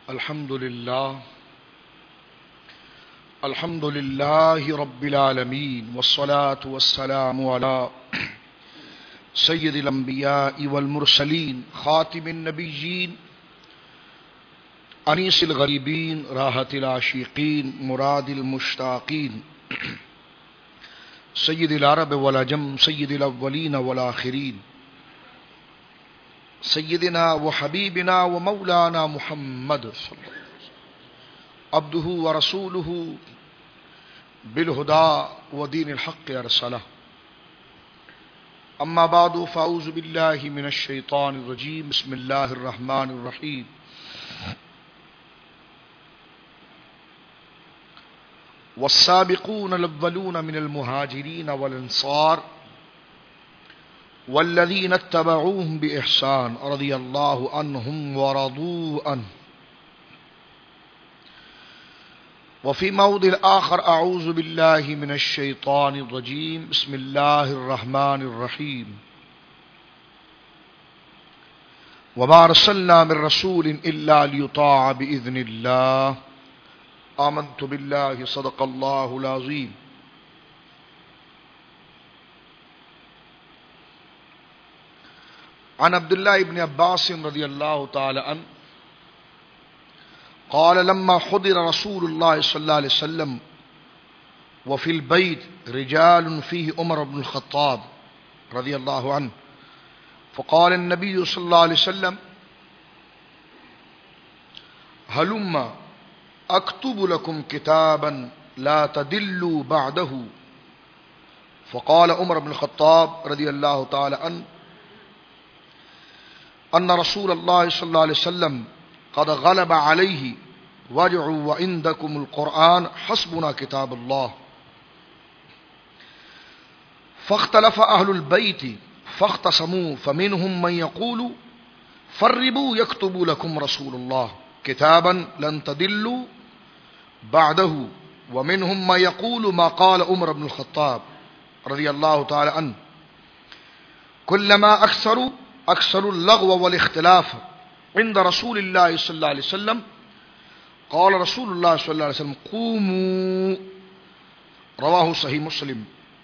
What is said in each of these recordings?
الحمد لله رب العالمين والصلاة والسلام على سيد الأنبياء والمرسلين خاتم النبيين أنيس الغريبين راحة العاشقين مراد المشتاقين سيد العرب والعجم سيد الأولين والآخرين سيدنا وحبيبنا ومولانا محمد صلى الله عليه وسلم عبده ورسوله بالهدى ودين الحق أرسله أما بعد فأعوذ بالله من الشيطان الرجيم بسم الله الرحمن الرحيم والسابقون الأولون من المهاجرين والأنصار والذين اتبعوهم بإحسان رضي الله عنهم ورضوا عنه. وفي موضع آخر أعوذ بالله من الشيطان الرجيم بسم الله الرحمن الرحيم وما أرسلنا من رسول إلا ليطاع بإذن الله آمنت بالله صدق الله العظيم. عن عبد الله بن عباس رضي الله تعالى عنه قال لما حضر رسول الله صلى الله عليه وسلم وفي البيت رجال فيه عمر بن الخطاب رضي الله عنه فقال النبي صلى الله عليه وسلم هلم أكتب لكم كتابا لا تدلوا بعده. فقال عمر بن الخطاب رضي الله تعالى عنه أن رسول الله صلى الله عليه وسلم قد غلب عليه وجع وعندكم القرآن حسبنا كتاب الله. فاختلف أهل البيت فاختصموا فمنهم من يقول فربوا يكتب لكم رسول الله كتابا لن تدلوا بعده ومنهم من يقول ما قال عمر بن الخطاب رضي الله تعالى عنه كلما أكثر اللغو والاختلاف عند رسول الله صلى الله عليه وسلم قال رسول الله صلى الله عليه وسلم قوموا رواه صحيح مسلم.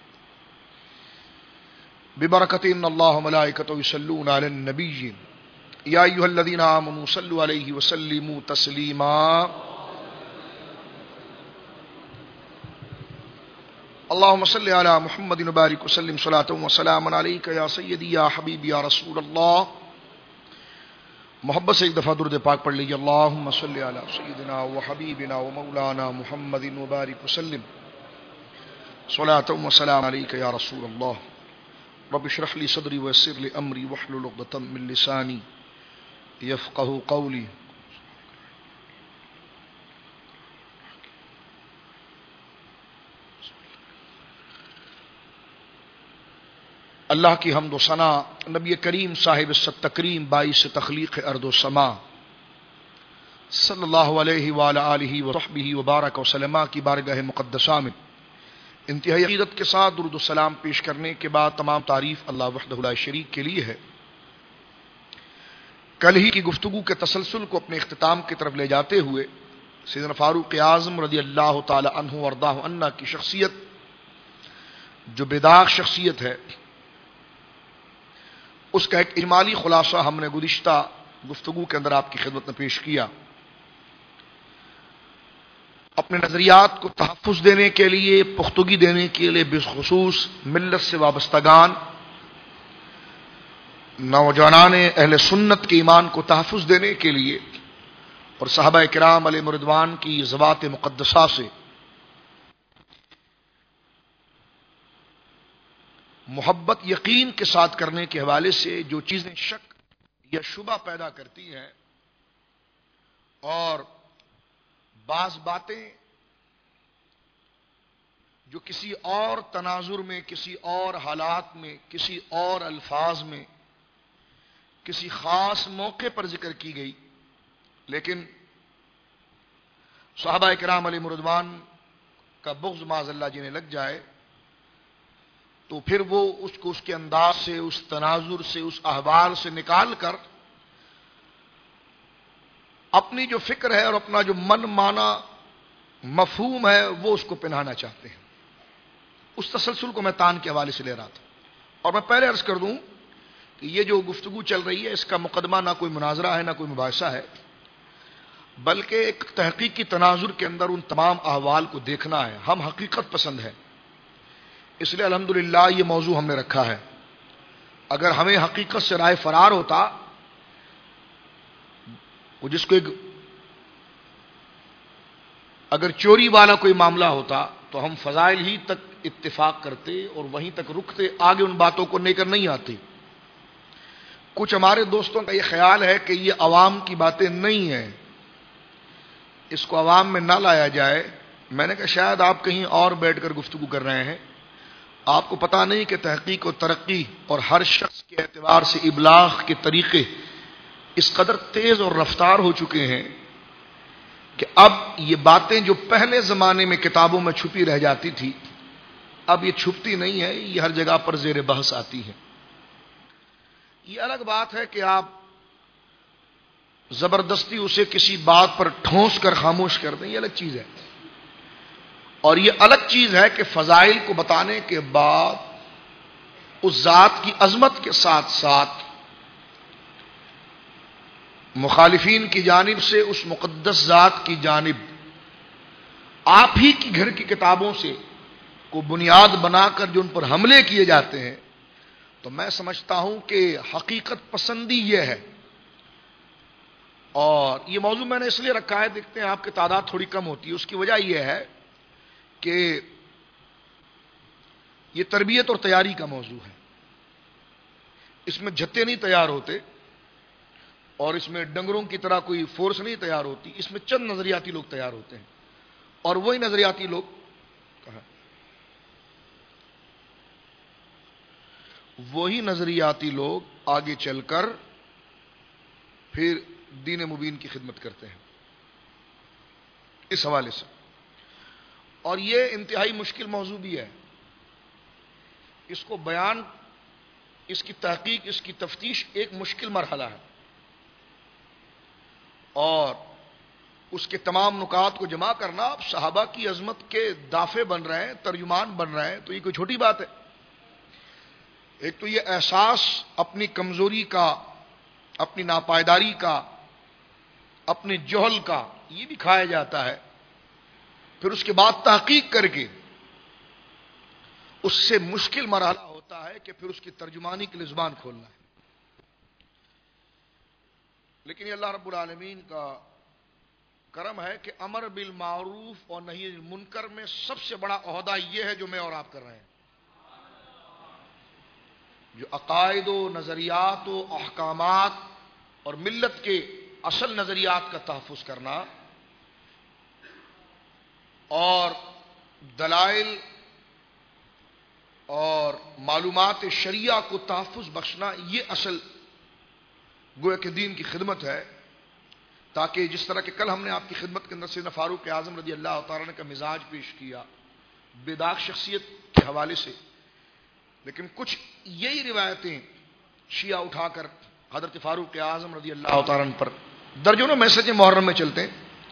ببركة إن الله ملائكته يصلون على النبي يا أيها الذين آمنوا صلوا عليه وسلموا تسليما. اللهم صل على محمد وبارك وسلم صلاة وسلاما عليك يا سيدي يا حبيبي يا رسول اللہ. محبت سے ایک دفعہ درود پاک پڑھ لیجیے. اللهم صل على سيدنا وحبيبنا ومولانا محمد وبارك وسلم صلاة وسلاما عليك يا رسول الله. رب اشرح لي صدري ويسر لي أمري واحلل عقدة من لساني يفقهوا قولي. اللہ کی حمد و ثنا نبی کریم صاحب ست تکریم باعث تخلیق ارض و سما صلی اللہ علیہ وآلہ آلہ وصحبہ وبارک وسلم کی بارگاہ مقدسہ میں انتہائی عقیدت کے ساتھ درود و سلام پیش کرنے کے بعد تمام تعریف اللہ وحدہ لا شریک کے لیے ہے. کل ہی کی گفتگو کے تسلسل کو اپنے اختتام کی طرف لے جاتے ہوئے سیدنا فاروق اعظم رضی اللہ تعالی عنہ وارضاہ عنہ کی شخصیت جو بیداغ شخصیت ہے اس کا ایک اجمالی خلاصہ ہم نے گزشتہ گفتگو کے اندر آپ کی خدمت میں پیش کیا. اپنے نظریات کو تحفظ دینے کے لیے پختگی دینے کے لیے بالخصوص ملت سے وابستگان نوجوانان اہل سنت کے ایمان کو تحفظ دینے کے لیے اور صحابہ کرام علیہ رضوان کی ذوات مقدسہ سے محبت یقین کے ساتھ کرنے کے حوالے سے جو چیزیں شک یا شبہ پیدا کرتی ہیں اور بعض باتیں جو کسی اور تناظر میں کسی اور حالات میں کسی اور الفاظ میں کسی خاص موقع پر ذکر کی گئی لیکن صحابہ کرام علیہ رضوان کا بغض معاذ اللہ جنہیں لگ جائے تو پھر وہ اس کو اس کے انداز سے اس تناظر سے اس احوال سے نکال کر اپنی جو فکر ہے اور اپنا جو من مانا مفہوم ہے وہ اس کو پنہانا چاہتے ہیں. اس تسلسل کو میں تان کے حوالے سے لے رہا تھا. اور میں پہلے عرض کر دوں کہ یہ جو گفتگو چل رہی ہے اس کا مقدمہ نہ کوئی مناظرہ ہے نہ کوئی مباحثہ ہے، بلکہ ایک تحقیقی تناظر کے اندر ان تمام احوال کو دیکھنا ہے. ہم حقیقت پسند ہیں، اس لیے الحمدللہ یہ موضوع ہم نے رکھا ہے. اگر ہمیں حقیقت سے رائے فرار ہوتا، وہ جس کو اگر چوری والا کوئی معاملہ ہوتا تو ہم فضائل ہی تک اتفاق کرتے اور وہیں تک رکتے، آگے ان باتوں کو لے کر نہیں آتے. کچھ ہمارے دوستوں کا یہ خیال ہے کہ یہ عوام کی باتیں نہیں ہیں، اس کو عوام میں نہ لایا جائے. میں نے کہا شاید آپ کہیں اور بیٹھ کر گفتگو کر رہے ہیں، آپ کو پتہ نہیں کہ تحقیق و ترقی اور ہر شخص کے اعتبار سے ابلاغ کے طریقے اس قدر تیز اور رفتار ہو چکے ہیں کہ اب یہ باتیں جو پہلے زمانے میں کتابوں میں چھپی رہ جاتی تھی، اب یہ چھپتی نہیں ہے، یہ ہر جگہ پر زیر بحث آتی ہے. یہ الگ بات ہے کہ آپ زبردستی اسے کسی بات پر ٹھونس کر خاموش کر دیں، یہ الگ چیز ہے. اور یہ الگ چیز ہے کہ فضائل کو بتانے کے بعد اس ذات کی عظمت کے ساتھ ساتھ مخالفین کی جانب سے اس مقدس ذات کی جانب آپ ہی کی گھر کی کتابوں سے کو بنیاد بنا کر جو ان پر حملے کیے جاتے ہیں، تو میں سمجھتا ہوں کہ حقیقت پسندی یہ ہے. اور یہ موضوع میں نے اس لیے رکھا ہے، دیکھتے ہیں آپ کی تعداد تھوڑی کم ہوتی ہے. اس کی وجہ یہ ہے کہ یہ تربیت اور تیاری کا موضوع ہے. اس میں جھتے نہیں تیار ہوتے اور اس میں ڈنگروں کی طرح کوئی فورس نہیں تیار ہوتی. اس میں چند نظریاتی لوگ تیار ہوتے ہیں، اور وہی نظریاتی لوگ آگے چل کر پھر دین مبین کی خدمت کرتے ہیں. اس حوالے سے اور یہ انتہائی مشکل موضوع بھی ہے. اس کو بیان، اس کی تحقیق، اس کی تفتیش ایک مشکل مرحلہ ہے، اور اس کے تمام نکات کو جمع کرنا. آپ صحابہ کی عظمت کے دافع بن رہے ہیں، ترجمان بن رہے ہیں، تو یہ کوئی چھوٹی بات ہے. ایک تو یہ احساس اپنی کمزوری کا، اپنی ناپائیداری کا، اپنے جہل کا، یہ بھی کھایا جاتا ہے. پھر اس کے بعد تحقیق کر کے اس سے مشکل مرحلہ ہوتا ہے کہ پھر اس کی ترجمانی کے لیے زبان کھولنا ہے. لیکن یہ اللہ رب العالمین کا کرم ہے کہ امر بالمعروف اور نہی عن المنکر میں سب سے بڑا عہدہ یہ ہے جو میں اور آپ کر رہے ہیں، جو عقائد و نظریات و احکامات اور ملت کے اصل نظریات کا تحفظ کرنا اور دلائل اور معلومات شریعہ کو تحفظ بخشنا، یہ اصل گویا کہ دین کی خدمت ہے. تاکہ جس طرح کہ کل ہم نے آپ کی خدمت کے اندر سیدنا فاروق اعظم رضی اللہ تعالیٰ نے کا مزاج پیش کیا بے داغ شخصیت کے حوالے سے، لیکن کچھ یہی روایتیں شیعہ اٹھا کر حضرت فاروق اعظم رضی اللہ تعالیٰ پر درجنوں میسج محرم میں چلتے ہیں.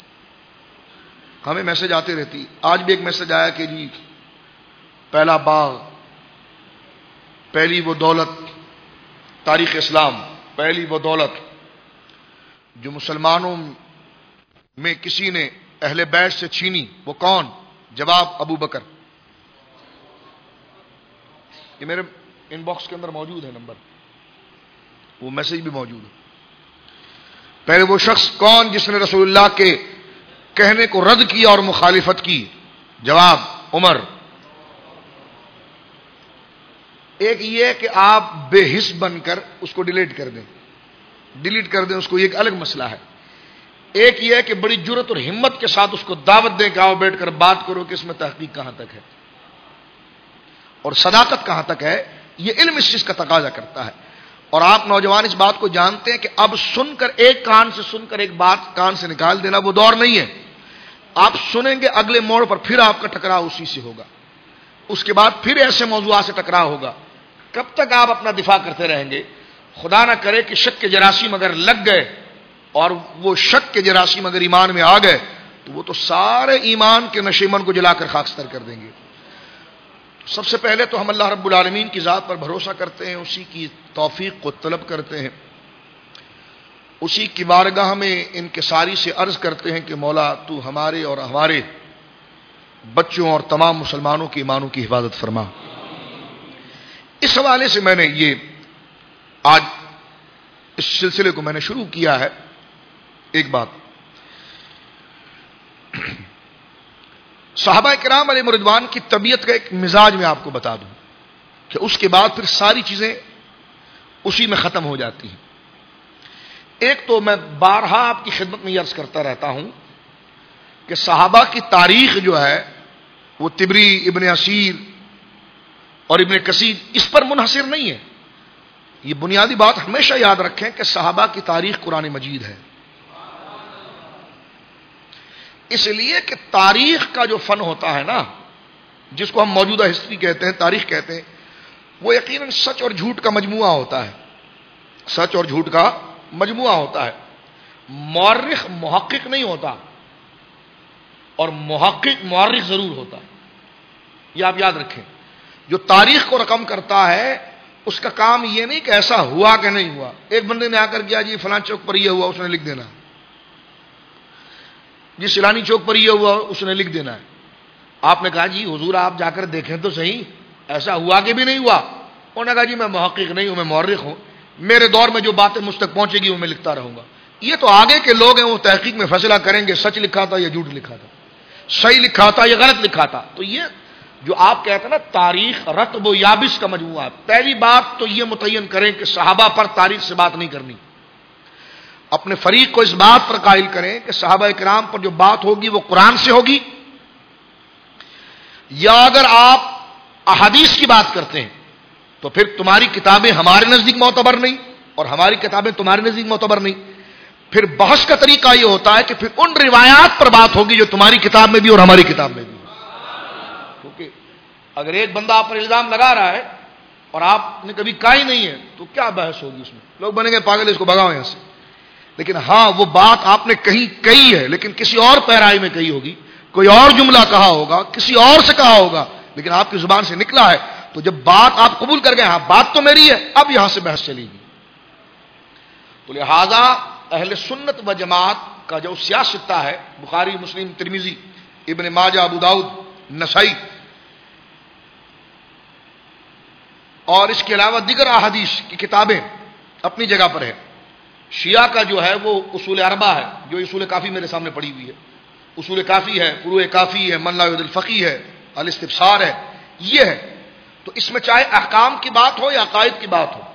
ہمیں میسج آتے رہتی. آج بھی ایک میسج آیا کہ جی پہلا باغ، پہلی وہ دولت، تاریخ اسلام پہلی وہ دولت جو مسلمانوں میں کسی نے اہل بیت سے چھینی، وہ کون؟ جواب ابو بکر. یہ میرے ان باکس کے اندر موجود ہے نمبر، وہ میسج بھی موجود ہے. پہلے وہ شخص کون جس نے رسول اللہ کے کہنے کو رد کیا اور مخالفت کی؟ جواب عمر. ایک یہ کہ آپ بے حس بن کر اس کو ڈیلیٹ کر دیں اس کو، یہ ایک الگ مسئلہ ہے. ایک یہ ہے کہ بڑی جرت اور ہمت کے ساتھ اس کو دعوت دیں کہ آؤ بیٹھ کر بات کرو کہ اس میں تحقیق کہاں تک ہے اور صداقت کہاں تک ہے. یہ علم اس چیز کا تقاضا کرتا ہے. اور آپ نوجوان اس بات کو جانتے ہیں کہ اب سن کر ایک کان سے سن کر ایک بات کان سے نکال دینا وہ دور نہیں ہے. آپ سنیں گے اگلے موڑ پر پھر آپ کا ٹکراؤ اسی سے ہوگا، اس کے بعد پھر ایسے موضوعات سے ٹکراؤ ہوگا. کب تک آپ اپنا دفاع کرتے رہیں گے؟ خدا نہ کرے کہ شک کے جراثیم اگر لگ گئے اور وہ شک کے جراثیم اگر ایمان میں آ گئے تو وہ تو سارے ایمان کے نشیمن کو جلا کر خاکستر کر دیں گے. سب سے پہلے تو ہم اللہ رب العالمین کی ذات پر بھروسہ کرتے ہیں، اسی کی توفیق کو طلب کرتے ہیں، اسی کی بارگاہ میں انکساری سے عرض کرتے ہیں کہ مولا تو ہمارے اور ہمارے بچوں اور تمام مسلمانوں کی ایمانوں کی حفاظت فرما. اس حوالے سے میں نے یہ آج اس سلسلے کو میں نے شروع کیا ہے. ایک بات صحابہ کرام علیہ رضوان کی طبیعت کا ایک مزاج میں آپ کو بتا دوں کہ اس کے بعد پھر ساری چیزیں اسی میں ختم ہو جاتی ہیں. ایک تو میں بارہا آپ کی خدمت میں عرض کرتا رہتا ہوں کہ صحابہ کی تاریخ جو ہے وہ طبری، ابن اسیر اور ابن کثیر اس پر منحصر نہیں ہے. یہ بنیادی بات ہمیشہ یاد رکھیں کہ صحابہ کی تاریخ قرآن مجید ہے. اس لیے کہ تاریخ کا جو فن ہوتا ہے نا، جس کو ہم موجودہ ہسٹری کہتے ہیں، تاریخ کہتے ہیں، وہ یقیناً سچ اور جھوٹ کا مجموعہ ہوتا ہے. سچ اور جھوٹ کا مجموعہ ہوتا ہے. مورخ محقق نہیں ہوتا اور محقق مورخ ضرور ہوتا ہے. یہ آپ یاد رکھیں. جو تاریخ کو رقم کرتا ہے اس کا کام یہ نہیں کہ ایسا ہوا کہ نہیں ہوا. ایک بندے نے آ کر کیا جی فلاں چوک پر یہ ہوا، اس نے لکھ دینا. جی سیلانی چوک پر یہ ہوا، اس نے لکھ دینا ہے. آپ نے کہا جی حضور آپ جا کر دیکھیں تو صحیح، ایسا ہوا کہ بھی نہیں ہوا. انہوں نے کہا جی میں محقق نہیں ہوں، میں مورخ ہوں، میرے دور میں جو باتیں مجھ تک پہنچے گی وہ میں لکھتا رہوں گا. یہ تو آگے کے لوگ ہیں، وہ تحقیق میں فیصلہ کریں گے سچ لکھا تھا یا جھوٹ لکھا تھا، صحیح لکھا تھا یا غلط لکھا تھا. تو یہ جو آپ کہتے ہیں نا تاریخ رطب و یابس کا مجموعہ ہے. پہلی بات تو یہ متعین کریں کہ صحابہ پر تاریخ سے بات نہیں کرنی. اپنے فریق کو اس بات پر قائل کریں کہ صحابہ کرام پر جو بات ہوگی وہ قرآن سے ہوگی، یا اگر آپ احادیث کی بات کرتے ہیں تو پھر تمہاری کتابیں ہمارے نزدیک معتبر نہیں اور ہماری کتابیں تمہارے نزدیک معتبر نہیں. پھر بحث کا طریقہ یہ ہوتا ہے کہ پھر ان روایات پر بات ہوگی جو تمہاری کتاب میں بھی اور ہماری کتاب میں بھی. کیونکہ اگر ایک بندہ آپ پر الزام لگا رہا ہے اور آپ نے کبھی کہا ہی نہیں ہے تو کیا بحث ہوگی اس میں؟ لوگ بنیں گے پاگل، اس کو بھگاؤ یہاں سے. لیکن ہاں وہ بات آپ نے کہی ہے لیکن کسی اور پیرائی میں کہی ہوگی، کوئی اور جملہ کہا ہوگا، کسی اور سے کہا ہوگا، لیکن آپ کی زبان سے نکلا ہے. تو جب بات آپ قبول کر گئے، ہاں بات تو میری ہے، اب یہاں سے بحث چلے گی. تو لہذا اہل سنت و جماعت کا جو سیاستہ ہے، بخاری، مسلم، ترمذی، ابن ماجہ، ابو داؤد، نسائی اور اس کے علاوہ دیگر احادیث کی کتابیں اپنی جگہ پر ہے. شیعہ کا جو ہے وہ اصول اربعہ ہے، جو اصول کافی میرے سامنے پڑی ہوئی ہے. اصول کافی ہے، فروع کافی ہے، من لا یعد الفقی ہے، الاستبصار ہے، یہ ہے. تو اس میں چاہے احکام کی بات ہو یا عقائد کی بات ہو،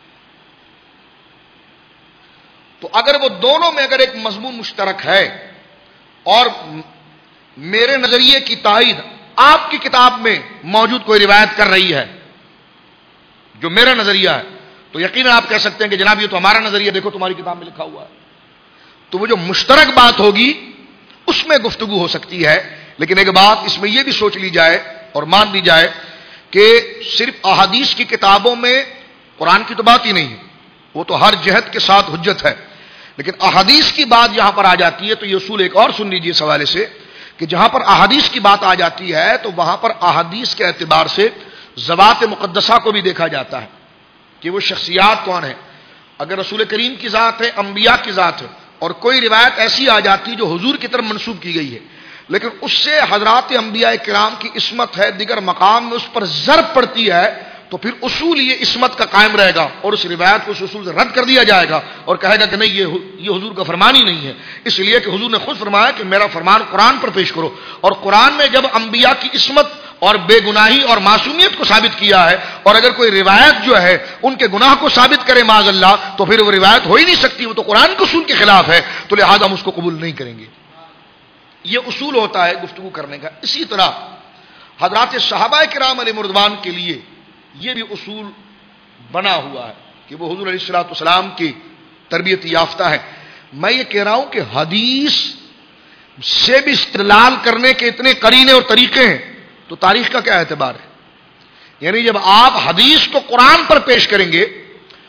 تو اگر وہ دونوں میں اگر ایک مضمون مشترک ہے اور میرے نظریے کی تائید آپ کی کتاب میں موجود کوئی روایت کر رہی ہے جو میرا نظریہ ہے، تو یقیناً آپ کہہ سکتے ہیں کہ جناب یہ تو ہمارا نظریہ، دیکھو تمہاری کتاب میں لکھا ہوا ہے. تو وہ جو مشترک بات ہوگی اس میں گفتگو ہو سکتی ہے. لیکن ایک بات اس میں یہ بھی سوچ لی جائے اور مان لی جائے کہ صرف احادیث کی کتابوں میں قرآن کی تو بات ہی نہیں ہے، وہ تو ہر جہت کے ساتھ حجت ہے. لیکن احادیث کی بات جہاں پر آ جاتی ہے تو یہ اصول ایک اور سن لیجیے اس حوالے سے کہ جہاں پر احادیث کی بات آ جاتی ہے تو وہاں پر احادیث کے اعتبار سے ذوات مقدسہ کو بھی دیکھا جاتا ہے کہ وہ شخصیات کون ہیں. اگر رسول کریم کی ذات ہے، انبیاء کی ذات ہے، اور کوئی روایت ایسی آ جاتی جو حضور کی طرف منسوب کی گئی ہے لیکن اس سے حضرات انبیاء کرام کی عصمت ہے، دیگر مقام میں اس پر ضرب پڑتی ہے، تو پھر اصول یہ عصمت کا قائم رہے گا اور اس روایت کو اس اصول سے رد کر دیا جائے گا اور کہے گا کہ نہیں یہ حضور کا فرمان ہی نہیں ہے. اس لیے کہ حضور نے خود فرمایا کہ میرا فرمان قرآن پر پیش کرو، اور قرآن میں جب انبیاء کی عصمت اور بے گناہی اور معصومیت کو ثابت کیا ہے اور اگر کوئی روایت جو ہے ان کے گناہ کو ثابت کرے معاذ اللہ تو پھر وہ روایت ہو ہی نہیں سکتی، وہ تو قرآن کے اصول کے خلاف ہے. تو لہذا ہم اس کو قبول نہیں کریں گے. یہ اصول ہوتا ہے گفتگو کرنے کا. اسی طرح حضرات صحابہ کرام علیہ رضوان کے لیے یہ بھی اصول بنا ہوا ہے کہ وہ حضور علیہ الصلوۃ والسلام کی تربیت یافتہ ہے. میں یہ کہہ رہا ہوں کہ حدیث سے بھی استدلال کرنے کے اتنے قرینے اور طریقے ہیں تو تاریخ کا کیا اعتبار ہے؟ یعنی جب آپ حدیث کو قرآن پر پیش کریں گے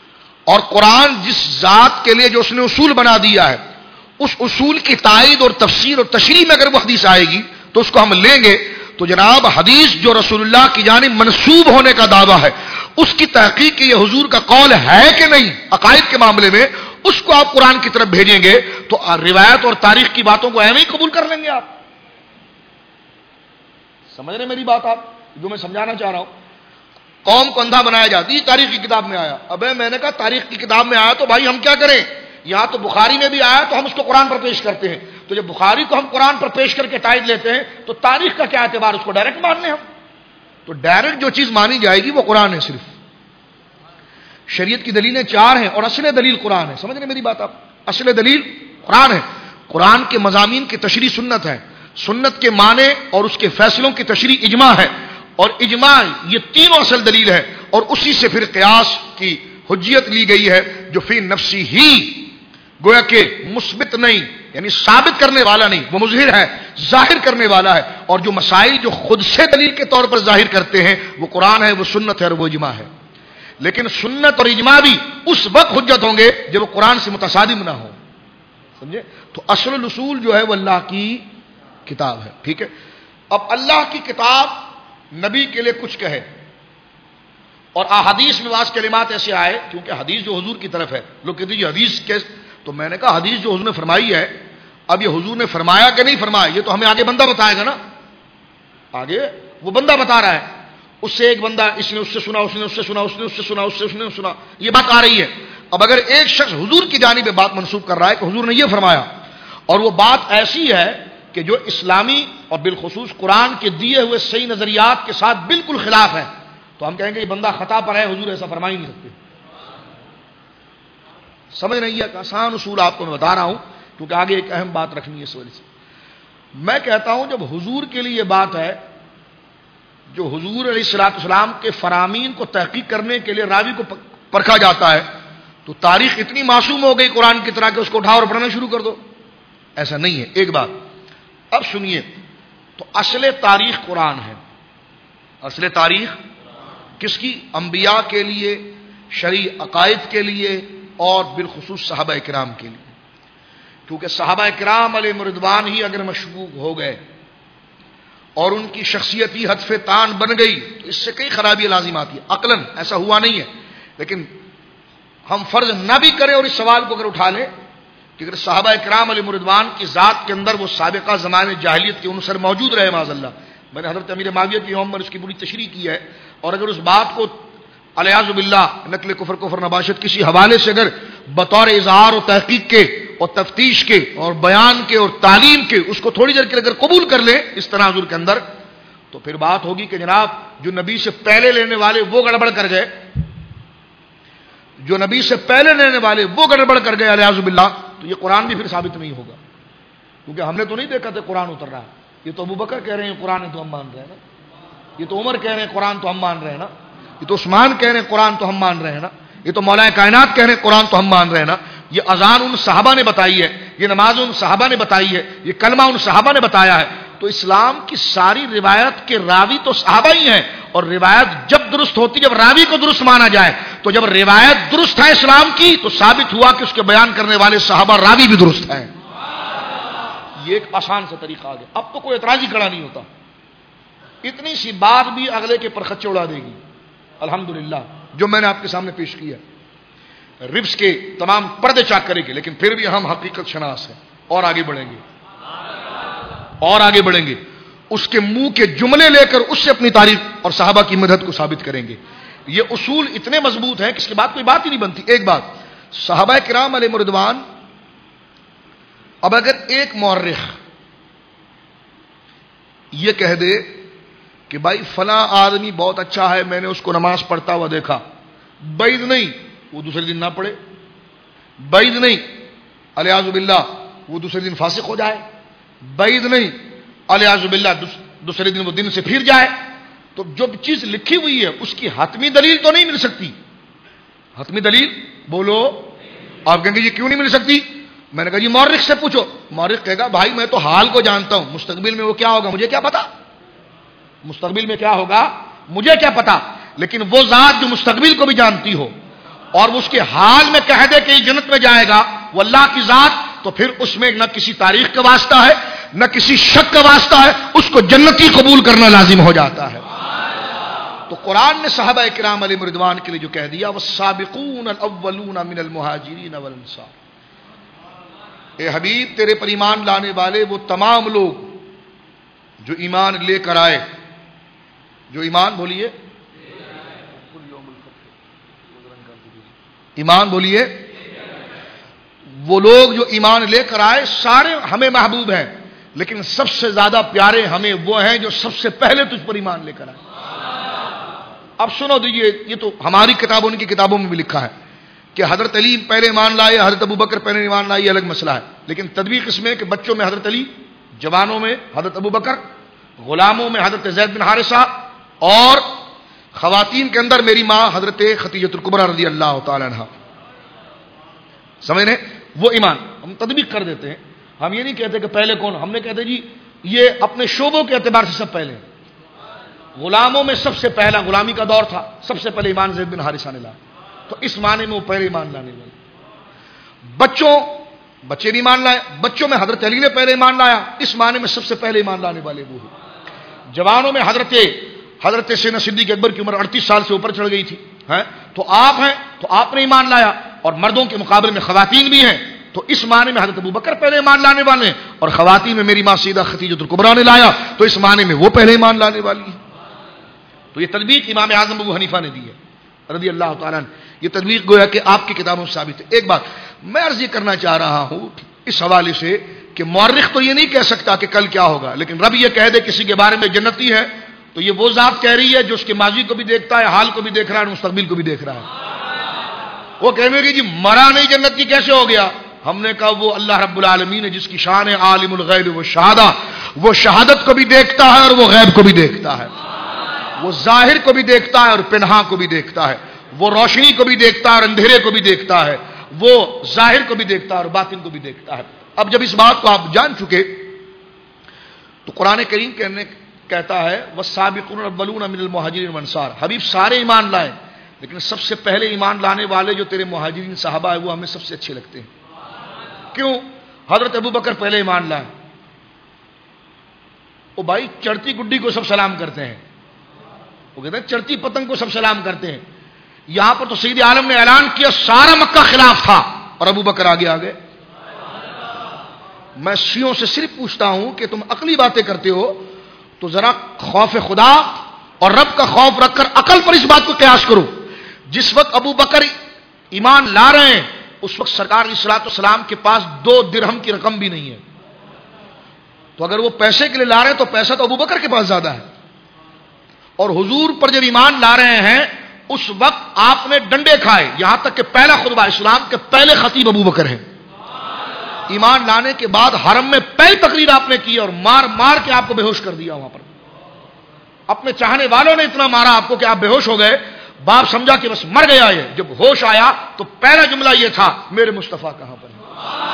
اور قرآن جس ذات کے لیے جو اس نے اصول بنا دیا ہے، اس اصول کی تائید اور تفسیر اور تشریح میں اگر وہ حدیث آئے گی تو اس کو ہم لیں گے. تو جناب حدیث جو رسول اللہ کی جانب منسوب ہونے کا دعویٰ ہے، اس کی تحقیق کی یہ حضور کا قول ہے کہ نہیں عقائد کے معاملے میں، اس کو آپ قرآن کی طرف بھیجیں گے تو روایت اور تاریخ کی باتوں کو ایویں ہی قبول کر لیں گے آپ. سمجھ رہے میری بات آپ جو میں سمجھانا چاہ رہا ہوں؟ قوم کو اندھا بنایا جاتا ہے تاریخ کی کتاب میں آیا. ابے میں نے کہا تاریخ کی کتاب میں آیا تو بھائی ہم کیا کریں؟ یہاں تو بخاری میں بھی آیا تو ہم اس کو قرآن پر پیش کرتے ہیں. تو جب بخاری کو ہم قرآن پر پیش کر کے تائید لیتے ہیں تو تاریخ کا کیا اعتبار؟ اس کو ڈائریکٹ مان لیں ہم. تو ڈائریکٹ جو چیز مانی جائے گی وہ قرآن ہے صرف. شریعت کی دلیلیں 4 ہیں اور اصل دلیل قرآن ہے. سمجھ رہے میری بات آپ؟ اصل دلیل قرآن ہے. قرآن کے مضامین کی تشریح سنت ہے، سنت کے معنی اور اس کے فیصلوں کی تشریح اجماع ہے، اور اجماع یہ تینوں اصل دلیل ہے. اور اسی سے پھر قیاس کی حجیت لی گئی ہے جو فی نفسی ہی گویا کہ مثبت نہیں، یعنی ثابت کرنے والا نہیں، وہ مظہر ہے، ظاہر کرنے والا ہے. اور جو مسائل جو خود سے دلیل کے طور پر ظاہر کرتے ہیں وہ قرآن ہے، وہ سنت ہے اور وہ اجماع ہے. لیکن سنت اور اجماع بھی اس وقت حجت ہوں گے جب وہ قرآن سے متصادم نہ ہو. سمجھے؟ تو اصل الاصول جو ہے وہ اللہ کی کتاب ہے. ٹھیک ہے. اب اللہ کی کتاب نبی کے لیے کچھ کہے اور احادیث میں بعض کلمات ایسے آئے، کیونکہ حدیث جو حضور کی طرف ہے. لوگ کہتے ہیں حدیث کیسے؟ تو میں نے کہا حدیث جو حضور نے فرمائی ہے، اب یہ حضور نے فرمایا کہ نہیں فرمایا یہ تو ہمیں آگے بندہ بتائے گا نا. آگے وہ بندہ بتا رہا ہے، اس سے ایک بندہ، اس نے اس سے سنا، اس نے اس سے سنا، اس نے اس سے سنا، اس نے سنا، یہ بات آ رہی ہے. اب اگر ایک شخص حضور کی جانب میں بات منسوب کر رہا ہے کہ حضور نے یہ فرمایا، اور وہ بات ایسی ہے کہ جو اسلامی اور بالخصوص قرآن کے دیے ہوئے صحیح نظریات کے ساتھ بالکل خلاف ہے، تو ہم کہیں گے یہ بندہ خطا پر ہے، حضور ایسا فرما ہی نہیں سکتے. سمجھ نہیں ہے؟ آسان اصول آپ کو میں بتا رہا ہوں کیونکہ آگے ایک اہم بات رکھنی ہے اس وجہ سے. میں کہتا ہوں جب حضور کے لیے یہ بات ہے، جو حضور علیہ الصلوۃ والسلام کے فرامین کو تحقیق کرنے کے لیے راوی کو پرکھا جاتا ہے، تو تاریخ اتنی معصوم ہو گئی قرآن کی طرح کہ اس کو اٹھاؤ اور پڑھنا شروع کر دو. ایسا نہیں ہے. ایک بات اب سنیے، تو اصل تاریخ قرآن ہے. اصل تاریخ کس کی؟ انبیاء کے لیے، شرعی عقائد کے لیے اور بالخصوص صحابہ کرام کے لیے. کیونکہ صحابہ کرام علیہ رضوان ہی اگر مشکوک ہو گئے اور ان کی شخصیت ہی حتف تان بن گئی تو اس سے کئی خرابی لازم آتی ہے. عقلاً ایسا ہوا نہیں ہے، لیکن ہم فرض نہ بھی کریں اور اس سوال کو اگر اٹھا لیں کہ اگر صحابہ کرام علیہ رضوان کی ذات کے اندر وہ سابقہ زمانے جاہلیت کے عنصر موجود رہے معاذ اللہ، میں نے حضرت امیر معاویہ کی یوم پر اس کی بڑی تشریح کی ہے، اور اگر اس بات کو الیاذ باللہ نقل کفر نباشت کسی حوالے سے اگر بطور اظہار و تحقیق کے اور تفتیش کے اور بیان کے اور تعلیم کے اس کو تھوڑی دیر کے اگر قبول کر لیں اس طرح حضور کے اندر، تو پھر بات ہوگی کہ جناب جو نبی سے پہلے لینے والے وہ گڑبڑ کر گئے، جو نبی سے پہلے لینے والے وہ گڑبڑ کر گئے الیاذ باللہ، تو یہ قرآن بھی پھر ثابت نہیں ہوگا. کیونکہ ہم نے تو نہیں دیکھا تھا قرآن اتر رہا ہے. یہ تو ابو بکر کہہ رہے ہیں قرآن تو ہم مان رہے ہیں نا، یہ تو عمر کہہ رہے ہیں قرآن تو ہم مان رہے ہیں نا، یہ تو عثمان کہہ رہے ہیں قرآن تو ہم مان رہے ہیں نا، یہ تو مولا کائنات کہہ رہے ہیں قرآن تو ہم مان رہے ہیں نا. یہ اذان ان صحابہ نے بتائی ہے، یہ نماز ان صحابہ نے بتائی ہے، یہ کلمہ ان صحابہ نے بتایا ہے. تو اسلام کی ساری روایت کے راوی تو صحابہ ہی ہیں، اور روایت جب درست ہوتی جب راوی کو درست مانا جائے، تو جب روایت درست ہے اسلام کی تو ثابت ہوا کہ اس کے بیان کرنے والے صحابہ راوی بھی درست ہیں. یہ ایک آسان سا طریقہ آ گیا. اب تو کوئی اعتراض ہی کھڑا نہیں ہوتا. اتنی سی بات بھی اگلے کے پرخچے اڑا دے گی الحمدللہ جو میں نے آپ کے سامنے پیش کیا. ربس کے تمام پردے چاک کرے گی، لیکن پھر بھی ہم حقیقت شناس ہیں اور آگے بڑھیں گے اور آگے بڑھیں گے. اس کے منہ کے جملے لے کر اس سے اپنی تعریف اور صحابہ کی مدد کو ثابت کریں گے. یہ اصول اتنے مضبوط ہیں کہ اس کے بعد کوئی بات ہی نہیں بنتی. ایک بات، صحابہ کرام علیہ رضوان، اب اگر ایک مورخ یہ کہہ دے کہ بھائی فلاں آدمی بہت اچھا ہے، میں نے اس کو نماز پڑھتا ہوا دیکھا، بعید نہیں وہ دوسرے دن نہ پڑھے، بعید نہیں الیاذ باللہ وہ دوسرے دن فاسق ہو جائے، بعید نہیں الیاذ باللہ دوسرے دن وہ دن سے پھر جائے. تو جو چیز لکھی ہوئی ہے اس کی حتمی دلیل تو نہیں مل سکتی. حتمی دلیل بولو. آپ کہیں گے یہ کیوں نہیں مل سکتی؟ میں نے کہا جی مورخ سے پوچھو. مورخ کہے گا بھائی میں تو حال کو جانتا ہوں، مستقبل میں وہ کیا ہوگا مجھے کیا پتا، مستقبل میں کیا ہوگا مجھے کیا پتا. لیکن وہ ذات جو مستقبل کو بھی جانتی ہو اور وہ اس کے حال میں کہہ دے کہ یہ جنت میں جائے گا، وہ اللہ کی ذات، تو پھر اس میں نہ کسی تاریخ کا واسطہ ہے نہ کسی شک کا واسطہ ہے، اس کو جنتی قبول کرنا لازم ہو جاتا ہے۔ تو قرآن نے صحابہ کرام علیہم رضوان کے لیے جو کہہ دیا والسابقون الاولون من المہاجرین والانصار، اے حبیب تیرے پر ایمان لانے والے وہ تمام لوگ جو ایمان لے کر آئے، جو ایمان بولیے ایمان بولیے وہ لوگ جو ایمان لے کر آئے سارے ہمیں محبوب ہیں، لیکن سب سے زیادہ پیارے ہمیں وہ ہیں جو سب سے پہلے تجھ پر ایمان لے کر آئے۔ اب سنو دیجئے، یہ تو ہماری کتابوں کی کتابوں میں بھی لکھا ہے کہ حضرت علی پہلے ایمان لائے، حضرت ابوبکر پہلے ایمان لائے، یہ الگ مسئلہ ہے، لیکن تدبیق اس میں کہ بچوں میں حضرت علی، جوانوں میں حضرت ابوبکر، غلاموں میں حضرت زید بن حارثہ، اور خواتین کے اندر میری ماں حضرت خدیجہ الکبریٰ رضی اللہ تعالی عنہا۔ سمجھ رہے؟ وہ ایمان ہم تطبیق کر دیتے ہیں، ہم یہ نہیں کہتے کہ پہلے کون، ہم نے کہتے جی یہ اپنے شعبوں کے اعتبار سے سب پہلے ہیں۔ غلاموں میں سب سے پہلا غلامی کا دور تھا، سب سے پہلے ایمان زید بن حارثہ نے لایا، تو اس معنی میں وہ پہلے ایمان لانے والے۔ بچے نہیں ایمان لائے، بچوں میں حضرت علی نے پہلے ایمان لایا، اس معنی میں سب سے پہلے ایمان لانے والے وہ ہیں۔ جوانوں میں حضرت سیدنا صدیق اکبر کی عمر 38 سال سے اوپر چڑھ گئی تھی، تو آپ ہیں تو آپ نے ایمان لایا، اور مردوں کے مقابلے میں خواتین بھی ہیں، تو اس معنی میں حضرت ابوبکر پہلے ایمان لانے والے ہیں، اور خواتین میں میری ماں سیدہ خدیجہ الکبریٰ نے لایا، تو اس معنی میں وہ پہلے ایمان لانے والی ہے۔ تو یہ تطبیق امام اعظم ابو حنیفہ نے دی ہے رضی اللہ تعالیٰ عنہ، یہ تطبیق گویا کہ آپ کی کتابوں سے ثابت ہے۔ ایک بات میں عرض یہ کرنا چاہ رہا ہوں اس حوالے سے کہ مورخ تو یہ نہیں کہہ سکتا کہ کل کیا ہوگا، لیکن رب یہ کہہ دے کسی کے بارے میں جنتی ہے، تو یہ وہ ذات کہہ رہی ہے جو اس کے ماضی کو بھی دیکھتا ہے، حال کو بھی دیکھ رہا ہے، مستقبل کو بھی دیکھ رہا ہے۔ وہ کہنے کہ جی مرا نہیں جنتی کیسے ہو گیا؟ ہم نے کہا وہ اللہ رب العالمین ہے جس کی شان ہے عالم الغیب و شہادہ، وہ شہادت کو بھی دیکھتا ہے اور وہ غیب کو بھی دیکھتا ہے، وہ ظاہر کو بھی دیکھتا ہے اور پنہاں کو بھی دیکھتا ہے، وہ روشنی کو بھی دیکھتا ہے اور اندھیرے کو بھی دیکھتا ہے، وہ ظاہر کو بھی دیکھتا ہے اور باطن کو بھی دیکھتا ہے۔ اب جب اس بات کو آپ جان چکے تو قرآن کریم کہتا ہے والسابقون الاولون من المہاجرین والانصار، حبیب سارے ایمان لائے، لیکن سب سے پہلے ایمان لانے والے جو تیرے مہاجرین صحابہ ہیں وہ ہمیں سب سے اچھے لگتے ہیں۔ کیوں؟ حضرت ابوبکر پہلے ایمان لائے، وہ بھائی چڑھتی گڈی کو سب سلام کرتے ہیں، وہ کہتے ہیں چڑھتی پتنگ کو سب سلام کرتے ہیں۔ یہاں پر تو سید عالم نے اعلان کیا سارا مکہ خلاف تھا اور ابوبکر آگے۔ میں شیعوں سے صرف پوچھتا ہوں کہ تم عقلی باتیں کرتے ہو تو ذرا خوف خدا اور رب کا خوف رکھ کر عقل پر اس بات کو قیاس کرو۔ جس وقت ابوبکر ایمان لا رہے ہیں اس وقت سرکار علیہ الصلوۃ والسلام کے پاس 2 درہم کی رقم بھی نہیں ہے، تو اگر وہ پیسے کے لیے لا رہے ہیں تو پیسہ تو ابوبکر کے پاس زیادہ ہے، اور حضور پر جب ایمان لا رہے ہیں اس وقت آپ نے ڈنڈے کھائے، یہاں تک کہ پہلا خطبہ اسلام کے پہلے خطیب ابوبکر ہیں۔ ایمان لانے کے بعد حرم میں پہلی تقریر آپ نے کی اور مار مار کے آپ کو بے ہوش کر دیا، وہاں پر اپنے چاہنے والوں نے اتنا مارا آپ کو کہ آپ بے ہوش ہو گئے، باپ سمجھا کہ بس مر گیا یہ، جب ہوش آیا تو پہلا جملہ یہ تھا میرے مصطفیٰ کہاں پر ہے۔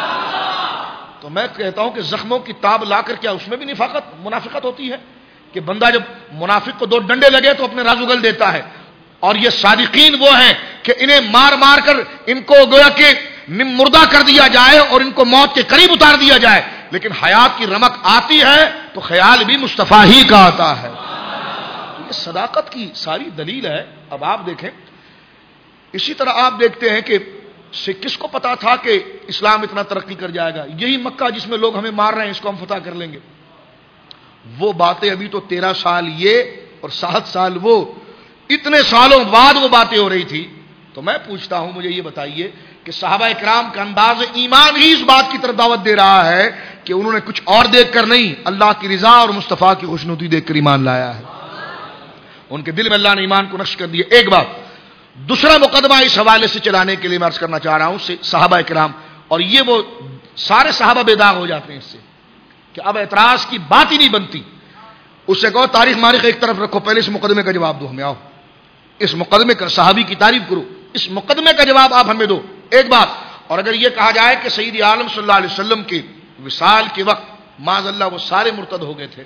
تو میں کہتا ہوں کہ زخموں کی تاب لا کر کیا اس میں بھی منافقت ہوتی ہے کہ بندہ جب منافق کو 2 ڈنڈے لگے تو اپنے راز اگل دیتا ہے، اور یہ صادقین وہ ہیں کہ انہیں مار مار کر ان کو گویا کہ مردہ کر دیا جائے اور ان کو موت کے قریب اتار دیا جائے، لیکن حیات کی رمق آتی ہے تو خیال بھی مصطفیٰ ہی کا آتا ہے۔ یہ صداقت کی ساری دلیل ہے۔ اب آپ دیکھیں اسی طرح آپ دیکھتے ہیں کہ کس کو پتا تھا کہ اسلام اتنا ترقی کر جائے گا؟ یہی مکہ جس میں لوگ ہمیں مار رہے ہیں اس کو ہم فتح کر لیں گے۔ وہ باتیں ابھی تو 13 سال یہ اور 7 سال وہ، اتنے سالوں بعد وہ باتیں ہو رہی تھی۔ تو میں پوچھتا ہوں مجھے یہ بتائیے کہ صحابہ کرام کا انداز ایمان ہی اس بات کی طرف دعوت دے رہا ہے کہ انہوں نے کچھ اور دیکھ کر نہیں، اللہ کی رضا اور مصطفیٰ کی خوشنودی دیکھ کر ایمان لایا ہے۔ ان کے دل میں اللہ نے ایمان کو نقش کر دیا۔ ایک بات، دوسرا مقدمہ اس حوالے سے چلانے کے لیے میں عرض کرنا چاہ رہا ہوں صحابہ کرام، اور یہ وہ سارے صحابہ بے داغ ہو جاتے ہیں اس سے کہ اب اعتراض کی بات ہی نہیں بنتی۔ اس سے کہو تاریخ مارخ ایک طرف رکھو، پہلے اس مقدمے کا جواب دو ہمیں، آؤ اس مقدمے کا، صحابی کی تعریف کرو، اس مقدمے کا جواب آپ ہمیں دو۔ ایک بات، اور اگر یہ کہا جائے کہ سید عالم صلی اللہ علیہ وسلم کے وصال کے وقت معاذ اللہ وہ سارے مرتد ہو گئے تھے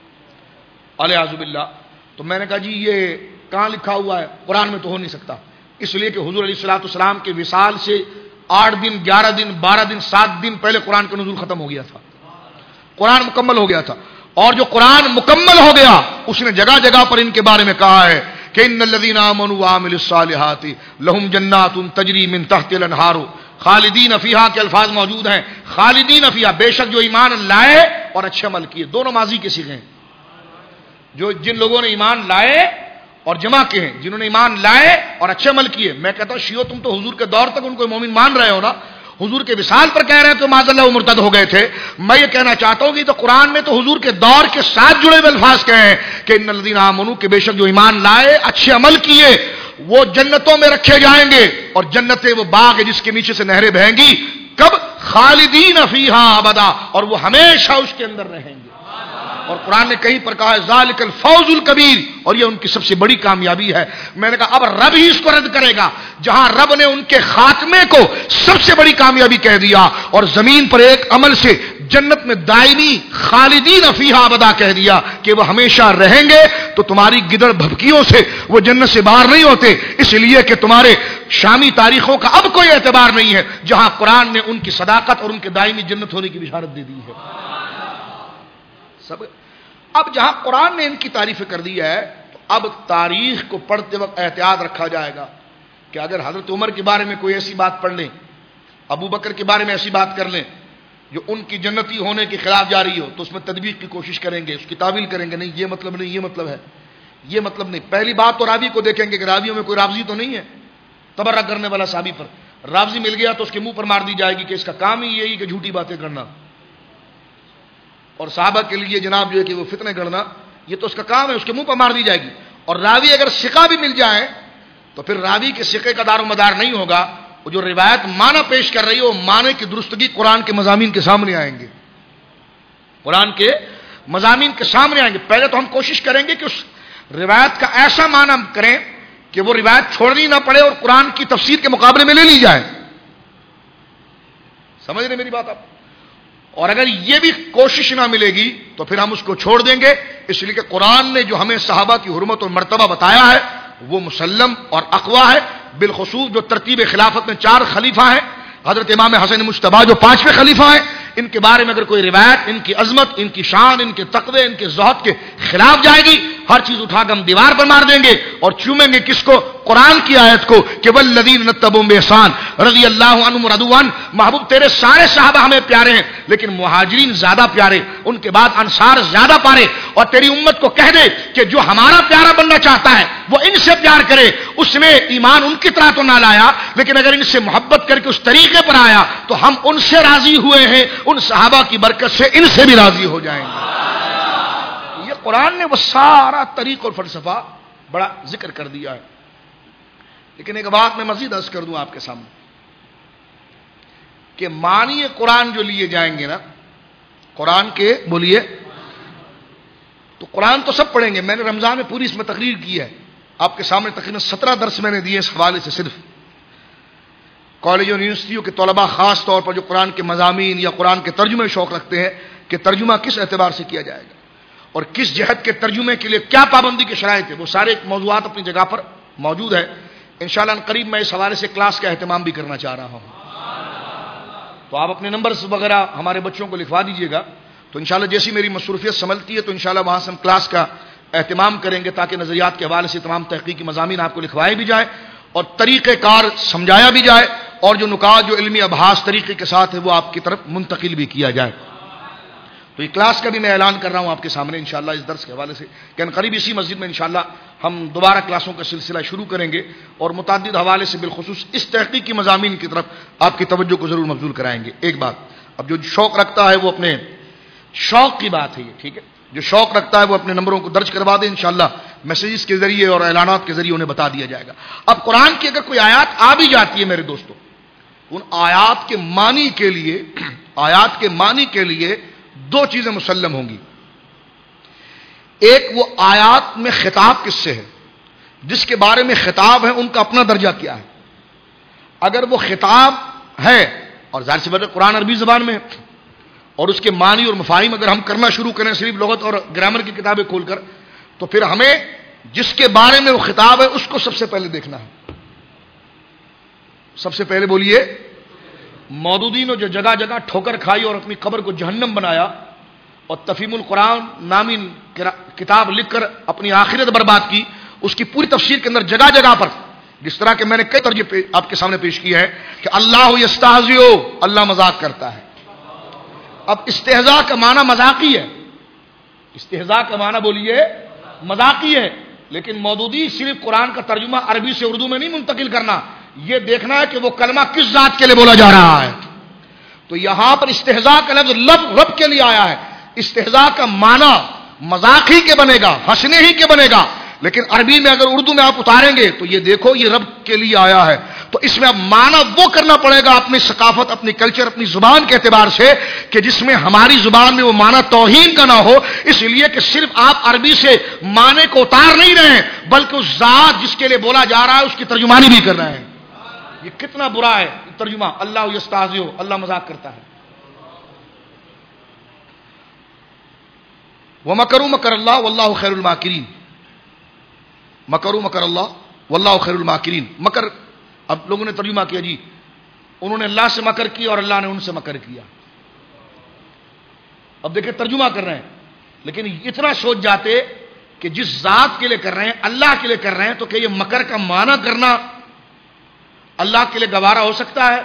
الیاذ باللہ، تو میں نے کہا جی یہ کہاں لکھا ہوا ہے؟ قرآن میں تو ہو نہیں سکتا۔ اس لیے کہ حضور علیہ الصلوۃ والسلام کے وصال سے 8 دن 11 دن 12 دن 7 دن پہلے قرآن کا نزول ختم ہو گیا تھا، قرآن مکمل ہو گیا تھا. اور جو قرآن مکمل ہو گیا اس نے جگہ جگہ پر ان کے بارے میں کہا ہے کہ ان الذین آمنوا وعملوا الصالحات لہم جنات تجری من تحتها الانہار خالدین فیہا کے الفاظ موجود ہیں. خالدین فیہا، بے شک جو ایمان لائے اور اچھے عمل کیے، دونوں ماضی کے صیغے ہیں. جن لوگوں نے ایمان لائے اور جمع کے ہیں، جنہوں نے ایمان لائے اور اچھے عمل کیے. میں کہتا ہوں شیعو تم تو حضور کے دور تک ان کو مومن مان رہے ہو نا، حضور کے وصال پر کہہ رہے ہیں تو معاذ اللہ وہ مرتد ہو گئے تھے. میں یہ کہنا چاہتا ہوں کہ تو قرآن میں تو حضور کے دور کے ساتھ جڑے ہوئے الفاظ کہے ہیں کہ ان الذین آمنوا کہ بے شک جو ایمان لائے اچھے عمل کیے وہ جنتوں میں رکھے جائیں گے. اور جنتیں وہ باغ ہے جس کے نیچے سے نہریں بہیں گی. کب؟ خالدین فیہا ابدا، اور وہ ہمیشہ اس کے اندر رہیں گے. اور قرآن نے کہیں پر کہا ہے ذالک الفوز الکبیر، اور یہ ان کی سب سے بڑی کامیابی ہے. میں نے کہا اب رب ہی اس کو رد کرے گا جہاں رب نے ان کے خاتمے کو سب سے بڑی کامیابی کہہ دیا اور زمین پر ایک عمل سے جنت میں دائمی خالدین فیہا ابدا کہہ دیا کہ وہ ہمیشہ رہیں گے. تو تمہاری گدڑ بھبکیوں سے وہ جنت سے باہر نہیں ہوتے، اس لیے کہ تمہارے شامی تاریخوں کا اب کوئی اعتبار نہیں ہے جہاں قرآن نے ان کی صداقت اور ان کے دائمی جنت ہونے کی بشارت دے دی ہے. اب جہاں قرآن نے ان کی تعریف کر دی ہے تو اب تاریخ کو پڑھتے وقت احتیاط رکھا جائے گا کہ اگر حضرت عمر کے بارے میں کوئی ایسی بات پڑھ لیں، ابو بکر کے بارے میں ایسی بات کر لیں جو ان کی جنتی ہونے کے خلاف جا رہی ہو تو اس میں تدبیق کی کوشش کریں گے، اس کی تعویل کریں گے. نہیں یہ مطلب نہیں، یہ مطلب ہے، یہ مطلب نہیں. پہلی بات تو راوی کو دیکھیں گے کہ راویوں میں کوئی رافضی تو نہیں ہے تبرہ کرنے والا. صحابی پر رافضی مل گیا تو اس کے منہ پر مار دی جائے گی کہ اس کا کام ہی یہی کہ جھوٹی باتیں کرنا. اور صحابہ کے لیے جناب جو ہے کہ وہ فتنے گڑنا یہ تو اس کا کام ہے، اس کے منہ پر مار دی جائے گی. اور راوی اگر ثقہ بھی مل جائے تو پھر راوی کے ثقے کا دار و مدار نہیں ہوگا. وہ جو روایت معنی پیش کر رہی ہے وہ معنی کی درستگی قرآن کے مضامین کے سامنے آئیں گے، قرآن کے مضامین کے سامنے آئیں گے. پہلے تو ہم کوشش کریں گے کہ اس روایت کا ایسا معنی کریں کہ وہ روایت چھوڑنی نہ پڑے اور قرآن کی تفسیر کے مقابلے میں لے لی جائے. سمجھ رہے میری بات آپ؟ اور اگر یہ بھی کوشش نہ ملے گی تو پھر ہم اس کو چھوڑ دیں گے. اس لیے کہ قرآن نے جو ہمیں صحابہ کی حرمت اور مرتبہ بتایا ہے وہ مسلم اور اقوا ہے. بالخصوص جو ترتیب خلافت میں 4 خلیفہ ہیں، حضرت امام حسن مجتبی جو 5ویں خلیفہ ہیں، ان کے بارے میں اگر کوئی روایت ان کی عظمت، ان کی شان، ان کے تقوی، ان کے زہد کے خلاف جائے گی، ہر چیز اٹھا کے ہم دیوار پر مار دیں گے اور چومیں گے کس کو؟ قرآن کی آیت کو کہ والذین اتبعوا بإحسان رضی اللہ عنہم ورضوا عنہ. محبوب تیرے سارے صحابہ ہمیں پیارے ہیں لیکن مہاجرین زیادہ پیارے، ان کے بعد انصار زیادہ پیارے. اور تیری امت کو کہہ دے کہ جو ہمارا پیارا بننا چاہتا ہے وہ ان سے پیار کرے. اس نے ایمان ان کی طرح تو نہ لایا لیکن اگر ان سے محبت کر کے اس طریقے پر آیا تو ہم ان سے راضی ہوئے ہیں، ان صحابہ کی برکت سے ان سے بھی راضی ہو جائیں گے. یہ قرآن نے وہ سارا طریق اور فلسفہ بڑا ذکر کر دیا ہے. لیکن ایک بات میں مزید عرض کر دوں آپ کے سامنے کہ معنی قرآن جو لیے جائیں گے نا، قرآن کے بولیے تو قرآن تو سب پڑھیں گے. میں نے رمضان میں پوری اس میں تقریر کی ہے آپ کے سامنے، تقریباً 17 درس میں نے دیے اس حوالے سے. صرف کالج اور یونیورسٹیوں کے طلباء خاص طور پر جو قرآن کے مضامین یا قرآن کے ترجمے شوق رکھتے ہیں کہ ترجمہ کس اعتبار سے کیا جائے گا اور کس جہت کے ترجمے کے لیے کیا پابندی کے شرائط ہے، وہ سارے موضوعات اپنی جگہ پر موجود ہے. انشاءاللہ قریب میں اس حوالے سے کلاس کا اہتمام بھی کرنا چاہ رہا ہوں. تو آپ اپنے نمبرز وغیرہ ہمارے بچوں کو لکھوا دیجیے گا تو انشاءاللہ جیسی میری مصروفیت سمجھتی ہے تو انشاءاللہ وہاں سے ہم کلاس کا اہتمام کریں گے تاکہ نظریات کے حوالے سے تمام تحقیقی مضامین آپ کو لکھوائے بھی جائیں اور طریقہ کار سمجھایا بھی جائے اور جو نکات جو علمی ابحاث طریقے کے ساتھ ہے وہ آپ کی طرف منتقل بھی کیا جائے. تو یہ کلاس کا بھی میں اعلان کر رہا ہوں آپ کے سامنے انشاءاللہ اس درس کے حوالے سے کہ قریب اسی مسجد میں انشاءاللہ ہم دوبارہ کلاسوں کا سلسلہ شروع کریں گے اور متعدد حوالے سے بالخصوص اس تحقیقی مضامین کی طرف آپ کی توجہ کو ضرور مبذول کرائیں گے. ایک بات اب جو شوق رکھتا ہے وہ اپنے شوق کی بات ہے یہ، ٹھیک ہے، جو شوق رکھتا ہے وہ اپنے نمبروں کو درج کروا دے، انشاءاللہ میسیجز کے ذریعے اور اعلانات کے ذریعے انہیں بتا دیا جائے گا. اب قرآن کی اگر کوئی آیات آ بھی جاتی ہے میرے دوستوں، ان آیات کے معنی کے لیے 2 چیزیں مسلم ہوں گی. ایک وہ آیات میں خطاب کس سے ہے، جس کے بارے میں خطاب ہے ان کا اپنا درجہ کیا ہے. اگر وہ خطاب ہے اور ظاہر سی بات ہے قرآن عربی زبان میں ہے اور اس کے معنی اور مفاہیم اگر ہم کرنا شروع کریں صرف لغت اور گرامر کی کتابیں کھول کر تو پھر ہمیں جس کے بارے میں وہ خطاب ہے اس کو سب سے پہلے دیکھنا ہے. سب سے پہلے بولیے مودودی نے جو جگہ جگہ ٹھوکر کھائی اور اپنی قبر کو جہنم بنایا اور تفہیم القرآن نامی کتاب لکھ کر اپنی آخرت برباد کی، اس کی پوری تفسیر کے اندر جگہ جگہ پر جس طرح کہ میں نے کئی ترجمے آپ کے سامنے پیش کیا ہے کہ اللہ یستہزئ، اللہ مذاق کرتا ہے۔ اب استہزاء کا معنی مذاقی ہے، استہزاء کا معنی بولیے مذاقی ہے، لیکن مودودی صرف قرآن کا ترجمہ عربی سے اردو میں نہیں منتقل کرنا، یہ دیکھنا ہے کہ وہ کلمہ کس ذات کے لیے بولا جا رہا ہے۔ تو یہاں پر استہزاء کا لفظ رب کے لیے آیا ہے، استہزاء کا معنی مذاق ہی کے بنے گا، ہنسنے ہی کے بنے گا، لیکن عربی میں اگر اردو میں آپ اتاریں گے تو یہ دیکھو یہ رب کے لیے آیا ہے، تو اس میں اب معنی وہ کرنا پڑے گا اپنی ثقافت، اپنی کلچر، اپنی زبان کے اعتبار سے کہ جس میں ہماری زبان میں وہ معنی توہین کا نہ ہو، اس لیے کہ صرف آپ عربی سے معنی کو اتار نہیں رہے ہیں بلکہ اس ذات جس کے لیے بولا جا رہا ہے اس کی ترجمانی بھی کر رہے ہیں۔ یہ کتنا برا ہے ترجمہ، اللہ یستہزئ، اللہ مذاق کرتا ہے۔ وَمَكَرُوا مَكْرَ اللَّهِ وَاللَّهُ خَيْرُ الْمَاكِرِينَ، مکروا مکر اللہ واللہ خیر الماکرین۔ مکر، اب لوگوں نے ترجمہ کیا جی انہوں نے اللہ سے مکر کیا اور اللہ نے ان سے مکر کیا۔ اب دیکھیں ترجمہ کر رہے ہیں لیکن اتنا سوچ جاتے کہ جس ذات کے لیے کر رہے ہیں، اللہ کے لیے کر رہے ہیں، تو کہ یہ مکر کا معنی کرنا اللہ کے لیے گوارا ہو سکتا ہے؟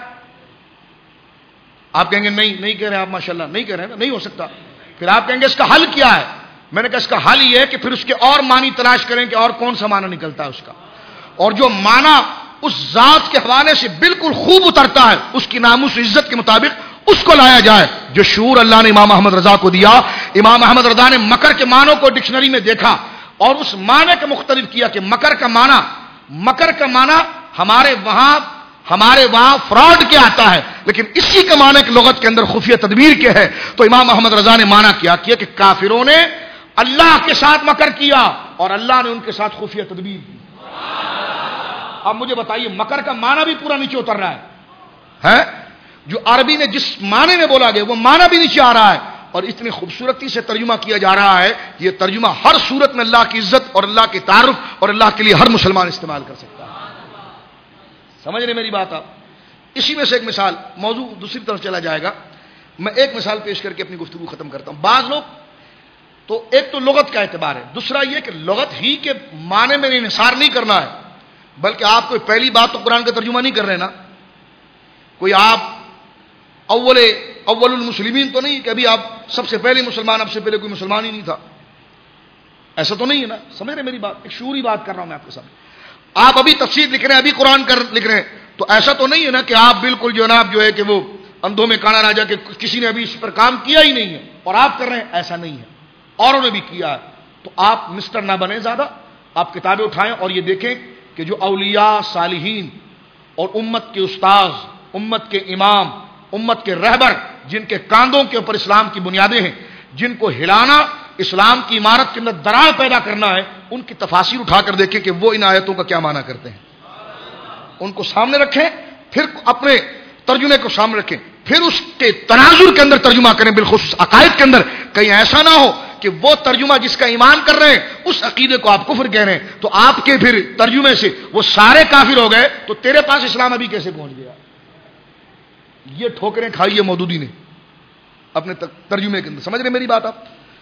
آپ کہیں گے نہیں کہہ رہے آپ ماشاءاللہ، نہیں کہہ رہے ہیں، نہیں ہو سکتا۔ پھر آپ کہیں گے اس کا حل کیا ہے؟ میں نے کہا اس کا حل یہ ہے کہ پھر اس کے اور معنی تلاش کریں کہ اور کون سا معنی نکلتا ہے اس کا، اور جو معنی اس ذات کے حوالے سے بالکل خوب اترتا ہے، اس کی ناموس و عزت کے مطابق اس کو لایا جائے۔ جو شعور اللہ نے امام احمد رضا کو دیا، امام احمد رضا نے مکر کے معنوں کو ڈکشنری میں دیکھا اور اس معنی کو مختلف کیا کہ مکر کا معنی ہمارے وہاں فراڈ کیا آتا ہے، لیکن اسی کا معنی کہ لغت کے اندر خفیہ تدبیر کے ہے۔ تو امام احمد رضا نے معنی کیا کہ کافروں نے اللہ کے ساتھ مکر کیا اور اللہ نے ان کے ساتھ خفیہ تدبیر کی۔ اب مجھے بتائیے مکر کا معنی بھی پورا نیچے اتر رہا ہے، جو عربی میں جس معنی میں بولا گیا وہ معنی بھی نیچے آ رہا ہے، اور اتنی خوبصورتی سے ترجمہ کیا جا رہا ہے۔ یہ ترجمہ ہر صورت میں اللہ کی عزت اور اللہ کے تعارف اور اللہ کے لیے ہر مسلمان استعمال کر سکتا ہے۔ سمجھ رہے میری بات آپ؟ اسی میں سے ایک مثال، موضوع دوسری طرف چلا جائے گا، میں ایک مثال پیش کر کے اپنی گفتگو ختم کرتا ہوں۔ بعض لوگ تو ایک تو لغت کا اعتبار ہے، دوسرا یہ کہ لغت ہی کے معنی میں انحصار نہیں کرنا ہے، بلکہ آپ کوئی پہلی بات تو قرآن کا ترجمہ نہیں کر رہے نا، کوئی آپ اول المسلمین تو نہیں کہ ابھی آپ سب سے پہلے مسلمان، اب سے پہلے کوئی مسلمان ہی نہیں تھا، ایسا تو نہیں ہے نا۔ سمجھ رہے میری بات؟ ایک شعوری بات کر رہا ہوں میں آپ کے سامنے۔ آپ ابھی تفسیر لکھ رہے ہیں، ابھی قرآن لکھ رہے ہیں، تو ایسا تو نہیں ہے نا کہ آپ بالکل جناب جو ہے کہ وہ اندھوں میں کانا راجا کہ کسی نے ابھی اس پر کام کیا ہی نہیں ہے اور آپ کر رہے ہیں، ایسا نہیں ہے، اوروں نے بھی کیا ہے۔ تو آپ مسٹر نہ بنے زیادہ، آپ کتابیں اٹھائیں اور یہ دیکھیں کہ جو اولیاء صالحین اور امت کے استاذ، امت کے امام، امت کے رہبر، جن کے کاندھوں کے اوپر اسلام کی بنیادیں ہیں، جن کو ہلانا اسلام کی عمارت کے اندر دراڑ پیدا کرنا ہے، ان کی تفاسیر اٹھا کر دیکھیں کہ وہ ان آیتوں کا کیا معنی کرتے ہیں، ان کو سامنے رکھیں، پھر اپنے ترجمے کو سامنے رکھیں، پھر اس کے تناظر کے اندر ترجمہ کریں، بالخصوص عقائد کے اندر۔ کہیں ایسا نہ ہو کہ وہ ترجمہ جس کا ایمان کر رہے ہیں اس عقیدے کو آپ کفر کہہ رہے ہیں، تو آپ کے پھر ترجمے سے وہ سارے کافر ہو گئے، تو تیرے پاس اسلام ابھی کیسے پہنچ گیا؟ یہ ٹھوکریں کھائی ہے مودودی نے اپنے ترجمے کے اندر۔ سمجھ رہے میری بات آپ؟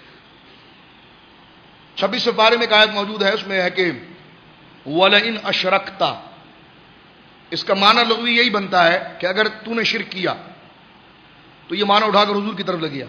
26 پارے میں ایک آیت موجود ہے، اس میں ہے کہ وَلَئِنْ أَشْرَكْتَ، اس کا معنی لغوی یہی بنتا ہے کہ اگر تو نے شرک کیا، تو یہ معنی اٹھا کر حضور کی طرف لگیا۔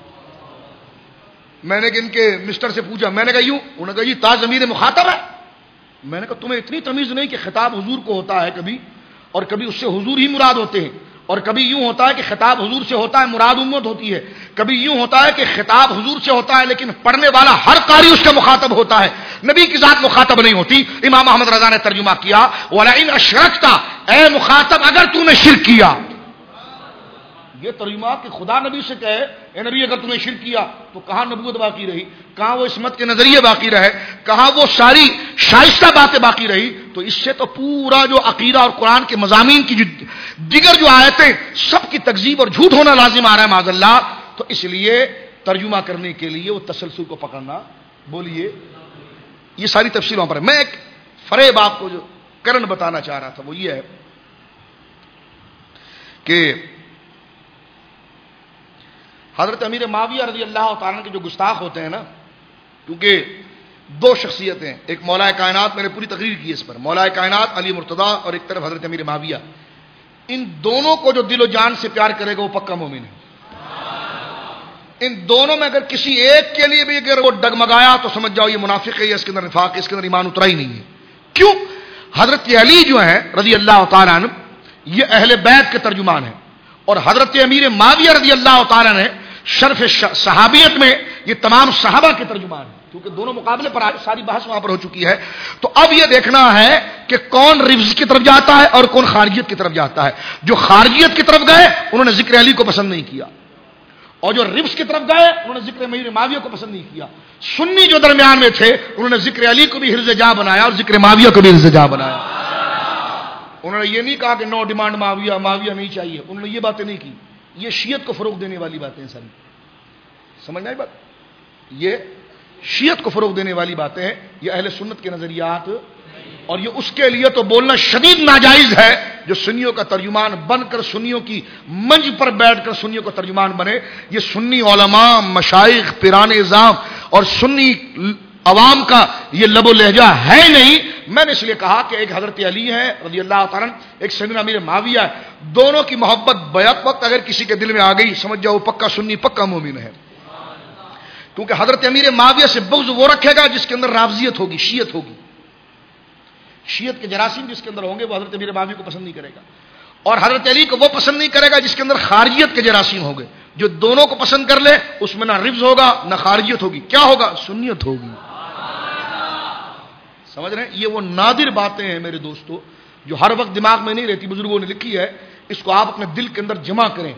میں نے کہ ان کے مسٹر سے پوچھا، میں نے کہا یوں، انہوں نے کہا جی تا ضمیر مخاطب ہے۔ میں نے کہا تمہیں اتنی تمیز نہیں کہ خطاب حضور کو ہوتا ہے کبھی، اور کبھی اس سے حضور ہی مراد ہوتے ہیں، اور کبھی یوں ہوتا ہے کہ خطاب حضور سے ہوتا ہے مراد امت ہوتی ہے، کبھی یوں ہوتا ہے کہ خطاب حضور سے ہوتا ہے لیکن پڑھنے والا ہر قاری اس کا مخاطب ہوتا ہے، نبی کی ذات مخاطب نہیں ہوتی۔ امام احمد رضا نے ترجمہ کیا وَلَئِنْ أَشْرَكْتَ، اے مخاطب اگر تو نے شرک کیا۔ یہ ترجمہ کہ خدا نبی سے کہے اے نبی اگر تم نے شرک کیا، تو کہاں نبوت باقی رہی، کہاں وہ عصمت کے نظریے باقی رہے، کہاں وہ ساری شائستہ باتیں باقی رہی؟ تو اس سے تو پورا جو عقیدہ اور قرآن کے مضامین کی جو دیگر جو آیتیں سب کی تکذیب اور جھوٹ ہونا لازم آ رہا ہے معاذ اللہ۔ تو اس لیے ترجمہ کرنے کے لیے وہ تسلسل کو پکڑنا، بولیے یہ ساری تفصیلوں پر ہے۔ میں ایک فریب آپ کو جو کرن بتانا چاہ رہا تھا وہ یہ ہے کہ حضرت امیر معاویہ رضی اللہ تعالیٰ کے جو گستاخ ہوتے ہیں نا، کیونکہ دو شخصیتیں ہیں، ایک مولا کائنات، میں نے پوری تقریر کی اس پر، مولا کائنات علی مرتضی، اور ایک طرف حضرت امیر معاویہ، ان دونوں کو جو دل و جان سے پیار کرے گا وہ پکا مومن ہے۔ ان دونوں میں اگر کسی ایک کے لیے بھی اگر وہ ڈگمگایا تو سمجھ جاؤ یہ منافق ہے، یا اس کے اندر نفاق ہے، اس کے اندر ایمان اترا ہی نہیں ہے۔ کیوں؟ حضرت علی جو ہیں رضی اللہ تعالیٰ عنہ یہ اہل بیت کے ترجمان ہیں، اور حضرت امیر معاویہ رضی اللہ تعالیٰ نے شرف صحابیت میں یہ تمام صحابہ کے ترجمان ہیں، کیونکہ دونوں مقابلے پر ساری بحث وہاں پر ہو چکی ہے۔ تو اب یہ دیکھنا ہے کہ کون رفض کی طرف جاتا ہے اور کون خارجیت کی طرف جاتا ہے۔ جو خارجیت کی طرف گئے انہوں نے ذکر علی کو پسند نہیں کیا، اور جو رفض کی طرف گئے انہوں نے ذکر امیر معاویہ کو پسند نہیں کیا۔ سنی جو درمیان میں تھے انہوں نے ذکر علی کو بھی حرز جاں بنایا اور ذکر معاویہ کو بھی حرز جاں بنایا۔ انہوں نے یہ نہیں کہا کہ نو ڈیمانڈ معاویہ، معاویہ نہیں چاہیے، انہوں نے یہ باتیں نہیں کی۔ یہ شیعت کو فروغ دینے والی باتیں ساری، سمجھنا ہے بات، یہ شیعت کو فروغ دینے والی باتیں ہیں، یہ اہل سنت کے نظریات، اور یہ اس کے لیے تو بولنا شدید ناجائز ہے جو سنیوں کا ترجمان بن کر سنیوں کی منج پر بیٹھ کر سنیوں کا ترجمان بنے۔ یہ سنی علماء، مشائخ، پیران اعظام اور سنی عوام کا یہ لب و لہجہ ہے نہیں۔ میں نے اس لیے کہا کہ ایک حضرت علی ہے رضی اللہ تعالیٰ، ایک سیدنا امیر معاویہ ہے، دونوں کی محبت بیک وقت اگر کسی کے دل میں آ گئی سمجھ جاؤ پکا سنی، پکا مومن ہے۔ کیونکہ حضرت امیر معاویہ سے بغض وہ رکھے گا جس کے اندر رافضیت ہوگی، شیعت ہوگی، شیعت کے جراثیم جس کے اندر ہوں گے وہ حضرت امیر معاویہ کو پسند نہیں کرے گا، اور حضرت علی کو وہ پسند نہیں کرے گا جس کے اندر خارجیت کے جراثیم ہوں گے۔ جو دونوں کو پسند کر لے اس میں نہ رفض ہوگا نہ خارجیت ہوگی، کیا ہوگا؟ سنیت ہوگی۔ سمجھ رہے ہیں؟ یہ وہ نادر باتیں ہیں میرے دوستو جو ہر وقت دماغ میں نہیں رہتی، بزرگوں نے لکھی ہے، اس کو آپ اپنے دل کے اندر جمع کریں۔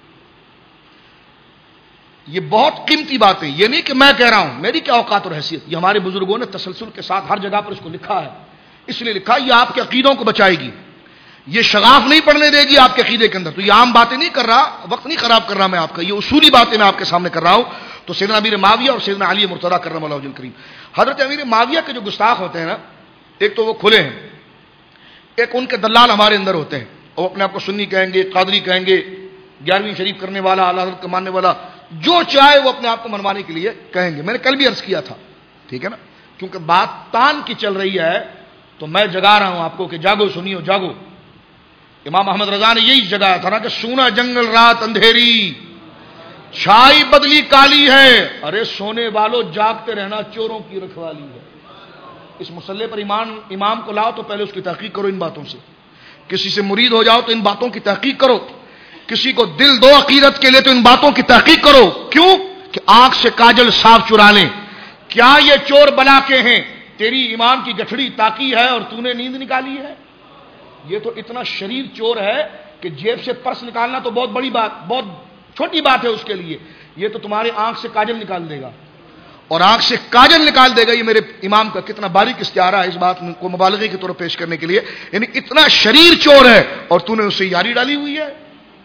یہ بہت قیمتی باتیں، یہ نہیں کہ میں کہہ رہا ہوں، میری کیا اوقات اور حیثیت، یہ ہمارے بزرگوں نے تسلسل کے ساتھ ہر جگہ پر اس کو لکھا ہے، اس لیے لکھا یہ آپ کے عقیدوں کو بچائے گی، یہ شغاف نہیں پڑنے دے گی آپ کے عقیدے کے اندر۔ تو یہ عام باتیں نہیں کر رہا، وقت نہیں خراب کر رہا میں آپ کا، یہ اصولی باتیں میں آپ کے سامنے کر رہا ہوں۔ تو سیدنا امیر معاویہ اور سیدنا علی مرتضیٰ کرم اللہ وجہ الکریم، حضرت امیر معاویہ کے جو گستاخ ہوتے ہیں نا، ایک تو وہ کھلے ہیں، ایک ان کے دلال ہمارے اندر ہوتے ہیں، وہ اپنے آپ کو سنی کہیں گے، قادری کہیں گے، 11ویں شریف کرنے والا، اعلیٰ حضرت کا ماننے والا، جو چاہے وہ اپنے آپ کو منوانے کے لیے کہیں گے۔ میں نے کل بھی عرض کیا تھا، ٹھیک ہے نا، کیونکہ بات تان کی چل رہی ہے تو میں جگا رہا ہوں آپ کو کہ جاگو سنیو جاگو۔ امام احمد رضا نے یہی جگایا تھا نا کہ سونا جنگل رات اندھیری، چھائی بدلی کالی ہے، ارے سونے والوں جاگتے رہنا چوروں کی رکھوالی ہے۔ اس مسئلے پر امام کو لاؤ تو پہلے اس کی تحقیق کرو ان باتوں سے، کسی سے مرید ہو جاؤ تو ان باتوں کی تحقیق کرو، کسی کو دل دو عقیدت کے لیے تو ان باتوں کی تحقیق کرو۔ کیوں؟ کہ آنکھ سے کاجل صاف چرا لیں۔ کیا یہ چور بلا کے ہیں؟ تیری ایمان کی گٹھڑی تاکی ہے اور تو نے نیند نکالی ہے؟ یہ تو اتنا شریر چور ہے کہ جیب سے پرس نکالنا تو بہت بڑی بات، بہت چھوٹی بات ہے اس کے لیے، یہ تو تمہارے آنکھ سے کاجل نکال دے گا، اور آنکھ سے کاجل نکال دے گا۔ یہ میرے امام کا کتنا باریک استعارہ ہے اس بات کو مبالغے کے طور پر پیش کرنے کے لیے، یعنی اتنا شریر چور ہے اور تو نے اس سے یاری ڈالی ہوئی ہے۔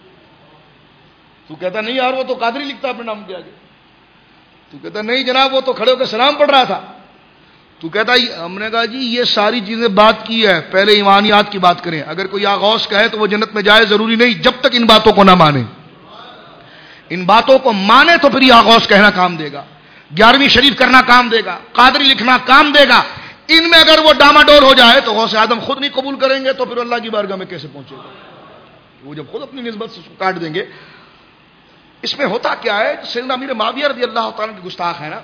تو کہتا نہیں یار وہ تو قادری لکھتا اپنے نام کے آگے، تو کہتا نہیں جناب وہ تو کھڑے ہو کے سلام پڑھ رہا تھا، تو کہتا ہم نے کہا جی یہ ساری چیزیں بات کی ہے، پہلے ایمانیات کی بات کریں، اگر کوئی غوث کہے تو وہ جنت میں جائے ضروری نہیں جب تک ان باتوں کو نہ مانے، ان باتوں کو مانے تو پھر یہ غوث کہنا کام دے گا، 11ویں شریف کرنا کام دے گا، قادری لکھنا کام دے گا۔ ان میں اگر وہ ڈاماڈول ہو جائے تو غوث اعظم خود نہیں قبول کریں گے تو پھر اللہ کی بارگاہ میں کیسے پہنچے گا؟ وہ جب خود اپنی نسبت سے کاٹ دیں گے۔ اس میں ہوتا کیا ہے، سیدنا امیر معاویہ رضی اللہ تعالیٰ کے گستاخ ہے نا،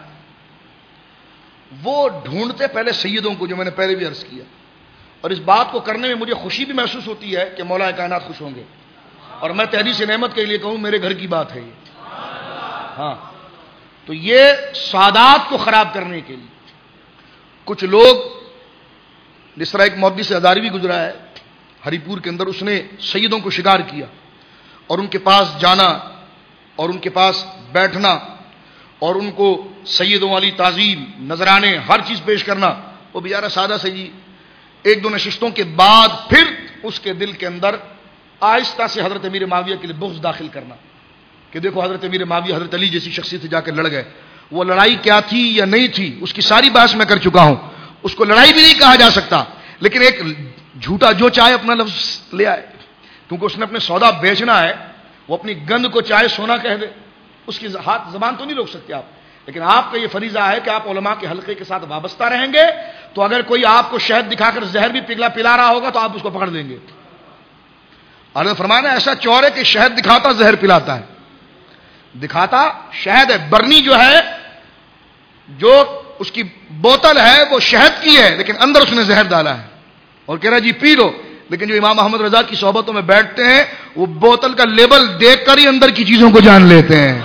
وہ ڈھونڈتے پہلے سیدوں کو، جو میں نے پہلے بھی عرض کیا، اور اس بات کو کرنے میں مجھے خوشی بھی محسوس ہوتی ہے کہ مولا کائنات خوش ہوں گے، اور میں تحدیث نعمت کے لیے کہوں میرے گھر کی بات ہے یہ، ہاں، تو یہ سعادات کو خراب کرنے کے لیے کچھ لوگ، جس طرح ایک محدث ہزاری بھی گزرا ہے ہری پور کے اندر، اس نے سیدوں کو شکار کیا اور ان کے پاس جانا اور ان کے پاس بیٹھنا اور ان کو سیدوں والی تعظیم، نذرانے، ہر چیز پیش کرنا، وہ بیچارہ سادہ سے جی 1-2 نشستوں کے بعد پھر اس کے دل کے اندر آہستہ سے حضرت امیر معاویہ کے لیے بغض داخل کرنا کہ دیکھو حضرت امیر معاویہ حضرت علی جیسی شخصیت سے جا کے لڑ گئے، وہ لڑائی کیا تھی یا نہیں تھی اس کی ساری بحث میں کر چکا ہوں، اس کو لڑائی بھی نہیں کہا جا سکتا، لیکن ایک جھوٹا جو چاہے اپنا لفظ لے آئے، کیونکہ اس نے اپنے سودا بیچنا ہے، وہ اپنی گند کو چاہے سونا کہہ دے، اس کی ہاتھ زبان تو نہیں روک سکتے آپ، لیکن آپ کا یہ فریضہ ہے کہ آپ علماء کے حلقے کے ساتھ وابستہ رہیں گے، تو اگر کوئی آپ کو شہد دکھا کر زہر بھی پلا رہا ہوگا تو آپ اس کو پکڑ لیں گے۔ اور فرمانا ایسا چور ہے کہ شہد دکھاتا زہر پلاتا ہے، دکھاتا شہد ہے، برنی جو ہے، جو اس کی بوتل ہے وہ شہد کی ہے لیکن اندر اس نے زہر ڈالا ہے اور کہہ رہا جی پی لو، لیکن جو امام محمد رضا کی صحبتوں میں بیٹھتے ہیں وہ بوتل کا لیبل دیکھ کر ہی اندر کی چیزوں کو جان لیتے ہیں۔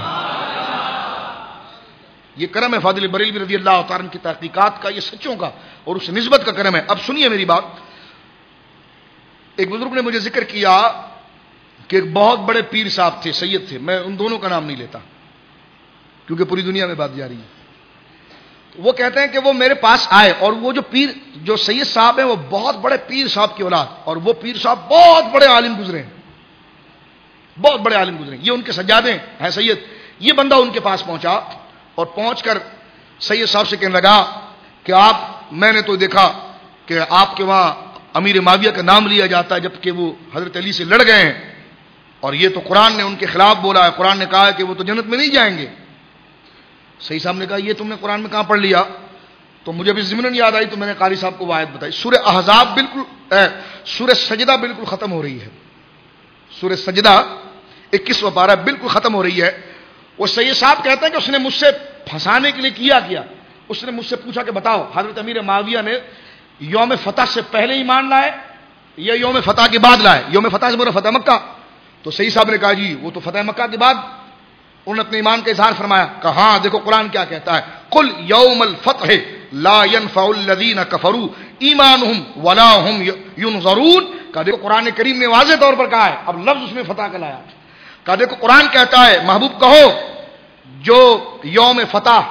یہ کرم ہے فاضل بریلوی رضی اللہ تعالیٰ عنہ کی تحقیقات کا، یہ سچوں کا اور اس نسبت کا کرم ہے۔ اب سنیے میری بات، ایک بزرگ نے مجھے ذکر کیا کہ ایک بہت بڑے پیر صاحب تھے، سید تھے، میں ان دونوں کا نام نہیں لیتا کیونکہ پوری دنیا میں بات جاری ہے۔ وہ کہتے ہیں کہ وہ میرے پاس آئے اور وہ جو پیر جو سید صاحب ہیں وہ بہت بڑے پیر صاحب کی اولاد، اور وہ پیر صاحب بہت بڑے عالم گزرے ہیں، بہت بڑے عالم گزرے ہیں، یہ ان کے سجادے ہیں سید۔ یہ بندہ ان کے پاس پہنچا اور پہنچ کر سید صاحب سے کہنے لگا کہ میں نے تو دیکھا کہ آپ کے وہاں امیر معاویہ کا نام لیا جاتا ہے جبکہ وہ حضرت علی سے لڑ گئے ہیں، اور یہ تو قرآن نے ان کے خلاف بولا ہے، قرآن نے کہا ہے کہ وہ تو جنت میں نہیں جائیں گے۔ سید صاحب نے کہا یہ تم نے قرآن میں کہاں پڑھ لیا؟ تو مجھے بھی ضمناً یاد آئی تو میں نے قاری صاحب کو وہ آیت بتائی، سورہ احزاب بالکل سورہ سجدہ بالکل ختم ہو رہی ہے، سورہ سجدہ 21واں پارہ بالکل ختم ہو رہی ہے۔ وہ سید صاحب کہتے ہیں کہ اس نے مجھ سے پھنسانے کے لیے کیا اس نے مجھ سے پوچھا کہ بتاؤ حضرت امیر معاویہ نے یوم فتح سے پہلے ایمان لائے یا یوم فتح کے بعد لائے؟ یوم فتح سے مراد فتح مکہ۔ تو سید صاحب نے کہا جی وہ تو فتح مکہ کے بعد انہوں نے اپنے ایمان کا اظہار فرمایا۔ کہا ہاں دیکھو قرآن کیا کہتا ہے، قل یوم الفتح لا ينفع الذین کفروا ایمانہم ولا هم ینظرون۔ کہا دیکھو قرآن کریم نے واضح طور پر کہا ہے، اب لفظ اس میں فتح کا لایا۔ کہا دیکھو قرآن کہتا ہے محبوب کہو جو یوم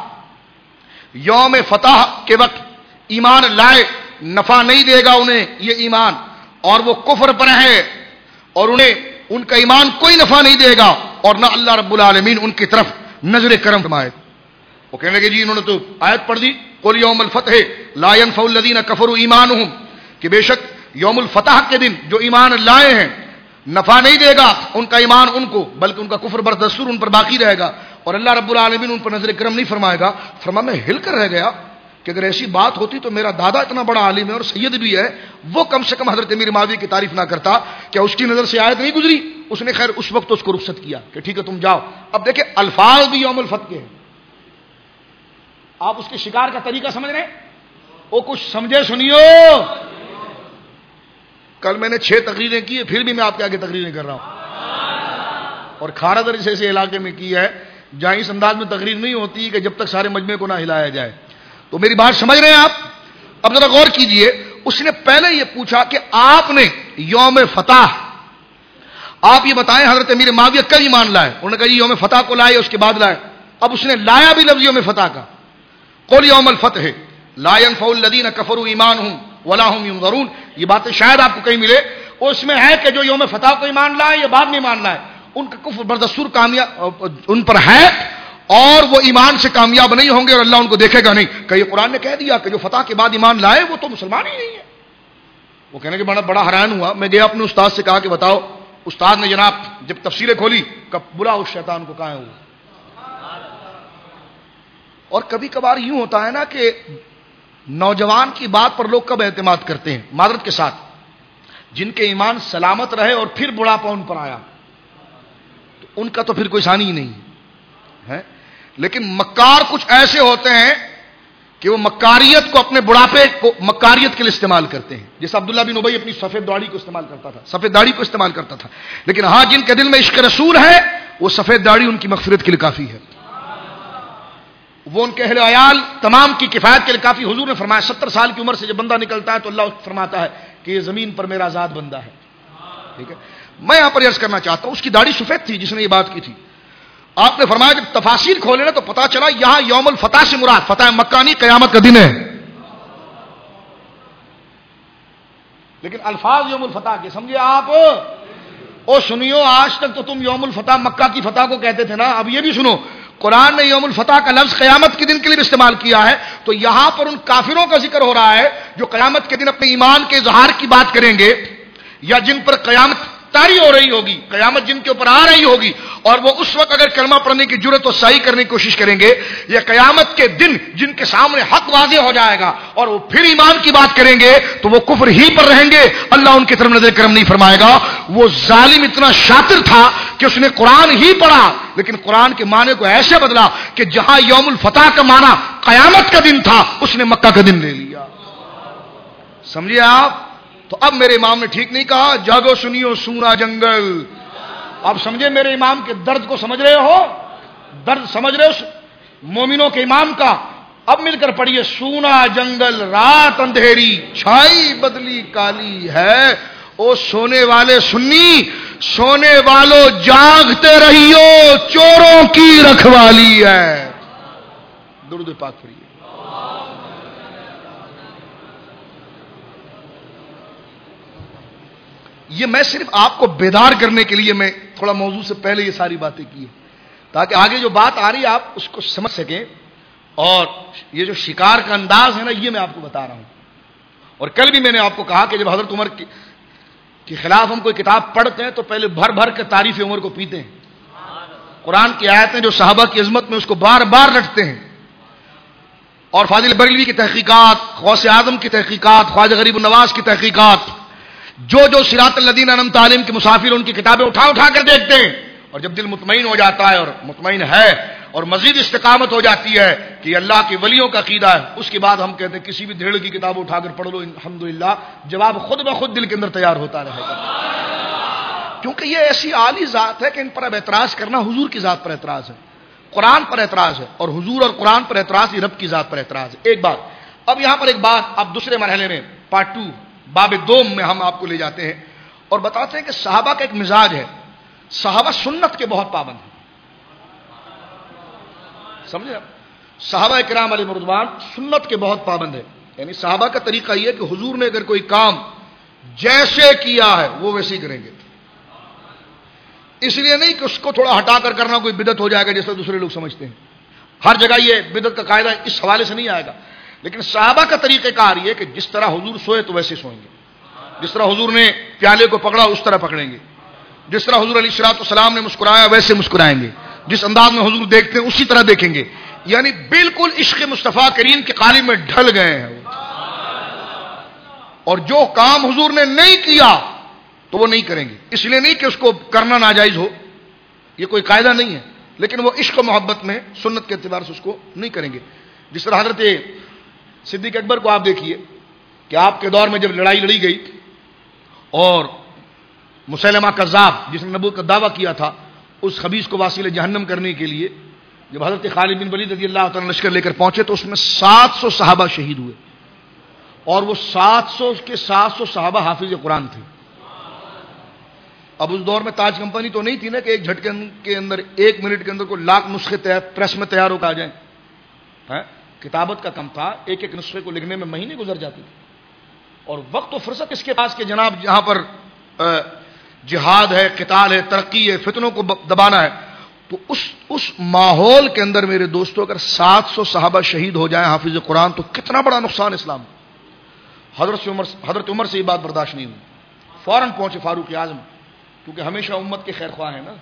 فتح کے وقت ایمان لائے نفع نہیں دے گا انہیں یہ ایمان، اور وہ کفر پر ہیں اور انہیں ان کا ایمان کوئی نفع نہیں دے گا، اور نہ اللہ رب العالمین ان کی طرف نظر کرم فرمائے۔ وہ کہنے لگے جی انہوں نے تو آیت پڑھ دی قل یوم الفتح لا ينفع الذین کفروا ایمانہم، کہ بے شک یوم الفتح کے دن جو ایمان لائے ہیں نفع نہیں دے گا ان کا ایمان ان کو، بلکہ ان کا کفر بردستور ان پر باقی رہے گا، اور اللہ رب العالمین ان پر نظر کرم نہیں فرمائے گا۔ فرما میں ہل کر رہ گیا کہ اگر ایسی بات ہوتی تو میرا دادا اتنا بڑا عالم ہے اور سید بھی ہے، وہ کم سے کم حضرت امیر معاویہ کی تعریف نہ کرتا، کیا اس کی نظر سے آیت نہیں گزری؟ اس نے خیر اس وقت اس کو رخصت کیا کہ ٹھیک ہے تم جاؤ۔ اب دیکھیں الفاظ بھی یوم الفتح کے ہیں، آپ اس کے شکار کا طریقہ سمجھ رہے ہیں؟ وہ کچھ سمجھے سنیو۔ کل میں نے 6 تقریریں کی، پھر بھی میں آپ کے آگے تقریریں کر رہا ہوں، اور کھارا در جیسے علاقے میں کی ہے جہاں اس انداز میں تقریر نہیں ہوتی کہ جب تک سارے مجمع کو نہ ہلایا جائے۔ تو میری بات سمجھ رہے ہیں آپ؟ اب ذرا غور کیجئے، اس نے پہلے یہ پوچھا کہ آپ نے یوم فتح آپ یہ بتائیں حضرت امیر معاویہ کل ایمان لائے؟ انہوں نے کہا جی یوم فتح کو لائے، اس کے بعد لائے۔ اب اس نے لایا بھی لفظ یوم فتح کا، قل یوم الفتح لا ينفع الذین کفروا ایمانہم ولا هم ینظرون۔ یہ باتیں شاید آپ کو کہیں ملے، اس میں ہے کہ جو یوم فتح کو ایمان لائے یا بعد میں ایمان لائے ان کا کفر بردستور کامیاب ان پر ہے اور وہ ایمان سے کامیاب نہیں ہوں گے اور اللہ ان کو دیکھے گا نہیں۔ کہ یہ قرآن نے کہہ دیا کہ جو فتح کے بعد ایمان لائے وہ تو مسلمان ہی نہیں ہے۔ وہ کہنے کے بڑا حیران ہوا، میں گیا اپنے استاد سے کہا کہ بتاؤ۔ استاد نے جناب جب تفسیریں کھولی کب بلا اس شیطان کو کہاں ہے وہ۔ اور کبھی کبھار یوں ہوتا ہے نا کہ نوجوان کی بات پر لوگ کب اعتماد کرتے ہیں، معذرت کے ساتھ، جن کے ایمان سلامت رہے اور پھر بڑھاپا ان پر آیا تو ان کا تو پھر کوئی ثانی ہی نہیں ہے۔ لیکن مکار کچھ ایسے ہوتے ہیں کہ وہ مکاریت کو اپنے بڑھاپے کو مکاریت کے لیے استعمال کرتے ہیں، جیسے عبداللہ بن ابی اپنی سفید داڑھی کو استعمال کرتا تھا، سفید داڑھی کو استعمال کرتا تھا، لیکن ہاں جن کے دل میں عشق رسول ہے وہ سفید داڑھی ان کی مغفرت کے لیے کافی ہے، وہ ان کے اہل عیال تمام کی کفایت کے لیے کافی۔ حضور نے فرمایا 70 سال کی عمر سے جب بندہ نکلتا ہے تو اللہ فرماتا ہے کہ یہ زمین پر میرا آزاد بندہ ہے۔ ٹھیک ہے، میں یہاں پر عرض کرنا چاہتا ہوں اس کی داڑھی سفید تھی جس نے یہ بات کی تھی۔ آپ نے فرمایا جب تفاسیر کھولے نا تو پتا چلا یہاں یوم الفتح سے مراد فتح مکہ نہیں، قیامت کا دن ہے، لیکن الفاظ یوم الفتح کے سمجھے آپ۔ او سنیو، آج تک تو تم یوم الفتح مکہ کی فتح کو کہتے تھے نا، اب یہ بھی سنو قرآن نے یوم الفتح کا لفظ قیامت کے دن کے لیے بھی استعمال کیا ہے، تو یہاں پر ان کافروں کا ذکر ہو رہا ہے جو قیامت کے دن اپنے ایمان کے اظہار کی بات کریں گے یا جن پر قیامت طاری ہو رہی ہوگی، قیامت جن کے اوپر آ رہی ہوگی، اور وہ اس وقت اگر کلمہ پڑھنے کی جرت و صحیح کرنے کی کوشش کریں گے، یا قیامت کے دن جن کے سامنے حق واضح ہو جائے گا اور وہ پھر ایمان کی بات کریں گے تو وہ کفر ہی پر رہیں گے، اللہ ان کی طرف نظر کرم نہیں فرمائے گا۔ وہ ظالم اتنا شاطر تھا کہ اس نے قرآن ہی پڑھا، لیکن قرآن کے معنی کو ایسے بدلا کہ جہاں یوم الفتح کا معنی قیامت کا دن تھا، اس نے مکہ کا دن لے لیا۔ سمجھے آپ؟ تو اب میرے امام نے ٹھیک نہیں کہا جاگو سنیو سونا جنگل۔ اب سمجھے میرے امام کے درد کو، سمجھ رہے ہو؟ درد سمجھ رہے ہو مومنوں کے امام کا؟ اب مل کر پڑھیے، سونا جنگل رات اندھیری چھائی بدلی کالی ہے، او سونے والے سنی، سونے والوں جاگتے رہیو، چوروں کی رکھوالی ہے۔ درود پاک پڑھیے۔ یہ میں صرف آپ کو بیدار کرنے کے لیے میں تھوڑا موضوع سے پہلے یہ ساری باتیں کی ہیں، تاکہ آگے جو بات آ رہی ہے آپ اس کو سمجھ سکیں، اور یہ جو شکار کا انداز ہے نا، یہ میں آپ کو بتا رہا ہوں۔ اور کل بھی میں نے آپ کو کہا کہ جب حضرت عمر کے خلاف ہم کوئی کتاب پڑھتے ہیں تو پہلے بھر بھر کے تعریف عمر کو پیتے ہیں، قرآن کی آیتیں جو صحابہ کی عظمت میں اس کو بار بار رٹتے ہیں، اور فاضل بریلوی کی تحقیقات، غوث اعظم کی تحقیقات، خواجہ غریب النواز کی تحقیقات، جو صراط الذین انعمت علیہم کے مسافر ان کی کتابیں اٹھا اٹھا کر دیکھتے ہیں، اور جب دل مطمئن ہو جاتا ہے، اور مطمئن ہے، اور مزید استقامت ہو جاتی ہے کہ اللہ کے ولیوں کا عقیدہ ہے، اس کے بعد ہم کہتے ہیں کسی بھی دھیڑ کی کتاب اٹھا کر پڑھ لو، الحمدللہ جواب خود بخود دل کے اندر تیار ہوتا رہے گا، کیونکہ یہ ایسی عالی ذات ہے کہ ان پر اب اعتراض کرنا حضور کی ذات پر اعتراض ہے، قرآن پر اعتراض ہے، اور حضور اور قرآن پر اعتراض ہی رب کی ذات پر اعتراض ہے۔ ایک بات، اب یہاں پر ایک بات، اب دوسرے مرحلے میں پارٹ 2 باب دوم میں ہم آپ کو لے جاتے ہیں اور بتاتے ہیں کہ صحابہ کا ایک مزاج ہے، صحابہ سنت کے بہت پابند ہیں، سمجھے آپ؟ صحابہ کرام علیہ رضوان سنت کے بہت پابند ہیں، یعنی صحابہ کا طریقہ یہ ہے کہ حضور نے اگر کوئی کام جیسے کیا ہے وہ ویسے ہی کریں گے، اس لیے نہیں کہ اس کو تھوڑا ہٹا کر کرنا کوئی بدعت ہو جائے گا جیسے دوسرے لوگ سمجھتے ہیں، ہر جگہ یہ بدعت کا قاعدہ اس حوالے سے نہیں آئے گا، لیکن صحابہ کا طریقہ کار یہ کہ جس طرح حضور سوئے تو ویسے سوئیں گے، جس طرح حضور نے پیالے کو پکڑا اس طرح پکڑیں گے، جس طرح حضور علیہ الصلوۃ والسلام نے مسکرایا ویسے مسکرائیں گے، جس انداز میں حضور دیکھتے ہیں اسی طرح دیکھیں گے، یعنی بالکل عشق مصطفیٰ کریم کے قالب میں ڈھل گئے ہیں، اور جو کام حضور نے نہیں کیا تو وہ نہیں کریں گے، اس لیے نہیں کہ اس کو کرنا ناجائز ہو، یہ کوئی قاعدہ نہیں ہے، لیکن وہ عشق و محبت میں سنت کے اعتبار سے اس کو نہیں کریں گے۔ جس طرح حضرت صدیق اکبر کو آپ دیکھیے کہ آپ کے دور میں جب لڑائی لڑی گئی اور مسیلمہ کذاب جس نے نبوت کا دعویٰ کیا تھا اس خبیث کو واسل جہنم کرنے کے لیے جب حضرت خالد بن ولید رضی اللہ تعالیٰ لشکر لے کر پہنچے تو اس میں 700 صحابہ شہید ہوئے، اور وہ 700 کے 700 صحابہ حافظ قرآن تھے۔ اب اس دور میں تاج کمپنی تو نہیں تھی نا کہ ایک جھٹکے کے اندر 1 منٹ کے اندر کوئی لاکھ نسخے پریس میں تیار ہو کر آ جائیں، کتابت کا کم تھا، ایک ایک نسخے کو لکھنے میں مہینے گزر جاتے تھے، اور وقت و فرصت اس کے پاس کہ جناب جہاں پر جہاد ہے، قتال ہے، ترقی ہے، فتنوں کو دبانا ہے، تو اس ماحول کے اندر میرے دوستوں اگر 700 صحابہ شہید ہو جائیں حافظ قرآن تو کتنا بڑا نقصان اسلام۔ حضرت عمر سے یہ بات برداشت نہیں ہوئی، فوراً پہنچے فاروق اعظم، کیونکہ ہمیشہ امت کے خیر خواہ ہیں نا،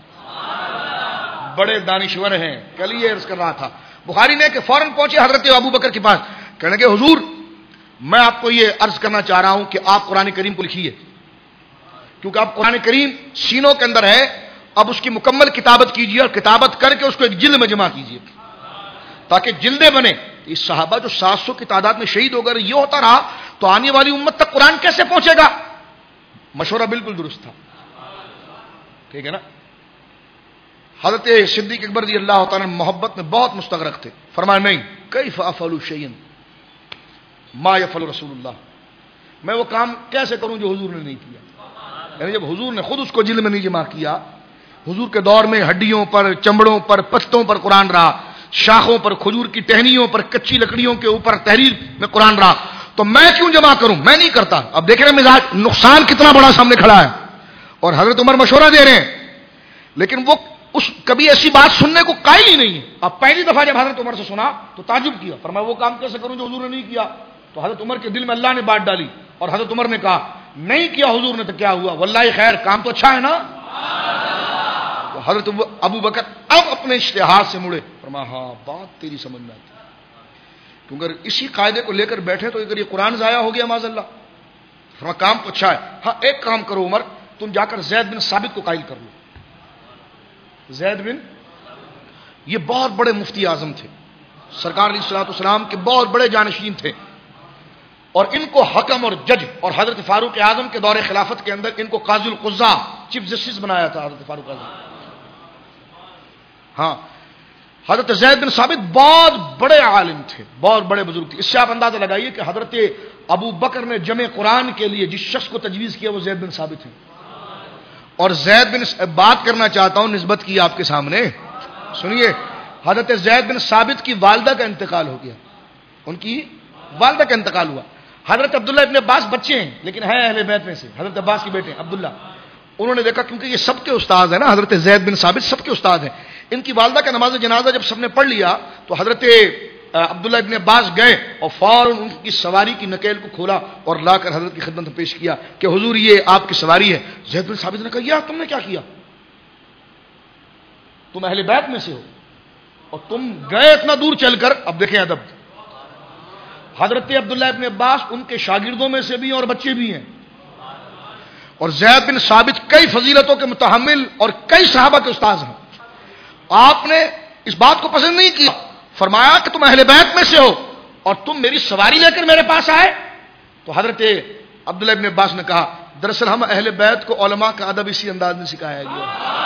بڑے دانشور ہیں، کل یہ عرض کر رہا تھا بخاری نے کہ فوراً پہنچے حضرت ابو بکر کے پاس، کہنے کہ حضور میں آپ کو یہ عرض کرنا چاہ رہا ہوں کہ آپ قرآن کریم کو لکھیے، کیونکہ آپ قرآن کریم سینوں کے اندر ہے، اب اس کی مکمل کتابت کیجیے اور کتابت کر کے اس کو ایک جلد میں جمع کیجیے تاکہ جلدیں بنے۔ اس صحابہ جو 700 کی تعداد میں شہید ہو گئے، یہ ہوتا رہا تو آنے والی امت تک قرآن کیسے پہنچے گا؟ مشورہ بالکل درست تھا، ٹھیک ہے نا۔ حضرت صدیق اکبر رضی اللہ تعالیٰ محبت میں بہت مستغرق تھے، فرمایا نہیں کیف افعل شیئا ما یفعل رسول اللہ، میں وہ کام کیسے کروں جو حضور نے نہیں کیا، یعنی جب حضور نے خود اس کو جلد میں نہیں جمع کیا، حضور کے دور میں ہڈیوں پر، چمڑوں پر، پتوں پر قرآن رہا، شاخوں پر، کھجور کی ٹہنیوں پر، کچی لکڑیوں کے اوپر تحریر میں قرآن رہا، تو میں کیوں جمع کروں؟ میں نہیں کرتا۔ اب دیکھ رہے ہیں مزاج، نقصان کتنا بڑا سامنے کھڑا ہے، اور حضرت عمر مشورہ دے رہے ہیں، لیکن وہ کبھی ایسی بات سننے کو قائل ہی نہیں ہے۔ اب پہلی دفعہ جب حضرت عمر سے سنا تو تعجب کیا، فرمایا وہ کام کیسے کروں جو حضور نے نہیں کیا؟ تو حضرت عمر کے دل میں اللہ نے بات ڈالی، اور حضرت عمر نے کہا نہیں کیا حضور نے تو کیا ہوا؟ واللہ خیر، کام تو اچھا ہے نا. تو حضرت ابو بکر اب اپنے اشتہار سے مڑے، فرمایا ہاں بات تیری سمجھ میں آتی، کیونکہ اگر اسی قاعدے کو لے کر بیٹھے تو اگر یہ قرآن ضائع ہو گیا معاذ اللہ. فرمایا کام تو اچھا ہے، ہاں ایک کام کرو عمر، تم جا کر زید بن ثابت کو قائل کر لو. زید بن، یہ بہت بڑے مفتی اعظم تھے، سرکار علیہ الصلوۃ والسلام کے بہت بڑے جانشین تھے، اور ان کو حکم اور جج، اور حضرت فاروق اعظم کے دور خلافت کے اندر ان کو قاضی القضاء، چیف جسٹس بنایا تھا حضرت فاروق اعظم. ہاں حضرت زید بن ثابت بہت بڑے عالم تھے، بہت بڑے بزرگ تھے. اس سے آپ اندازہ لگائیے کہ حضرت ابو بکر نے جمع قرآن کے لیے جس شخص کو تجویز کیا وہ زید بن ثابت ہیں. اور زید بن، بات کرنا چاہتا ہوں نسبت کی آپ کے سامنے سنیے. حضرت زید بن ثابت کی والدہ کا انتقال ہو گیا، ان کی والدہ کا انتقال ہوا. حضرت عبداللہ ابن عباس بچے ہیں لیکن ہیں اہل بیت میں سے، حضرت عباس کے بیٹے عبداللہ. انہوں نے دیکھا کیونکہ یہ سب کے استاد ہیں نا، حضرت زید بن ثابت سب کے استاد ہیں. ان کی والدہ کا نماز جنازہ جب سب نے پڑھ لیا تو حضرت عبداللہ ابن عباس گئے اور فوراً ان کی سواری کی نکیل کو کھولا اور لا کر حضرت کی خدمت میں پیش کیا کہ حضور یہ آپ کی سواری ہے. زید بن ثابت نے کہا یا تم نے کیا کیا؟ تم اہل بیت میں سے ہو اور تم گئے اتنا دور چل کر. اب دیکھیں ادب، حضرت عبداللہ ابن عباس ان کے شاگردوں میں سے بھی ہیں اور بچے بھی ہیں، اور زید بن ثابت کئی فضیلتوں کے متحمل اور کئی صحابہ کے استاد ہیں. آپ نے اس بات کو پسند نہیں کیا، فرمایا کہ تم اہل بیت میں سے ہو اور تم میری سواری لے کر میرے پاس آئے. تو حضرت عبداللہ ابن عباس نے کہا دراصل ہم اہل بیت کو علماء کا ادب اسی انداز میں سکھایا گیا.